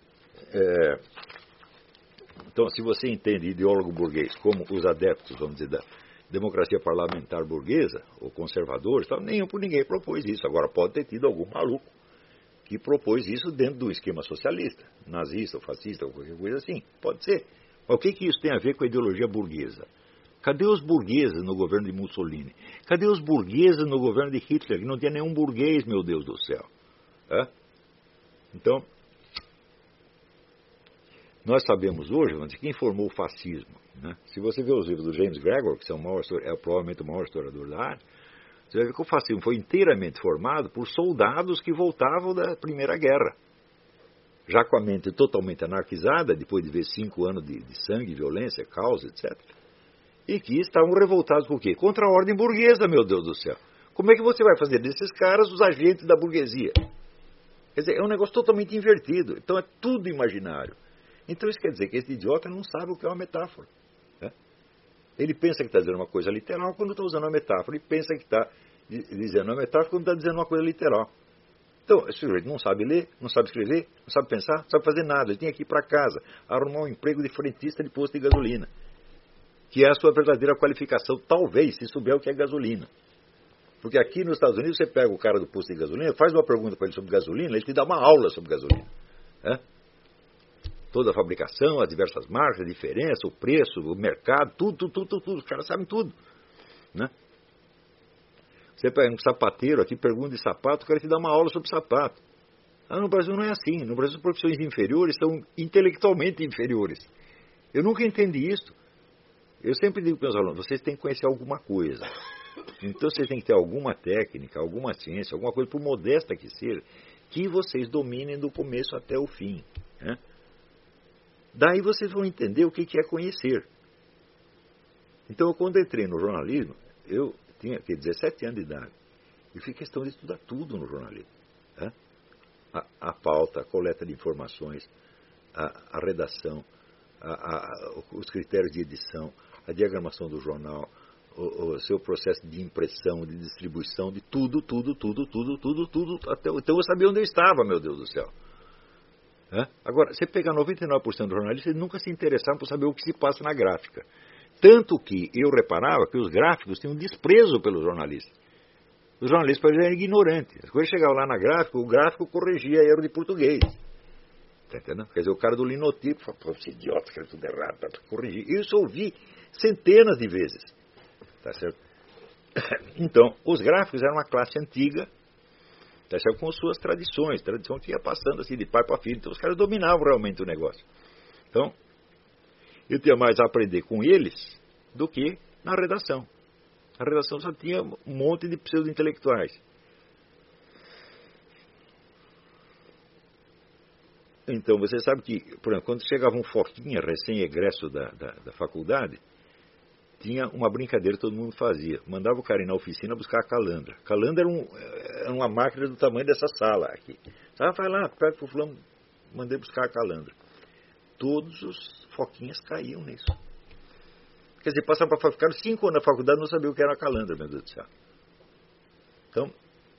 É, então, se você entende ideólogo burguês como os adeptos, vamos dizer, da democracia parlamentar burguesa, ou conservadores, tal, nenhum por ninguém propôs isso. Agora, pode ter tido algum maluco que propôs isso dentro do esquema socialista, nazista ou fascista, ou qualquer coisa assim. Pode ser. Mas o que, que isso tem a ver com a ideologia burguesa? Cadê os burgueses no governo de Mussolini? Cadê os burgueses no governo de Hitler? Que não tinha nenhum burguês, meu Deus do céu. É? Então, nós sabemos hoje, vamos dizer, quem formou o fascismo. Né? Se você vê os livros do James Gregor, que são o maior, é provavelmente o maior historiador da área, você vai ver que o fascismo foi inteiramente formado por soldados que voltavam da Primeira Guerra. Já com a mente totalmente anarquizada, depois de ver cinco anos de, de sangue, violência, caos, etcétera. E que estavam revoltados por quê? Contra a ordem burguesa, meu Deus do céu. Como é que você vai fazer desses caras os agentes da burguesia? Quer dizer, é um negócio totalmente invertido. Então é tudo imaginário. Então isso quer dizer que esse idiota não sabe o que é uma metáfora. Né? Ele pensa que está dizendo uma coisa literal quando está usando uma metáfora. Ele pensa que está dizendo uma metáfora quando está dizendo uma coisa literal. Então, esse sujeito não sabe ler, não sabe escrever, não sabe pensar, não sabe fazer nada. Ele tem que ir para casa, arrumar um emprego de frentista de posto de gasolina, que é a sua verdadeira qualificação, talvez, se souber o que é gasolina. Porque aqui nos Estados Unidos, você pega o cara do posto de gasolina, faz uma pergunta para ele sobre gasolina, ele te dá uma aula sobre gasolina. É? Toda a fabricação, as diversas marcas, a diferença, o preço, o mercado, tudo, tudo, tudo, tudo. Os caras sabem tudo. Né? Você pega um sapateiro aqui, pergunta de sapato, o cara te dá uma aula sobre sapato. Ah, no Brasil não é assim. No Brasil as profissões inferiores são intelectualmente inferiores. Eu nunca entendi isso. Eu sempre digo para os meus alunos, vocês têm que conhecer alguma coisa. Então vocês têm que ter alguma técnica, alguma ciência, alguma coisa, por modesta que seja, que vocês dominem do começo até o fim. Né? Daí vocês vão entender o que é conhecer. Então, quando eu entrei no jornalismo, eu tinha aqui, dezessete anos de idade, e fiz questão de estudar tudo no jornalismo. Né? A, a pauta, a coleta de informações, a, a redação, a, a, os critérios de edição, a diagramação do jornal, o, o seu processo de impressão, de distribuição, de tudo, tudo, tudo, tudo, tudo, tudo. Até, então eu sabia onde eu estava, meu Deus do céu. É? Agora, você pegar noventa e nove por cento dos jornalistas, eles nunca se interessaram por saber o que se passa na gráfica. Tanto que eu reparava que os gráficos tinham desprezo pelos jornalistas. Os jornalistas eram ignorantes. Quando chegava lá na gráfica, o gráfico corrigia erro de português. Tá entendendo? Quer dizer, o cara do linotipo fala, pô, esse idiota escreve tudo errado, para corrigir. Isso eu ouvi centenas de vezes. Tá certo? Então, os gráficos eram uma classe antiga, tá certo? Com suas tradições. Tradição que ia passando assim de pai para filho. Então, os caras dominavam realmente o negócio. Então, eu tinha mais a aprender com eles do que na redação. A redação só tinha um monte de pseudo-intelectuais. Então, você sabe que, por exemplo, quando chegava um foquinha recém-egresso da, da, da faculdade, tinha uma brincadeira que todo mundo fazia. Mandava o cara ir na oficina buscar a calandra. A calandra era, um, era uma máquina do tamanho dessa sala aqui. Ah, vai lá, pega pro fulano, mandei buscar a calandra. Todos os foquinhas caíam nisso. Quer dizer, passaram para ficar cinco anos na faculdade e não sabiam o que era a calandra, meu Deus do céu. Então,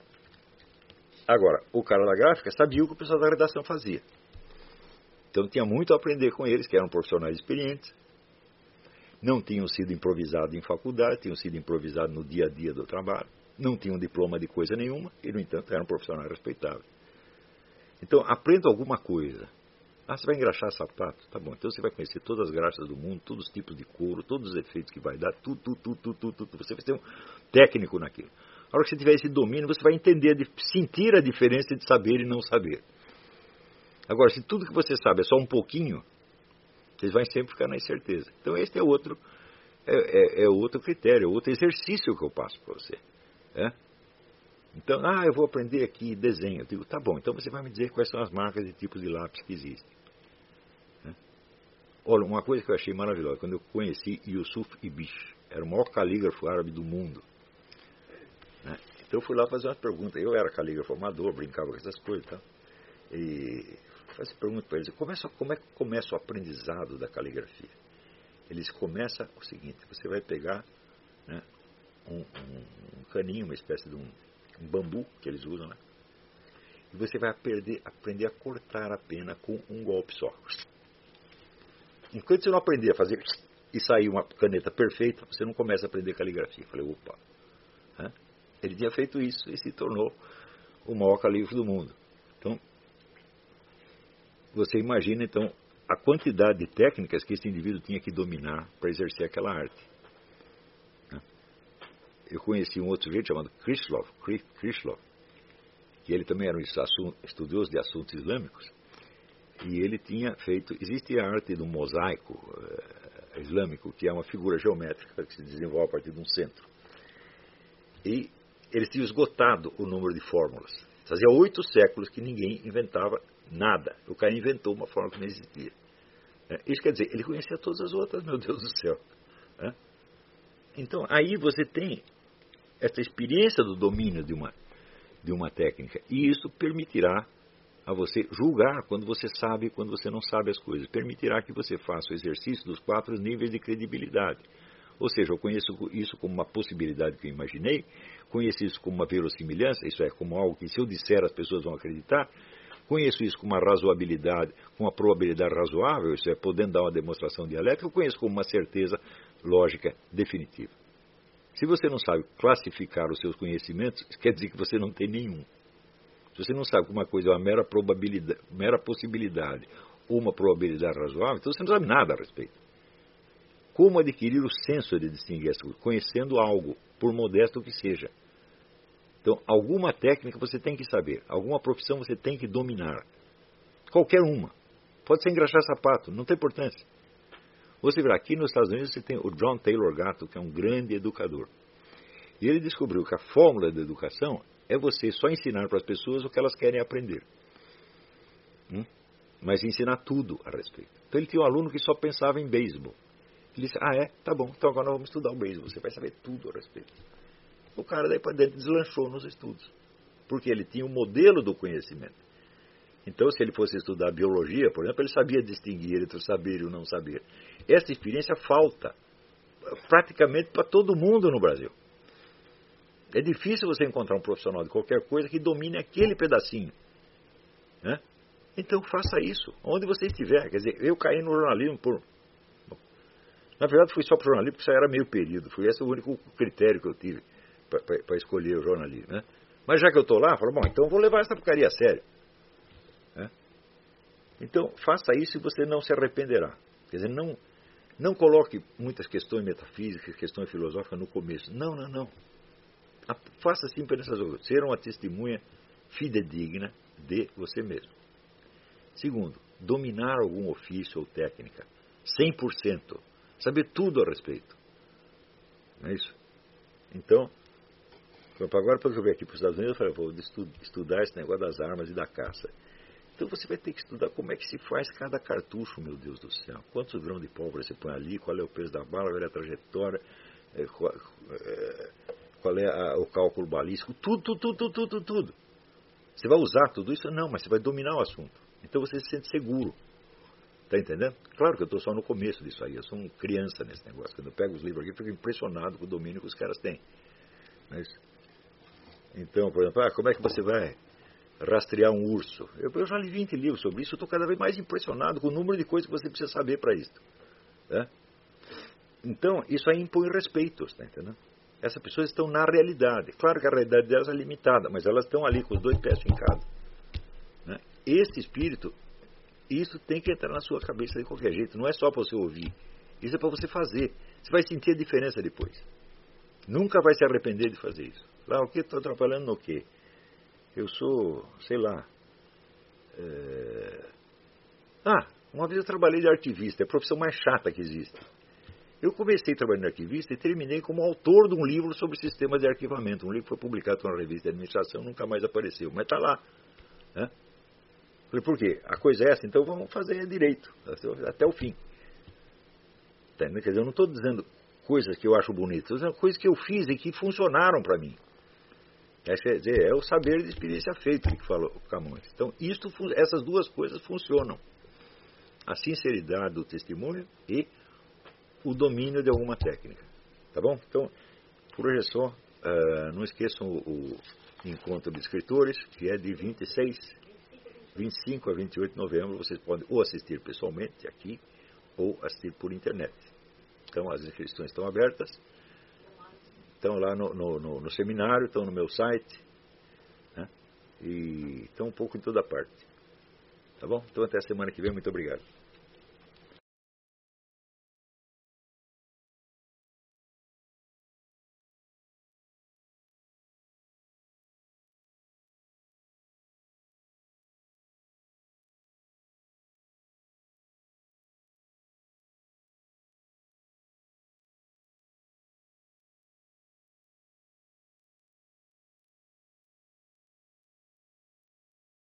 agora, o cara da gráfica sabia o que o pessoal da redação fazia. Então tinha muito a aprender com eles, que eram profissionais experientes, não tinham sido improvisados em faculdade, tinham sido improvisados no dia a dia do trabalho, não tinham diploma de coisa nenhuma e, no entanto, eram profissionais respeitáveis. Então, aprenda alguma coisa. Ah, você vai engraxar sapato? Tá bom, então você vai conhecer todas as graxas do mundo, todos os tipos de couro, todos os efeitos que vai dar, tudo, tudo, tudo, tudo, tudo, tudo. Você vai ser um técnico naquilo. A hora que você tiver esse domínio, você vai entender, sentir a diferença de saber e não saber. Agora, se tudo que você sabe é só um pouquinho, vocês vão sempre ficar na incerteza. Então, este é outro, é, é, é outro critério, é outro exercício que eu passo para você. É? Então, ah, eu vou aprender aqui desenho. Eu digo, tá bom, então você vai me dizer quais são as marcas e tipos de lápis que existem. É? Olha, uma coisa que eu achei maravilhosa, quando eu conheci Yusuf Ibish, era o maior calígrafo árabe do mundo. É? Então, eu fui lá fazer umas perguntas. Eu era calígrafo amador, brincava com essas coisas e tal. E fazer pergunta para eles, começa, como é que começa o aprendizado da caligrafia? Eles começam o seguinte, você vai pegar, né, um, um, um caninho, uma espécie de um, um bambu que eles usam, né, e você vai aprender, aprender a cortar a pena com um golpe só. Enquanto você não aprender a fazer e sair uma caneta perfeita, você não começa a aprender caligrafia. Eu falei, opa. Né? Ele tinha feito isso e se tornou o maior calígrafo do mundo. Então, você imagina, então, a quantidade de técnicas que esse indivíduo tinha que dominar para exercer aquela arte. Eu conheci um outro sujeito chamado Krishlov, Krishlov, que ele também era um estudioso de assuntos islâmicos, e ele tinha feito, existe a arte do mosaico uh, islâmico, que é uma figura geométrica que se desenvolve a partir de um centro. E eles tinham esgotado o número de fórmulas. Fazia oito séculos que ninguém inventava nada. O cara inventou uma forma que não existia. É, isso quer dizer, ele conhecia todas as outras, meu Deus do céu. É? Então, aí você tem essa experiência do domínio de uma, de uma técnica. E isso permitirá a você julgar quando você sabe e quando você não sabe as coisas. Permitirá que você faça o exercício dos quatro níveis de credibilidade. Ou seja, eu conheço isso como uma possibilidade que eu imaginei, conheço isso como uma verossimilhança, isso é, como algo que se eu disser as pessoas vão acreditar. Conheço isso como uma razoabilidade, com uma probabilidade razoável, isso é, podendo dar uma demonstração dialética. Eu conheço como uma certeza lógica definitiva. Se você não sabe classificar os seus conhecimentos, quer dizer que você não tem nenhum. Se você não sabe que uma coisa é uma mera probabilidade, mera possibilidade ou uma probabilidade razoável, então você não sabe nada a respeito. Como adquirir o senso de distinguir as coisas? Conhecendo algo, por modesto que seja. Então, alguma técnica você tem que saber, alguma profissão você tem que dominar. Qualquer uma. Pode ser engraxar sapato, não tem importância. Você verá, aqui nos Estados Unidos você tem o John Taylor Gatto, que é um grande educador. E ele descobriu que a fórmula da educação é você só ensinar para as pessoas o que elas querem aprender. Hum? Mas ensinar tudo a respeito. Então ele tinha um aluno que só pensava em beisebol. Ele disse, ah é? Tá bom, então agora nós vamos estudar o beisebol, você vai saber tudo a respeito. O cara daí para dentro deslanchou nos estudos. Porque ele tinha um modelo do conhecimento. Então, se ele fosse estudar biologia, por exemplo, ele sabia distinguir entre o saber e o não saber. Essa experiência falta praticamente para todo mundo no Brasil. É difícil você encontrar um profissional de qualquer coisa que domine aquele pedacinho. Né? Então, faça isso, onde você estiver. Quer dizer, eu caí no jornalismo por... Na verdade, fui só para o jornalismo, porque isso era meio período. Foi esse o único critério que eu tive para escolher o jornalismo. Né? Mas já que eu estou lá, eu falo, bom, então eu vou levar essa porcaria a sério. Né? Então, faça isso e você não se arrependerá. Quer dizer, não, não coloque muitas questões metafísicas, questões filosóficas no começo. Não, não, não. Faça sempre nessas coisas. Ser uma testemunha fidedigna de você mesmo. Segundo, dominar algum ofício ou técnica. cem por cento. Saber tudo a respeito. Não é isso? Então, agora para eu vir aqui para os Estados Unidos, eu falei, vou estudar esse negócio das armas e da caça. Então você vai ter que estudar como é que se faz cada cartucho, meu Deus do céu. Quantos grãos de pólvora você põe ali, qual é o peso da bala, qual é a trajetória, qual, qual é a, o cálculo balístico, tudo, tudo, tudo, tudo, tudo, tudo. Você vai usar tudo isso? Não, mas você vai dominar o assunto. Então você se sente seguro. Está entendendo? Claro que eu estou só no começo disso aí, eu sou uma criança nesse negócio. Quando eu pego os livros aqui, eu fico impressionado com o domínio que os caras têm. Mas, então, por exemplo, ah, como é que você vai rastrear um urso? Eu, eu já li vinte livros sobre isso, eu estou cada vez mais impressionado com o número de coisas que você precisa saber para isso. Né? Então, isso aí impõe respeito, está entendendo? Essas pessoas estão na realidade. Claro que a realidade delas é limitada, mas elas estão ali com os dois pés fincados. Né? Esse espírito, isso tem que entrar na sua cabeça de qualquer jeito. Não é só para você ouvir. Isso é para você fazer. Você vai sentir a diferença depois. Nunca vai se arrepender de fazer isso. Lá, o que estou atrapalhando no quê? Eu sou, sei lá... É... Ah, uma vez eu trabalhei de arquivista. É a profissão mais chata que existe. Eu comecei trabalhando de arquivista e terminei como autor de um livro sobre sistemas de arquivamento. Um livro que foi publicado por uma revista de administração, nunca mais apareceu. Mas está lá. Né? Falei, por quê? A coisa é essa, então vamos fazer direito, até o fim. Quer dizer, eu não estou dizendo coisas que eu acho bonitas, estou dizendo coisas que eu fiz e que funcionaram para mim. Quer dizer, é o saber de experiência feita que falou o Camões. Então, isto, essas duas coisas funcionam. A sinceridade do testemunho e o domínio de alguma técnica. Tá bom? Então, por hoje é só. Uh, não esqueçam o, o encontro de escritores, que é de vinte e seis... vinte e cinco a vinte e oito de novembro, vocês podem ou assistir pessoalmente aqui, ou assistir por internet. Então, as inscrições estão abertas, estão lá no, no, no, no seminário, estão no meu site, né? E estão um pouco em toda parte. Tá bom? Então, até a semana que vem, muito obrigado.